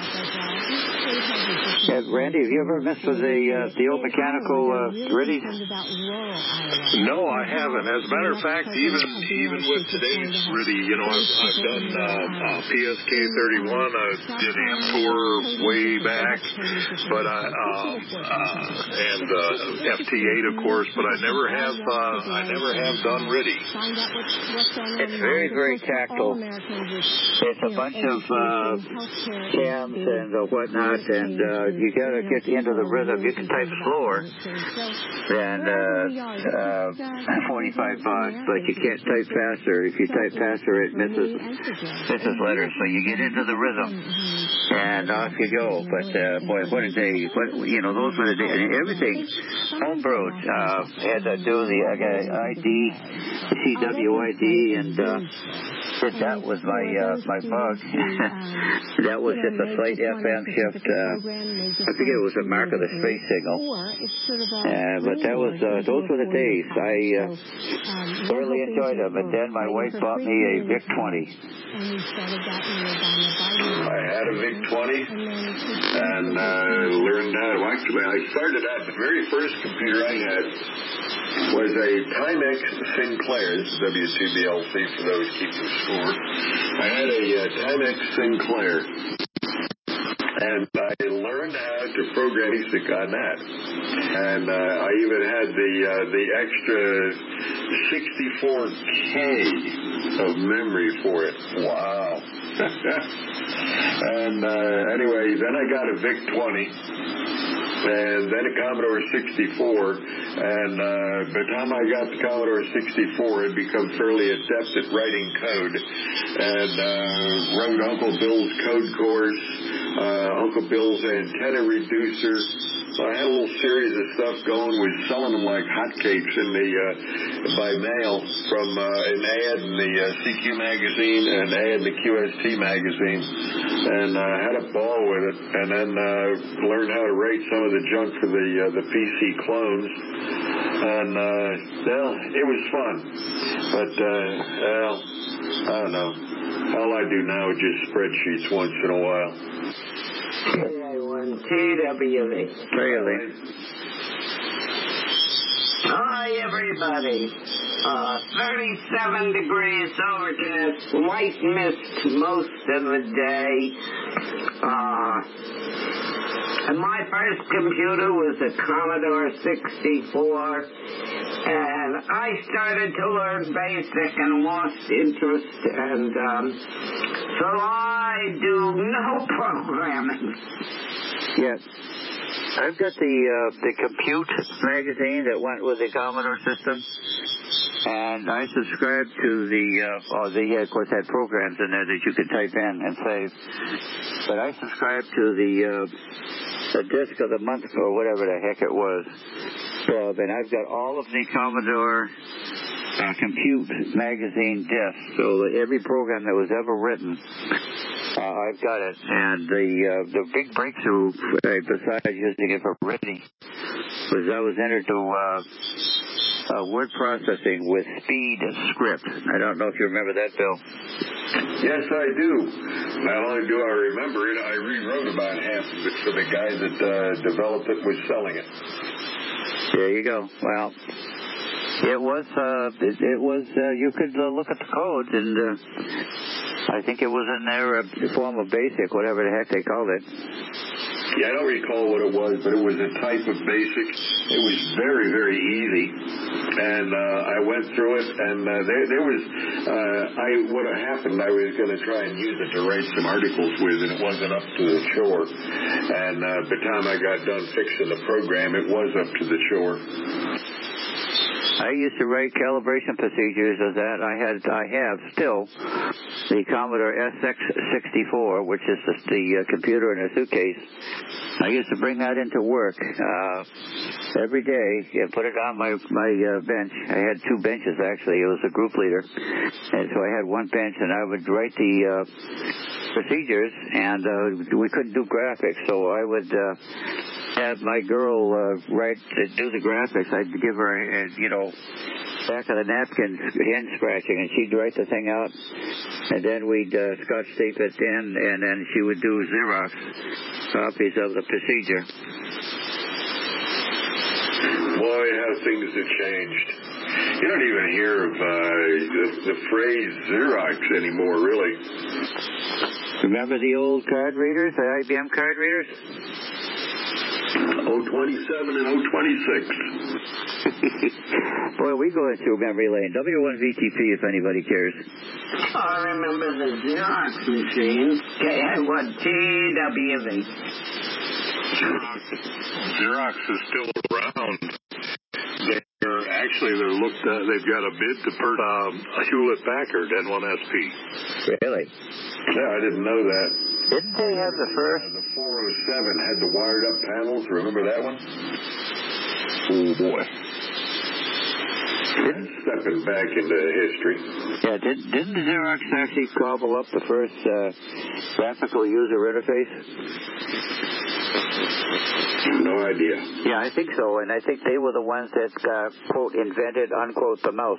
Yeah, Randy, have you ever messed with the uh, the old mechanical uh, riddies? No, I haven't. As a matter of fact, even even with today's riddy, you know, I've, I've done uh, uh, P S K thirty-one. I did Amtor way back, but I um, uh, and uh, F T eight, of course. But I never have uh, I never have done riddy. It's very very tactile. It's a bunch of uh, cams and uh, whatnot. And uh, you got to get into the rhythm. You can type slower than uh, uh, forty-five bucks, but you can't type faster. If you type faster, it misses misses letters. So you get into the rhythm, and off you go. But uh, boy, what a day! What you know, those were the days. And everything homebrewed. Uh, had to do the uh, I D, C W I D, and uh, that was my uh, my bug. That was just a slight F M shift. Uh, I forget it was a mark of the space signal. Uh, but that was uh, those were the days. I uh, thoroughly enjoyed them. And then my wife bought me a VIC twenty. I had a VIC twenty and uh, learned how to actually. I started out the very first computer I had was a Timex Sinclair. This is W two B L C for those keeping score. I had a uh, Timex Sinclair. And I learned how to program BASIC on that. And uh, I even had the uh, the extra sixty-four K of memory for it. Wow. And uh, anyway, then I got a VIC twenty. And then a Commodore sixty-four, and uh, by the time I got the Commodore sixty-four, I'd become fairly adept at writing code, and uh, wrote Uncle Bill's code course, uh, Uncle Bill's antenna reducer. So I had a little series of stuff going. Was selling them like hotcakes in the uh, by mail from uh, an ad in the uh, C Q magazine and an ad in the Q S T magazine, and uh, had a ball with it. And then uh, learned how to rate some of the junk for the uh, the P C clones. And uh, well, it was fun, but uh, well, I don't know. All I do now is just spreadsheets once in a while. T W V. Really? Hi, everybody. Uh, thirty-seven degrees overcast, white mist most of the day. Uh, and my first computer was a Commodore sixty-four. And I started to learn BASIC and lost interest. And um, so I do no programming. Yes. I've got the uh, the Compute magazine that went with the Commodore system, and I subscribed to the, uh, oh, they, of course, had programs in there that you could type in and save, but I subscribed to the, uh, the disc of the month, or whatever the heck it was, club, and I've got all of the Commodore uh, Compute magazine discs, so that every program that was ever written, Uh, I've got it, and the uh, the big breakthrough, uh, besides using it for writing, was I was entered to uh, uh, word processing with Speed Script. I don't know if you remember that, Bill. Yes, I do. Not only do I remember it, I rewrote about half of it for the guy that uh, developed it was selling it. There you go. Well, it was uh, it, it was uh, you could uh, look at the code and. Uh, I think it was in their uh, form of BASIC, whatever the heck they called it. Yeah, I don't recall what it was, but it was a type of BASIC. It was very, very easy, and uh, I went through it, and uh, there, there was, uh, I what happened, I was going to try and use it to write some articles with, and it wasn't up to the chore. And uh, by the time I got done fixing the program, it was up to the chore. I used to write calibration procedures of that. I had, I have still the Commodore S X sixty-four, which is the, the uh, computer in a suitcase. I used to bring that into work uh, every day and put it on my my uh, bench. I had two benches actually. It was a group leader, and so I had one bench, and I would write the uh, procedures, and uh, we couldn't do graphics, so I would. Uh, have my girl uh, write, uh, do the graphics. I'd give her, uh, you know, back of the napkin hand scratching, and she'd write the thing out, and then we'd uh, scotch tape it in, and then she would do Xerox copies of the procedure. Boy, how things have changed. You don't even hear of uh, the, the phrase Xerox anymore, really. Remember the old card readers, the I B M card readers? oh twenty-seven and oh twenty-six. Boy, we go into memory lane. W one V T P, if anybody cares. I remember the Xerox machine. K one T W V. Xerox, Xerox is still around. They're actually they're looked. Uh, they've got a bid to purchase um, a Hewlett Packard N one S P. Really? Yeah, I didn't know that. Didn't they have the first? Uh, the four oh seven had the wired up panels. Remember that one? Oh boy. Didn't stepping back into history. Yeah, did, didn't the Xerox actually gobble up the first uh, graphical user interface? no idea. Yeah, I think so, and I think they were the ones that, uh, quote, invented, unquote, the mouse.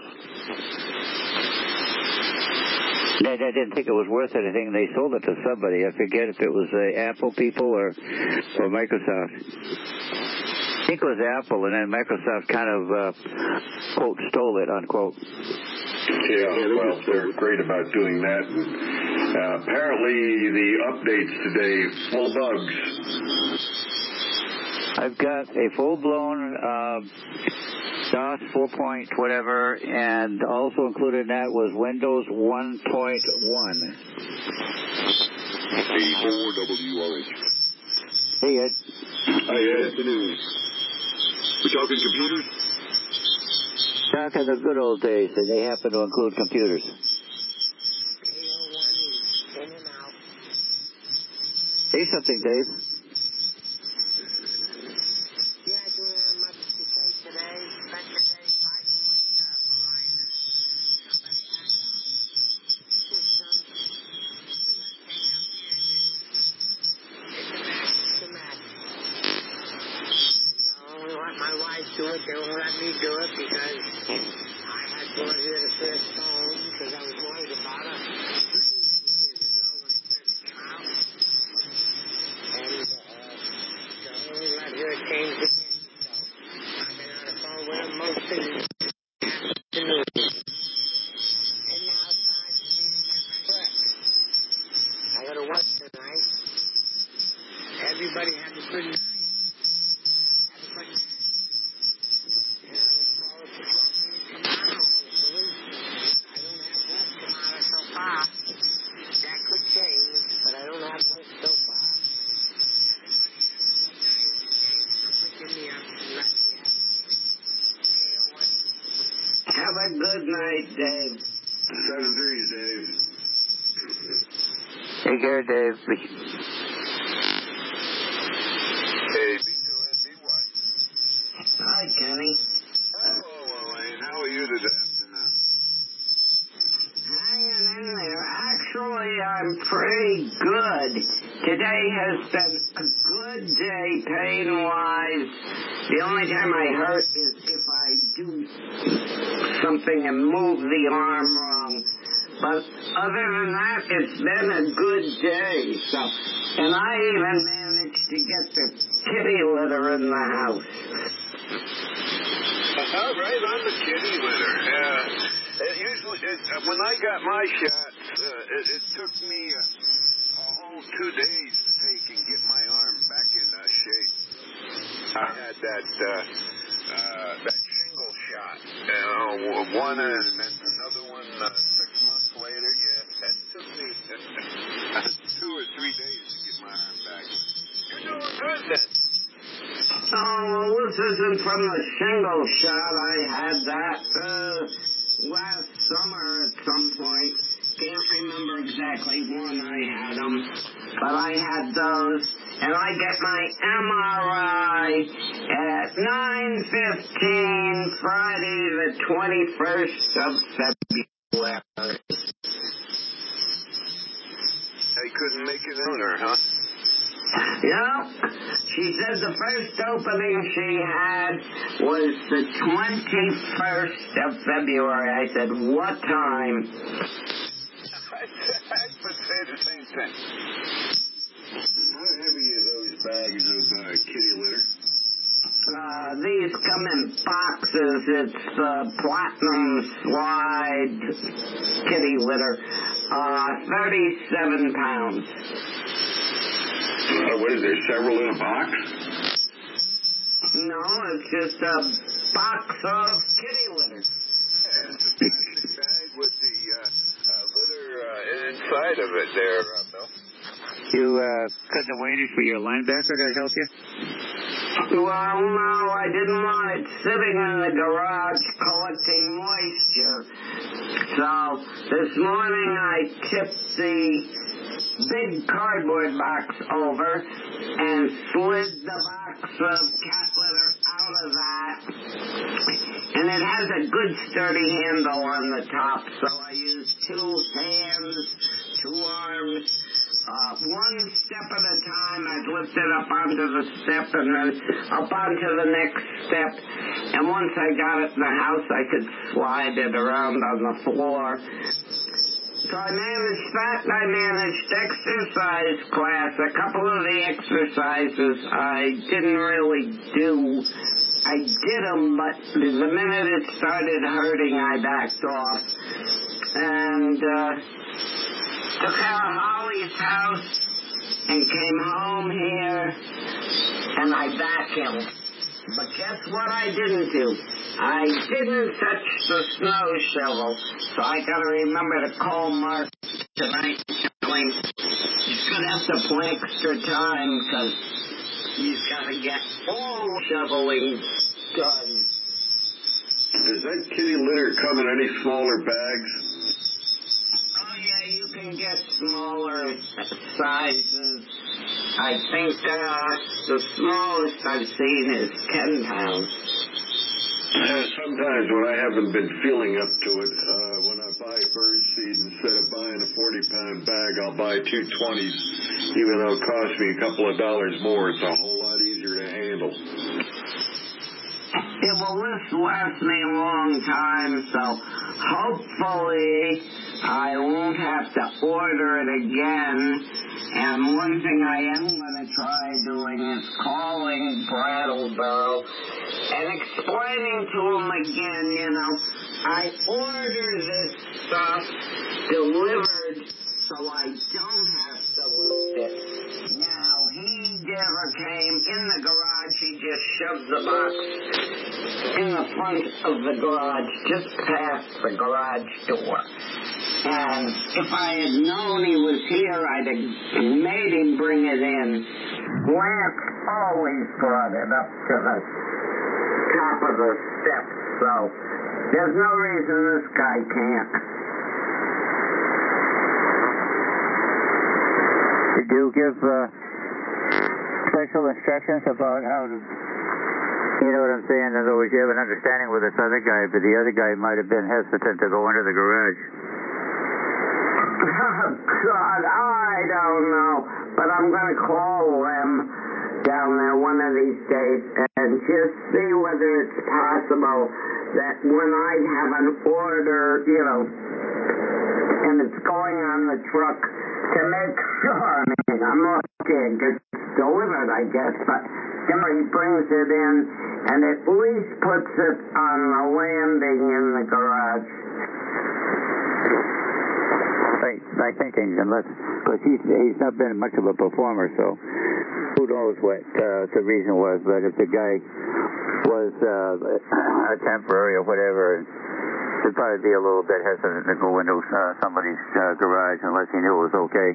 They, they didn't think it was worth anything. They sold it to somebody. I forget if it was the Apple people or or Microsoft. I think it was Apple, and then Microsoft kind of, uh, quote, stole it, unquote. Yeah, well, they're great about doing that. And, uh, apparently, the updates today full of bugs. I've got a full-blown uh, DOS four point whatever, and also included in that was Windows one point one. A four W R H. Hey, Ed. Hi, Ed. Afternoon. We talking computers? Talking the good old days, and they happen to include computers. Say something, Dave. Do it. They won't let me do it because I had brought here the first phone because I was worried about it. And uh, they only let her change the pin. So I've been on the phone with them most of the afternoon. And now it's time for me to get to work. I got to work tonight. Everybody have a good night. Have a good night. That could change, but I don't have work so far. Have a good night, Dave. Seven threes, Dave. Take care, Dave. Hey, B two N B Y. Hi, Kenny. Hello, Elaine. How are you today? Hanging in there. Actually, I'm pretty good. Today has been a good day pain-wise. The only time I hurt is if I do something and move the arm wrong. But other than that, it's been a good day. So, and I even managed to get the kitty litter in the house. Uh, right on the kitty litter. Yeah. It usually, it, uh, when I got my shots, uh, it, it took me a, a whole two days to take and get my arm back in uh, shape. I had that uh, uh, that shingle shot, you know, one and then another one uh, six months later. Yeah, that took me uh, two or three days to get my arm back. You're doing good then. Oh, well, this isn't from the shingle shot. I had that uh, last summer at some point. Can't remember exactly when I had them, but I had those. And I get my M R I at nine fifteen, Friday the twenty-first of February. They couldn't make it sooner, huh? Yeah, she said the first opening she had was the twenty-first of February. I said, what time? I would say the same thing. How heavy are those bags of uh, kitty litter? Uh, these come in boxes. It's the Platinum Slide kitty litter. Uh, thirty-seven pounds. Uh, what is there, several in a box? No, it's just a box of kitty litter. Yeah, it's a plastic bag with the uh, uh, litter uh, inside of it there, uh, Bill. You uh, couldn't have waited for your linebacker to help you? Well, no, I didn't want it sitting in the garage collecting moisture. So, this morning I tipped the big cardboard box over and slid the box of cat litter out of that. And it has a good sturdy handle on the top, so I used two hands, two arms, uh, one step at a time. I'd lift it up onto the step and then up onto the next step. And once I got it in the house, I could slide it around on the floor. So I managed that, and I managed exercise class. A couple of the exercises I didn't really do. I did them, but the minute it started hurting, I backed off. And uh, took care of Holly's house and came home here, and I vacuumed. But guess what I didn't do? I didn't touch the snow shovel. So I got to remember to call Mark tonight. He's going to have to put extra time because he's got to get all shoveling done. Does that kitty litter come in any smaller bags? Oh, yeah, you can get smaller sizes. I think uh, the smallest I've seen is ten pounds. Uh, sometimes when I haven't been feeling up to it, uh, when I buy bird seed, instead of buying a forty-pound bag, I'll buy two twenties, even though it costs me a couple of dollars more. It's a whole lot easier to handle. Yeah, well, this lasts me a long time, so hopefully I won't have to order it again. And one thing I am going to try doing is calling Brattleboro and explaining to him again, you know, I ordered this stuff delivered so I don't have to lift it. Now, he never came in the garage. He just shoved the box in the front of the garage, just past the garage door. And if I had known he was here, I'd have made him bring it in. Lance always brought it up to the top of the steps, so there's no reason this guy can't. Did you give uh, special instructions about how to... You know what I'm saying? In other words, you have an understanding with this other guy, but the other guy might have been hesitant to go into the garage. Oh, God, I don't know. But I'm going to call them down there one of these days and just see whether it's possible that when I have an order, you know, and it's going on the truck, to make sure, I mean, I'm lucky it gets delivered, I guess, but somebody brings it in and at least puts it on the landing in the garage. Right, my thinking, unless, because he's, he's not been much of a performer, so who knows what uh, the reason was, but if the guy was uh, a temporary or whatever, he'd probably be a little bit hesitant to go into uh, somebody's uh, garage unless he knew it was okay.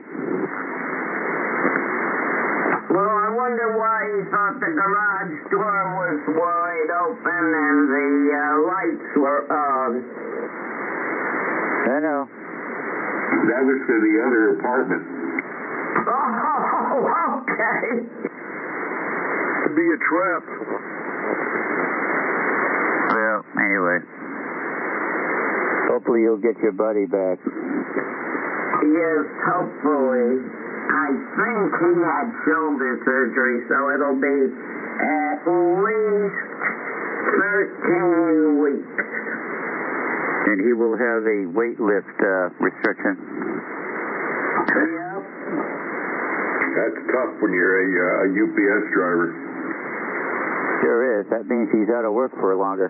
Well, I wonder why he thought the garage door was wide open and the uh, lights were on. I know. That was for the other apartment. Oh, okay. It'd be a trap. Well, anyway. Hopefully you'll get your buddy back. Yes, hopefully. I think he had shoulder surgery, so it'll be at least thirteen weeks. And he will have a weight lift uh, restriction. Yep. That's tough when you're a, uh, a U P S driver. Sure is. That means he's out of work for longer.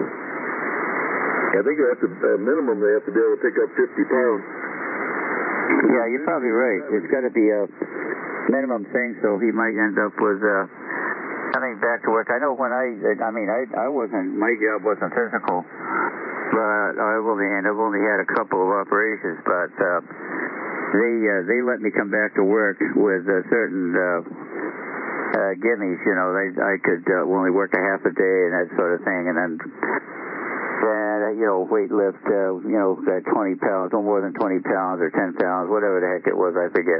I think they have to, at minimum, they have to be able to pick up fifty pounds. Yeah, you're probably right. It's got to be a minimum thing, so he might end up with uh, coming back to work. I know when I, I mean, I, I wasn't, my job wasn't physical, but I've only, and I've only had a couple of operations, but uh, they uh, they let me come back to work with uh, certain uh, uh, gimmies. You know, they, I could uh, only work a half a day and that sort of thing, and then. And, you know, weight lift, uh, you know, uh, twenty pounds, no more than twenty pounds or ten pounds, whatever the heck it was, I forget.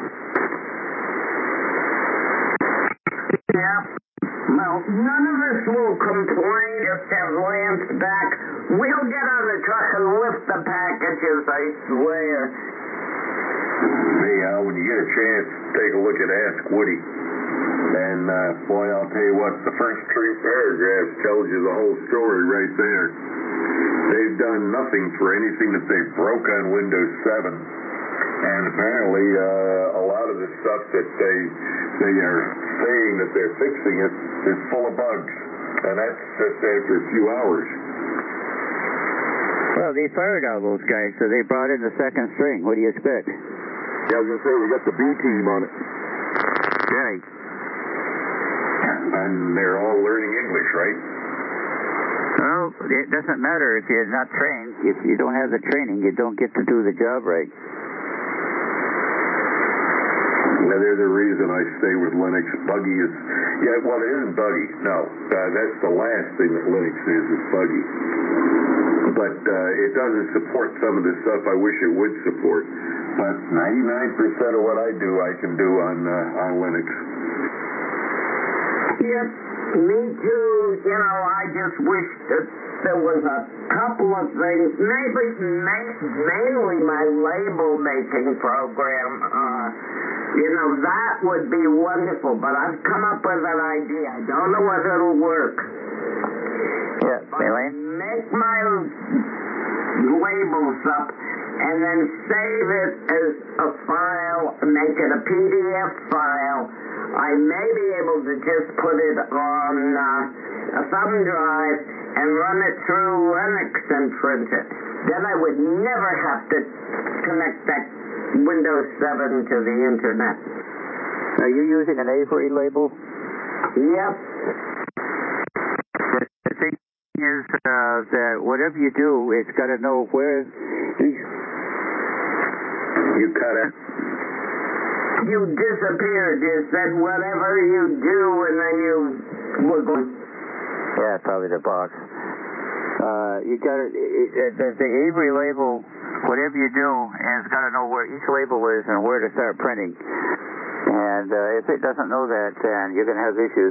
Yeah. Well, none of us will complain. Just have Lance back. We'll get on the truck and lift the packages, I swear. Hey, Al, when you get a chance, take a look at Ask Woody. And, uh, boy, I'll tell you what, the first three paragraphs tells you the whole story right there. They've done nothing for anything that they broke on Windows seven. And apparently, uh, a lot of the stuff that they they are saying that they're fixing it is full of bugs. And that's just after a few hours. Well, they fired all those guys, so they brought in the second string. What do you expect? Yeah, I was going to say, we got the B team on it. Right. And they're all learning English, right? Well, it doesn't matter if you're not trained. If you don't have the training, you don't get to do the job right. Yeah, there's a reason I stay with Linux. Buggy is, yeah, well, it isn't buggy. No, uh, that's the last thing that Linux is, is buggy. But uh, it doesn't support some of the stuff I wish it would support. But ninety-nine percent of what I do, I can do on uh, on Linux. Yep, me too. You know, I just wish that there was a couple of things, maybe ma- mainly my label making program. Uh, you know, that would be wonderful, but I've come up with an idea. I don't know whether it'll work. Yeah, Elaine? Make my labels up and then save it as a file, make it a P D F file. I may be able to just put it on uh, a thumb drive and run it through Linux and print it. Then I would never have to connect that Windows seven to the internet. Are you using an Avery label? Yep. The thing is uh, that whatever you do, it's got to know where each... You cut it. You disappeared. You said whatever you do, and then you were going. Yeah, probably the box. Uh, you got to the, the Avery label. Whatever you do, it's got to know where each label is and where to start printing. And uh, if it doesn't know that, then you're going to have issues.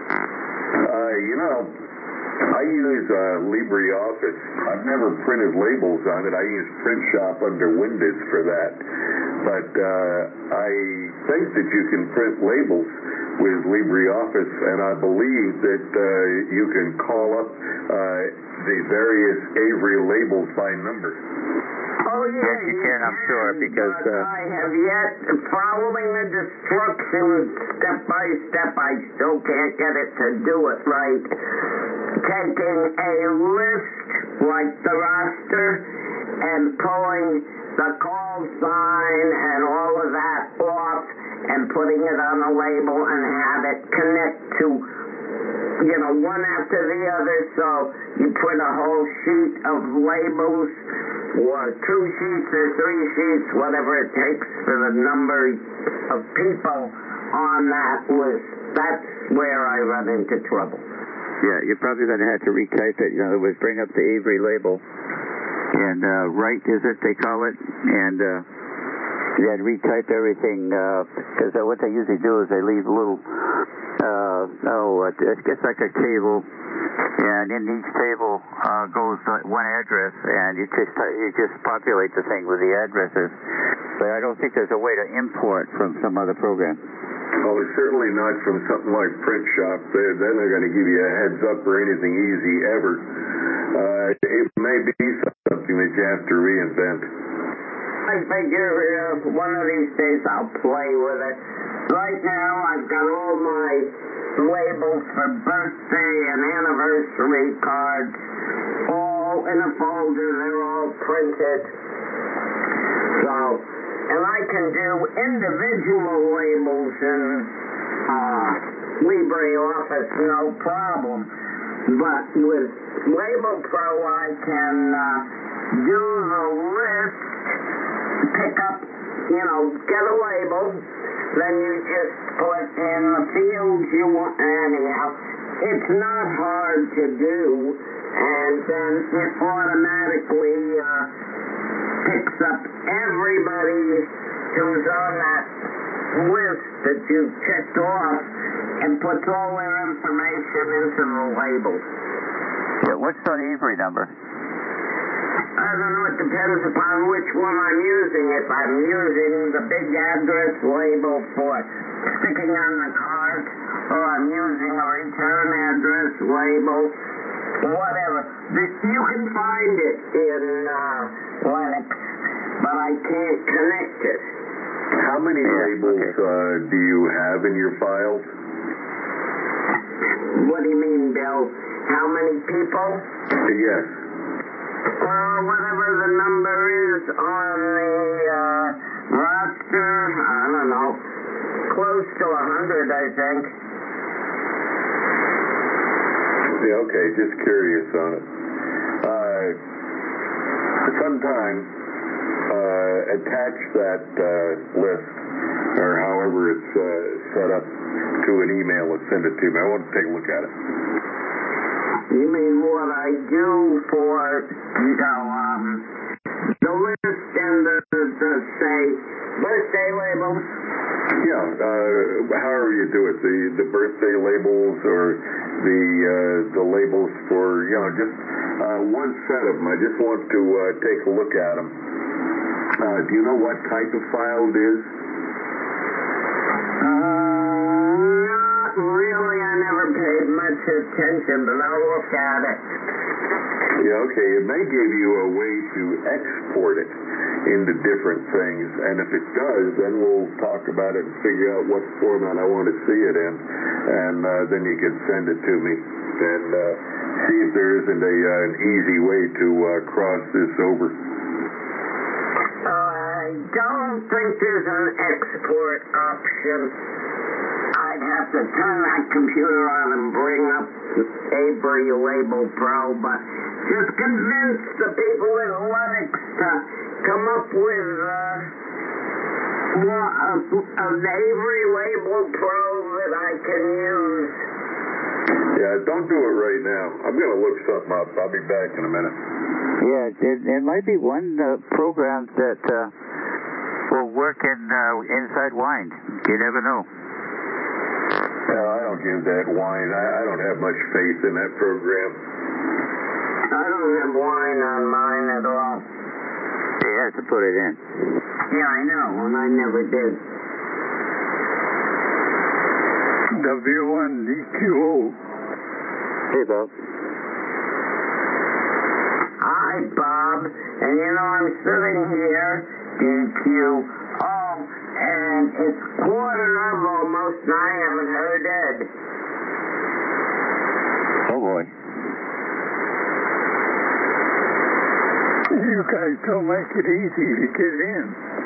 Uh, you know, I use uh, LibreOffice. I've never printed labels on it. I use PrintShop under Windows for that. But uh, I think that you can print labels with LibreOffice, and I believe that uh, you can call up uh, the various Avery labels by number. Oh, yeah, yes, you can, I'm sure, because... But uh, I have yet, following the instructions step by step, I still can't get it to do it right. Taking a list, like the roster, and pulling the call sign and all of that off, and putting it on a label and have it connect to, you know, one after the other, so you put a whole sheet of labels, or two sheets or three sheets, whatever it takes for the number of people on that list. That's where I run into trouble. Yeah, you're probably going to have to retype it. In other words, bring up the Avery label and uh, write, is it they call it, and uh, then retype everything, because uh, what they usually do is they leave a little, uh, oh, it gets like a table, and in each table uh, goes one address, and you just you just populate the thing with the addresses. But I don't think there's a way to import from some other program. Oh, certainly not from something like PrintShop. They're, they're not going to give you a heads up or anything easy ever. Uh, it may be something that you have to reinvent. I figure uh, one of these days I'll play with it. Right now I've got all my labels for birthday and anniversary cards all in a folder. They're all printed. So, and I can do individual labels in uh, LibreOffice, no problem. But with Label Pro, I can uh, do the list, pick up, you know, get a label, then you just put in the fields you want. Anyhow, it's not hard to do, and then it automatically uh, picks up everybody who's on that list that you've checked off and puts all their information into the label. Yeah, what's the Avery number? I don't know, it depends upon which one I'm using. If I'm using the big address label for sticking on the cart, or I'm using a return address label, whatever. You can find it in uh, Linux, but I can't connect it. How many labels uh, do you have in your files? What do you mean, Bill? How many people? Yes. Well, whatever the number is on the uh, roster, I don't know, close to a hundred, I think. Yeah, okay, just curious on it. Uh, sometime uh, attach that uh, list, or however it's uh, set up, to an email and send it to me. I want to take a look at it. You mean what I do for, you know, um, the list and the, the say, birthday labels? Yeah, uh, however you do it, the, the birthday labels or the uh, the labels for, you know, just uh, one set of them. I just want to uh, take a look at them. Uh, do you know what type of file it is? Uh, not really. I never paid much attention, but I'll look at it. Yeah, okay. It may give you a way to export it into different things, and if it does, then we'll talk about it and figure out what format I want to see it in, and uh, then you can send it to me and uh, see if there isn't a, uh, an easy way to uh, cross this over. I don't think there's an export option. I'd have to turn that computer on and bring up Avery Label Pro, but just convince the people in Linux to come up with uh, an Avery Label Pro that I can use. Yeah, don't do it right now. I'm going to look something up. I'll be back in a minute. Yeah, it, it might be one uh, program that uh, will work in uh, inside Wine. You never know. No, I don't use that Wine. I, I don't have much faith in that program. I don't have Wine on mine at all. He has to put it in. Yeah, I know, and I never did. W one D Q O. Hey, Bob. Hi, Bob. And you know, I'm sitting here, D Q O, and it's quarter of almost, and I haven't heard Ed. Oh, boy. You guys don't make it easy to get in.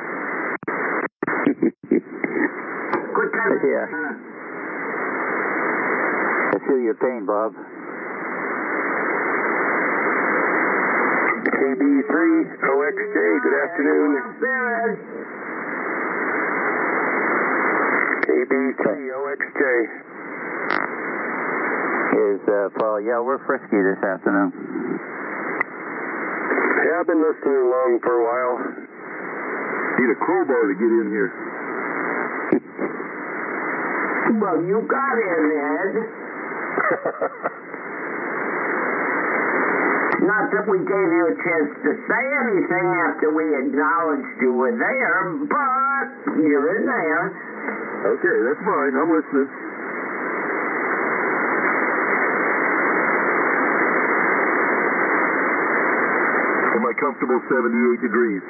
Quit that. Yeah. I feel your pain, Bob. K B three O X J, good afternoon. K B three O X J. Is, uh, Paul, yeah, we're frisky this afternoon. Yeah, I've been listening along for a while. Need a crowbar to get in here. Well, you got in, Ed. Not that we gave you a chance to say anything after we acknowledged you were there, but you're in there. Okay, that's fine. I'm listening. Am I comfortable seventy-eight degrees?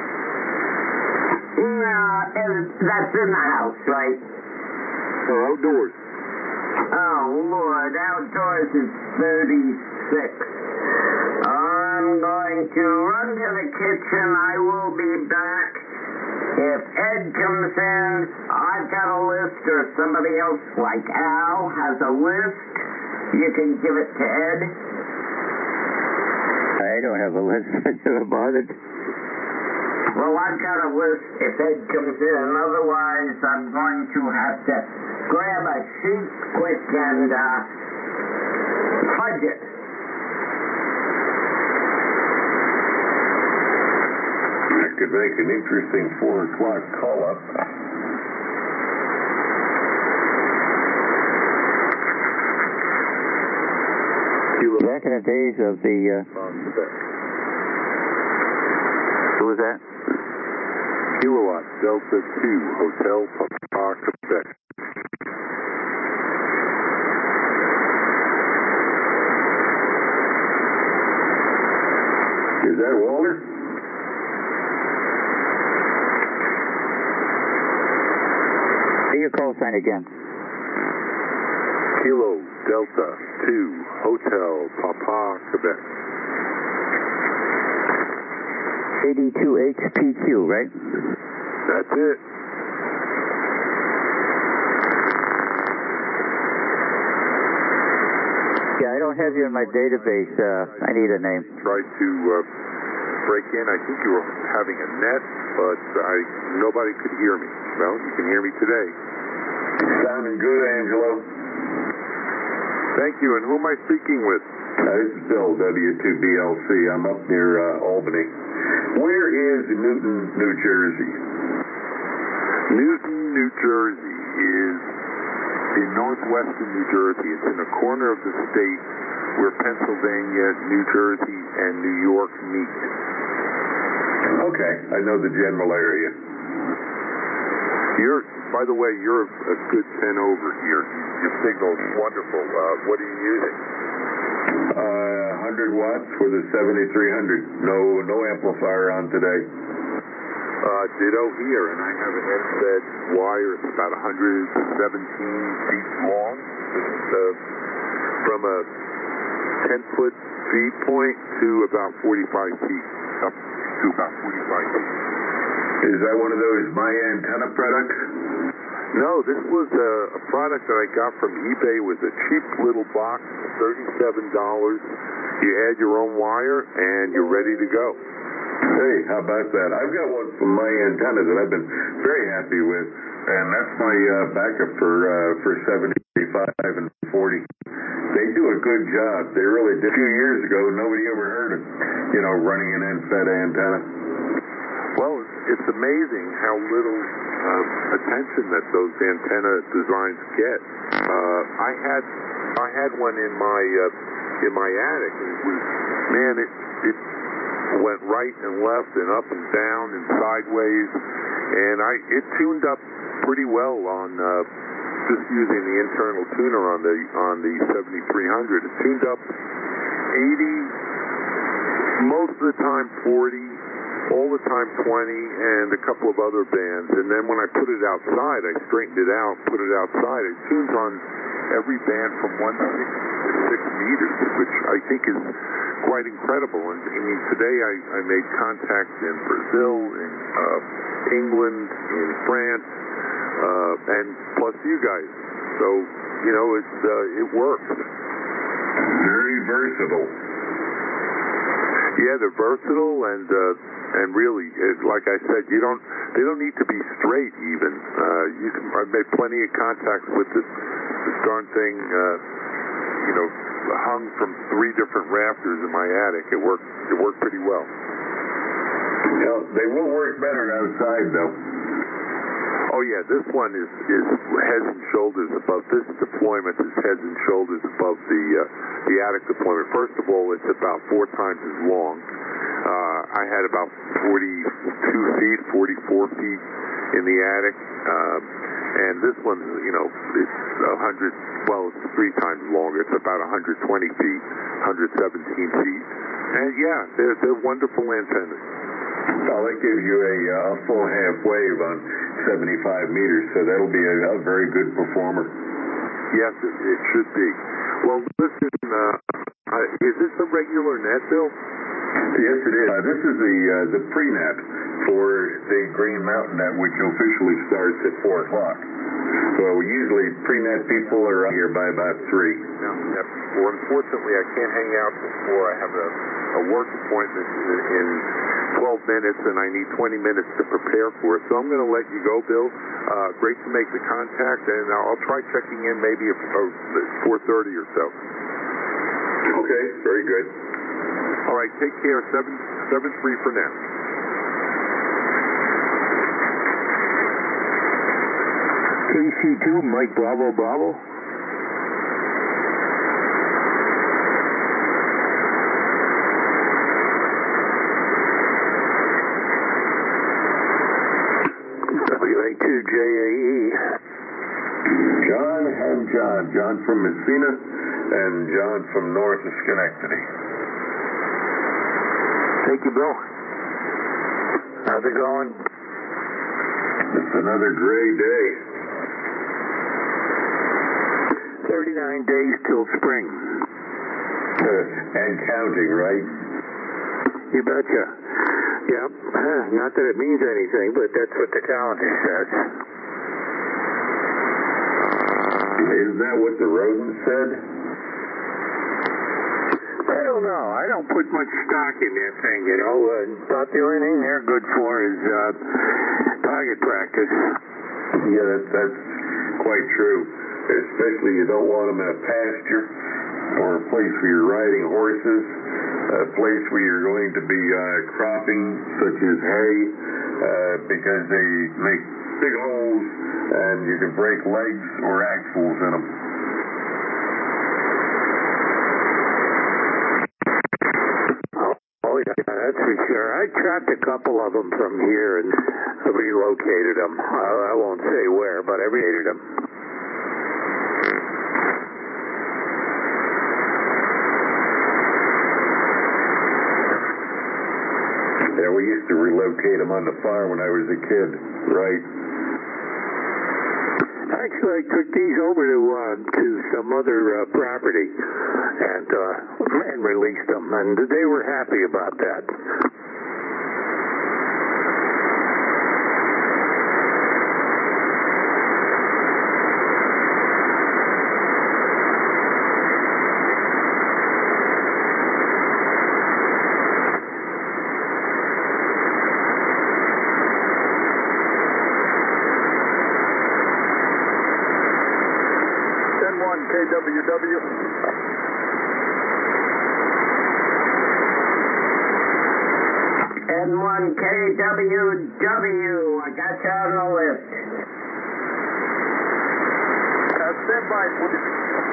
No, that's in the house, right? Oh, outdoors. Oh, Lord, outdoors is thirty-six. I'm going to run to the kitchen. I will be back. If Ed comes in, I've got a list, or somebody else like Al has a list. You can give it to Ed. I don't have a list. I never bothered. Well, I've got a list if Ed comes in. Otherwise, I'm going to have to grab a sheet quick and uh, fudge it. That could make an interesting four o'clock call-up. Back in the days of the... Uh, What was that? Kilowatt Delta two, Hotel Papa, Quebec. Is that Walter? Say your call sign again. Kilo Delta two, Hotel Papa, Quebec. eighty-two H P Q, right? That's it. Yeah, I don't have you in my database. Uh, I need a name. Tried to uh, break in. I think you were having a net, but I nobody could hear me. Well, you can hear me today. Sounding good, Angelo. Thank you. And who am I speaking with? Uh, this is Bill, W two B L C. I'm up near uh, Albany. Where is Newton, New Jersey? Newton, New Jersey is in northwestern New Jersey. It's in a corner of the state where Pennsylvania, New Jersey, and New York meet. Okay, I know the general area. You're, by the way, you're a good ten over here. Your signal's wonderful. Uh, what are you using? Uh, one hundred watts with a seventy-three hundred. No, no amplifier on today. Uh, ditto here, and I have an N-fed wire. It's about one hundred seventeen feet long. It's uh, from a ten foot feed point to about forty-five feet, up to about forty-five feet. Is that one of those My Antenna products? No, this was a, a product that I got from eBay. It was a cheap little box, thirty-seven dollars. You add your own wire, and you're ready to go. Hey, how about that? I've got one from My Antenna that I've been very happy with, and that's my uh, backup for uh, for seventy-five and forty. They do a good job. They really did. A few years ago, nobody ever heard of, you know, running an N-fed antenna. Well, it's amazing how little uh, attention that those antenna designs get. Uh, I had I had one in my uh, in my attic. It was man, it it went right and left and up and down and sideways, and I it tuned up pretty well on uh, just using the internal tuner on the on the seventy-three hundred. It tuned up eighty, most of the time forty. All the time twenty, and a couple of other bands. And then when I put it outside, I straightened it out, put it outside. It tunes on every band from one to six meters, which I think is quite incredible. And I mean, today I, I made contacts in Brazil, in uh, England, in France, uh, and plus you guys. So, you know, it's uh, it works. Very versatile. Yeah, they're versatile, and uh, and really, it, like I said, you don't they don't need to be straight even. Uh, you can, I've made plenty of contacts with this, this darn thing, uh, you know, hung from three different rafters in my attic. It worked it worked pretty well. You know, they will work better outside, though. Oh yeah, this one is is heads and shoulders above. This deployment is heads and shoulders above the uh, the attic deployment. First of all, it's about four times as long. Uh, I had about forty-two feet, forty-four feet in the attic, uh, and this one, you know, it's one hundred. Well, it's three times longer. It's about one hundred twenty feet, one hundred seventeen feet, and yeah, they're they're wonderful antennas. Well, that gives you a uh, full half wave on seventy-five meters, so that'll be a, a very good performer. Yes, it, it should be. Well, listen, uh, uh, is this a regular net, Bill? Yes, it is. Uh, this is the uh, the pre-net for the Green Mountain net, which officially starts at four o'clock. So usually pre-net people are out here by about three. No, yeah, well, unfortunately, I can't hang out before I have a, a work appointment in, in twelve minutes, and I need twenty minutes to prepare for it. So I'm going to let you go, Bill. Uh, great to make the contact, and I'll try checking in maybe at four thirty or so. Okay, very good. All right, take care. Seven seven three for now. K C two, Mike Bravo Bravo. John. John from Messina and John from north of Schenectady. Thank you, Bill. How's it going? It's another gray day. thirty-nine days till spring. And counting, right? You betcha. Yep. Not that it means anything, but that's what the calendar says. Is that what the rodent said? I don't know. I don't put much stock in that thing, you know. Uh, about the only thing they're good for is uh, target practice. Yeah, that's, that's quite true. Especially you don't want them in a pasture or a place where you're riding horses, a place where you're going to be uh, cropping, such as hay, uh, because they make big holes and you can break legs or axles in them. Oh, yeah, that's for sure. I trapped a couple of them from here and relocated them. I, I won't say where, but I relocated them. Yeah, we used to relocate them on the farm when I was a kid, right? Actually, I took these over to uh, to some other uh, property and uh, and released them, and they were happy about that. K W W. N one K W W, I got you on the list. Uh, stand by, please.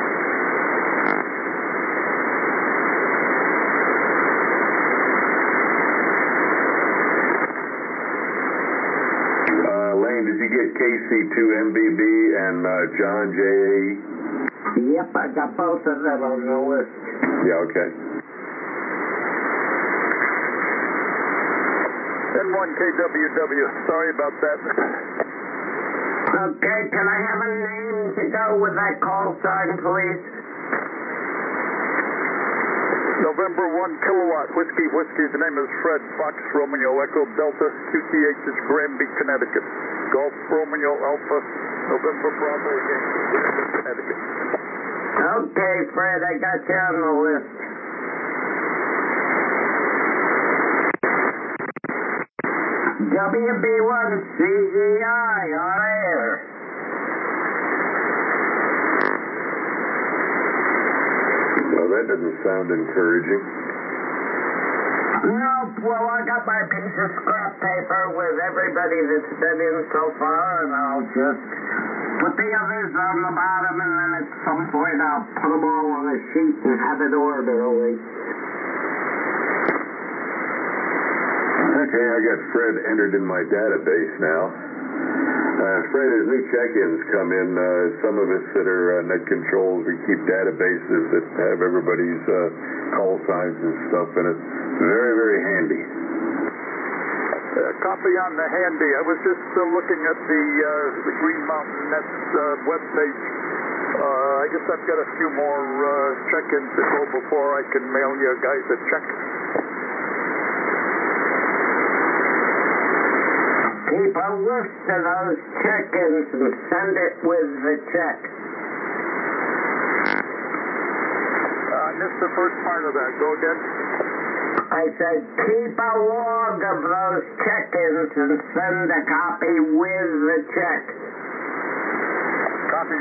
Uh, Lane, did you get K C two M B B and uh, John J A E? Yep, I got both of them on the list. Yeah, okay. N one K W W, sorry about that. Okay, can I have a name to go with that call sign, please? November one kilowatt, Whiskey, Whiskey, the name is Fred, Fox, Romeo, Echo, Delta, Q T H is Granby, Connecticut. Golf, Romeo, Alpha, November, Bravo, Yankee, Connecticut. Okay, Fred, I got you on the list. W B one C E I on air. Well, that doesn't sound encouraging. Nope, well, I got my piece of scrap paper with everybody that's been in so far, and I'll just put the others on the bottom, and then at some point I'll put them all on a sheet and have it orderly. Okay, I got Fred entered in my database now. Uh, Fred, as new check-ins come in, uh, some of us that are uh, net controls, we keep databases that have everybody's uh, call signs and stuff in it. Very, very handy. Uh, copy on the handy. I was just uh, looking at the, uh, the Green Mountain Nets uh, webpage. Uh, I guess I've got a few more uh, check-ins to go before I can mail you guys a check. Keep a list of those check-ins and send it with the check. Uh, I missed the first part of that. Go again. I said keep a log of those check-ins and send a copy with the check. Copy.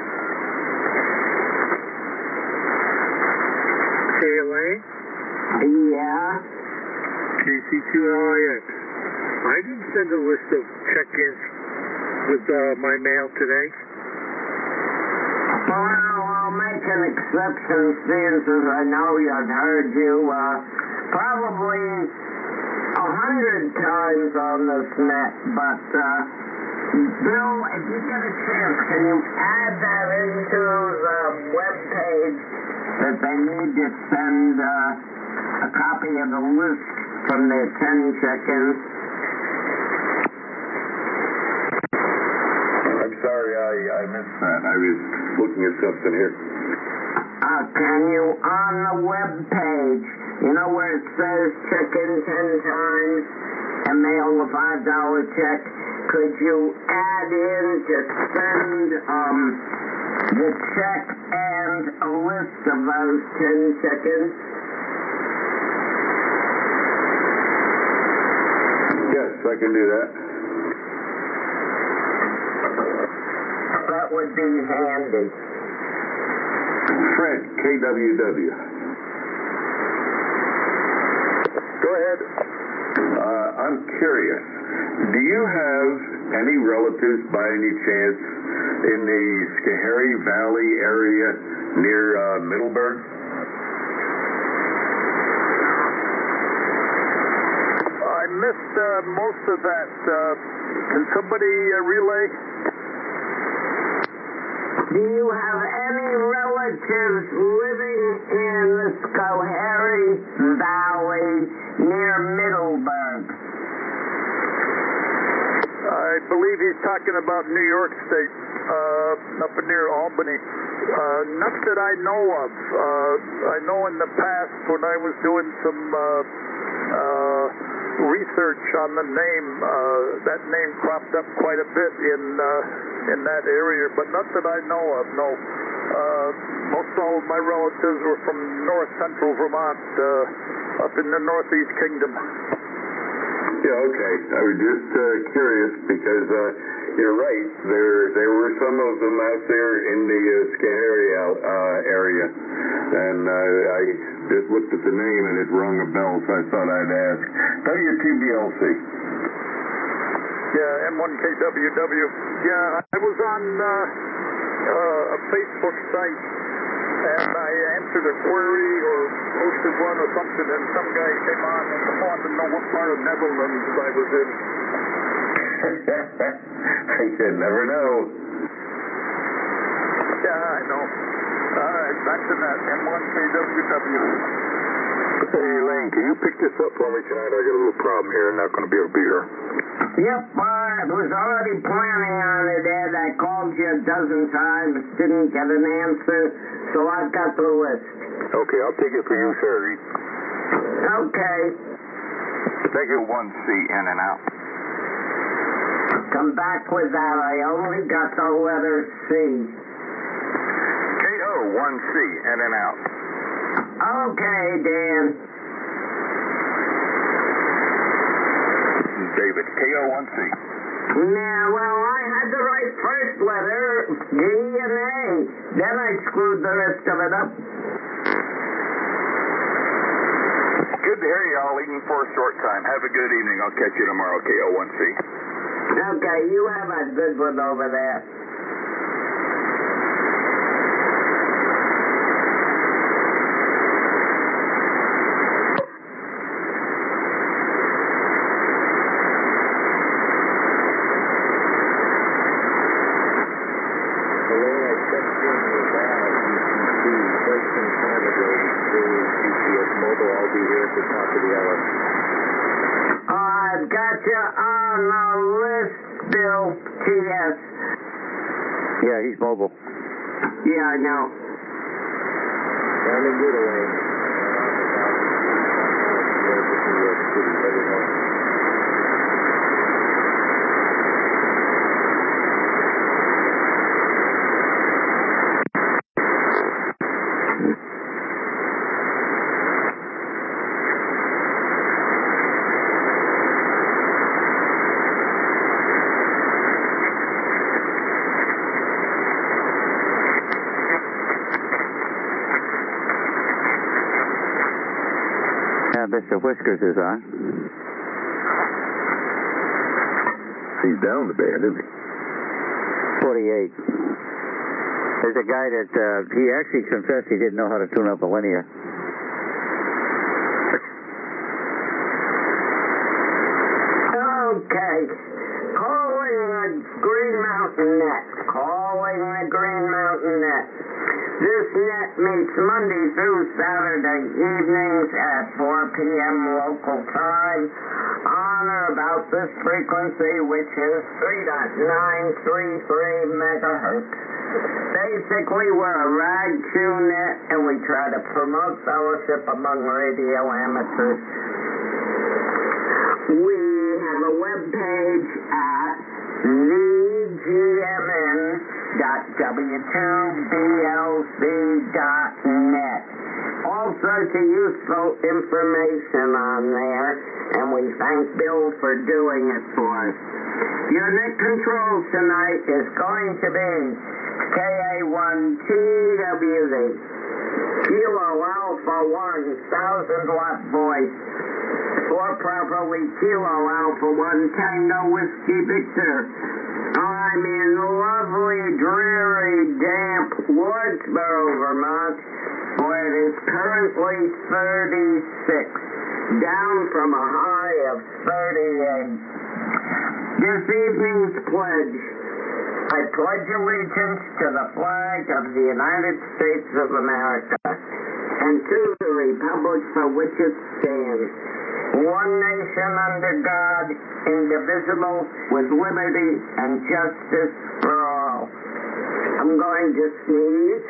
K L A? Yeah? K C two L I X. I didn't send a list of check-ins with uh, my mail today. Well, I'll make an exception, seeing as I know I've heard you uh, probably a hundred times on this net, but uh, Bill, if you get a chance, can you add that into the web page that they need to send uh, a copy of the list from their ten check-ins? I'm sorry, I, I missed that. I was looking at something here. Uh, can you, on the web page, you know where it says check in ten times and mail a five dollar check, could you add in to send um, the check and a list of those ten check-ins? Yes, I can do that. That would be handy. Fred, K W W. Go ahead. Uh, I'm curious. Do you have any relatives by any chance in the Schoharie Valley area near uh, Middleburg? I missed uh, most of that. Uh, can somebody uh, relay? Do you have any relatives living in the Schoharie Valley near Middleburg? I believe he's talking about New York State, uh, up near Albany. Uh, not that I know of. Uh, I know in the past when I was doing some uh, uh, research on the name, uh, that name cropped up quite a bit in uh, in that area, but not that I know of, no. Uh, most all of my relatives were from north central Vermont, uh, up in the Northeast Kingdom. Yeah, okay. I was just uh, curious because uh, you're right. There there were some of them out there in the uh, Schoharie uh, area. And uh, I just looked at the name and it rung a bell, so I thought I'd ask. W T B L C. Yeah, M one K W W. Yeah, I was on uh, uh, a Facebook site and I answered a query or posted one or something, and some guy came on and wanted to know what part of Netherlands I was in. You never know. Yeah, I know. All right, back to that. M one K W W. Hey, Elaine, can you pick this up for me tonight? I got a little problem here. I'm not going to be able to be here. Yep, I was already planning on it, Ed. I called you a dozen times, didn't get an answer, so I've got the list. Okay, I'll take it for you, sir. Okay. Thank you. one C, in and out. Come back with that. I only got the letter C. K O one C, in and out. Okay, Dan. David, K O one C. Now, well, I had the right first letter, G and A. Then I screwed the rest of it up. Good to hear you all, even for a short time. Have a good evening. I'll catch you tomorrow, K O one C. Okay, you have a good one over there. I've got you on the list, Bill T S. Yeah, he's mobile. Yeah, I know. Sounding good, Elaine. Mister Whiskers is on. He's down the band, isn't he? forty-eight. There's a guy that, uh, he actually confessed he didn't know how to tune up a linear. Okay. Calling the Green Mountain Net. Calling the Green Mountain Net. This net meets Monday through Saturday evenings at four p.m. local time on or about this frequency, which is three point nine three three megahertz. Basically, we're a rag chew net, and we try to promote fellowship among radio amateurs. We have a web page at the G M N dot W two B L C dot net. All sorts of useful information on there, and we thank Bill for doing it for us. Your net control tonight is going to be K A one T W Z, Kilo Alpha one, thousand watt voice, or properly Kilo Alpha one, Tango Whiskey Victor. I'm in lovely, dreary, damp Wardsboro, Vermont, where it is currently thirty-six, down from a high of thirty-eight. This evening's pledge: I pledge allegiance to the flag of the United States of America and to the republic for which it stands, one nation under God, indivisible, with liberty and justice for all. I'm going to sneeze.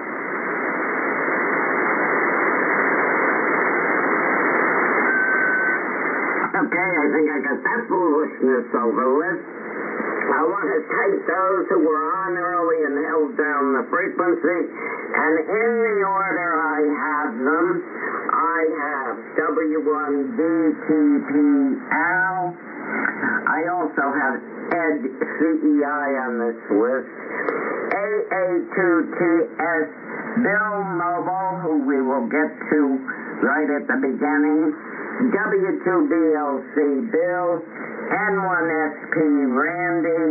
Okay, I think I got that foolishness over with. I want to thank those who were on early and held down the frequency, and in the order I have them, I have W one D T P L. I also have Ed C E I on this list. A A two T S Bill Mobile, who we will get to right at the beginning. W two B L C Bill. N one S P Randy.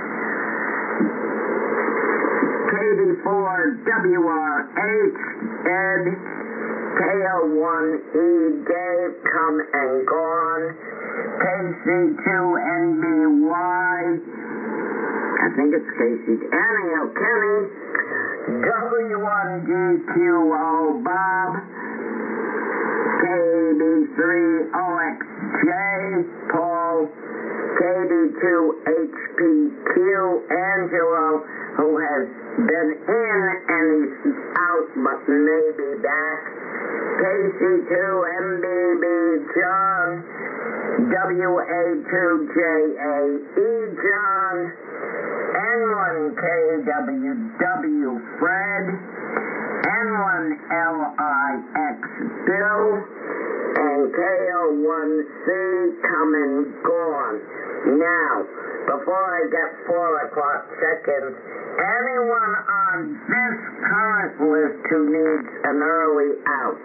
K D four W R H Ed. K L one E Dave, come and gone. K C two N B Y. I think it's K C two. Anyhow, Kenny. W one G Q O Bob. K B three O X J Paul. K D two H P Q Angelo, who has been in and he's out but may be back. K C two M B B John. W A two J A E John. N one K W W Fred. N one L I X Bill. And K O one C come and gone. Now, before I get four o'clock check-ins, anyone on this current list who needs an early out?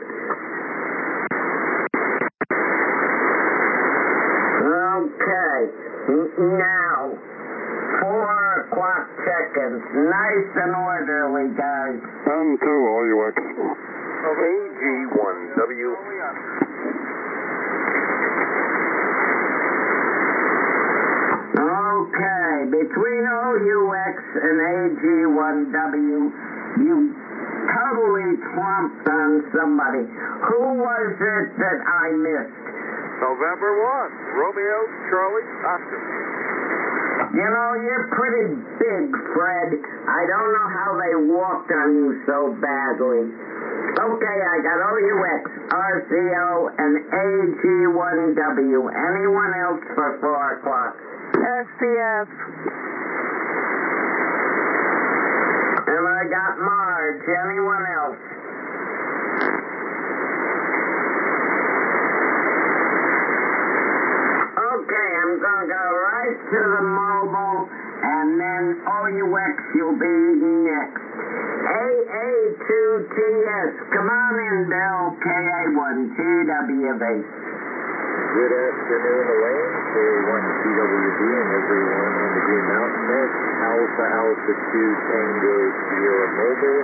Okay. Now, four o'clock check-ins. Nice and orderly, guys. None to all you X. A G one W. Okay, between O U X and A G one W, you totally plumped on somebody. Who was it that I missed? November first, Romeo, Charlie, Oscar. You know, you're pretty big, Fred. I don't know how they walked on you so badly. Okay, I got O U X, R C O, and A G one W. Anyone else for four o'clock? S C F. And I got Marge. Anyone else? Okay, I'm going to go right to the mobile, and then O U X you'll be next. A A two T S. Come on in, Bill. K A one T W V. Good afternoon, Elaine. K A one T W B and everyone on the Green Mountain Net. Alpha Alpha two Tango Sierra Mobile.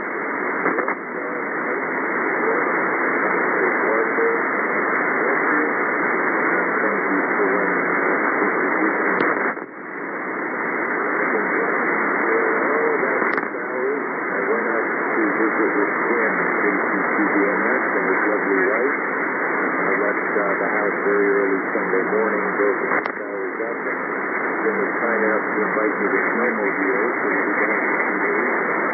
Kim, J C C B M S, and his lovely wife. I left uh, the house very early Sunday morning, drove a few hours up, and Jim was kind enough to invite me to snowmobile, so we began a few days.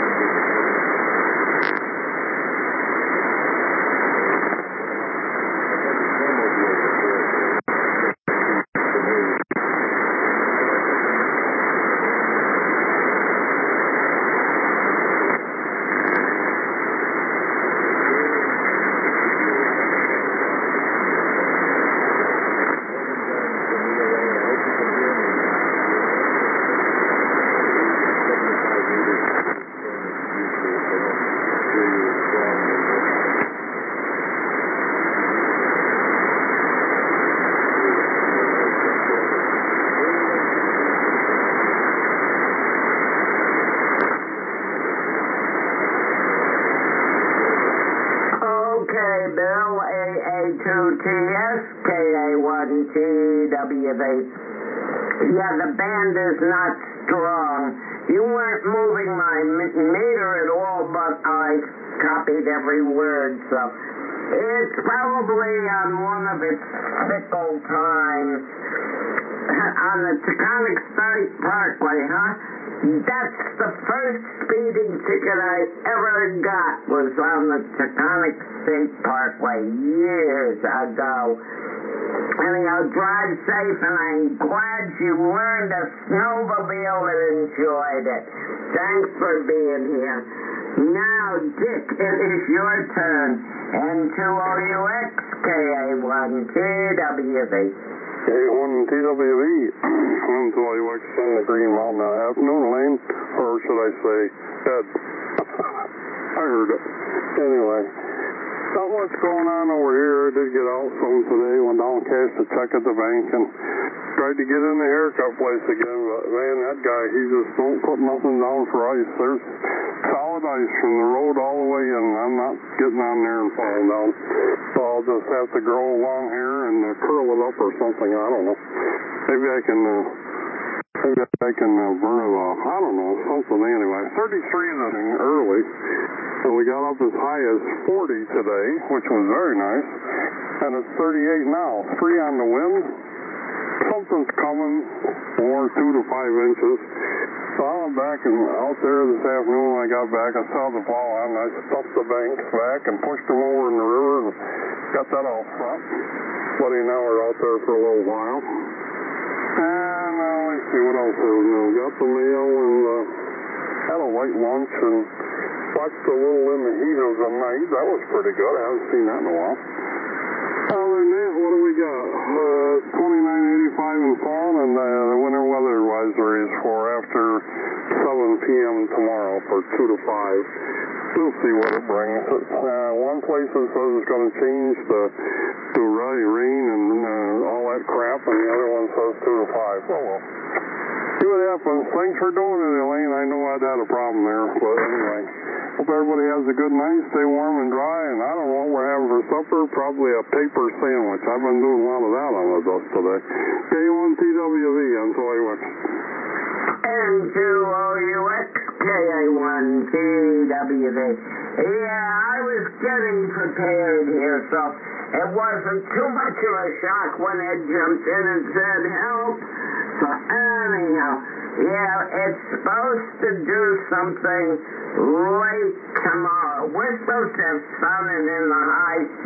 Yeah, the band is not strong. You weren't moving my meter at all, but I copied every word, so it's probably on one of its fickle times. On the Taconic State Parkway, huh? That's the first speeding ticket I ever got was on the Taconic State Parkway years ago. Anyhow, drive safe, and I'm glad you learned to snowmobile and enjoyed it. Thanks for being here. Now, Dick, it is your turn. N two O U X K A one T W V. K A one T W V. N two O U X in the Green Mountain Afternoon Lane, or should I say, Ed. I heard it. Anyway. Not much going on over here. I did get out some today, went down and cashed a check at the bank and tried to get in the haircut place again, but man, that guy, he just don't put nothing down for ice. There's solid ice from the road all the way in. I'm not getting on there and falling down. So I'll just have to grow long hair and uh, curl it up or something. I don't know. Maybe I can, uh, maybe I can uh, burn it off. I don't know, something anyway. thirty-three this early. And we got up as high as forty today, which was very nice. And it's thirty-eight now. Three on the wind. Something's coming, more two to five inches. So I went back and out there this afternoon when I got back, I saw the plow on. I stuffed the banks back and pushed them over in the river and got that all front. Buddy and I were out there for a little while. And uh, let's see what else there was new. Got the mail and uh, had a light lunch and watched a little in the heat of the night. That was pretty good. I haven't seen that in a while. Other than that, what do we got? Uh, twenty-nine eighty-five in fall, and uh, the winter weather advisories for after seven p.m. tomorrow for two to five. We'll see what it brings. Uh, one place that says it's going to change the, to rain and uh, all that crap, and the other one says two to five. Oh, well. See what happens. Thanks for doing it, Elaine. I know I'd had a problem there, but anyway. Hope everybody has a good night. Stay warm and dry, and I don't know what we're having for supper. Probably a paper sandwich. I've been doing a lot of that on the bus today. K one T W V, I'm sorry what. N two O U X K A one T W V. Yeah, I was getting prepared here, so it wasn't too much of a shock when Ed jumped in and said, help. So anyhow, yeah, it's supposed to do something late tomorrow. We're supposed to have sun and in the high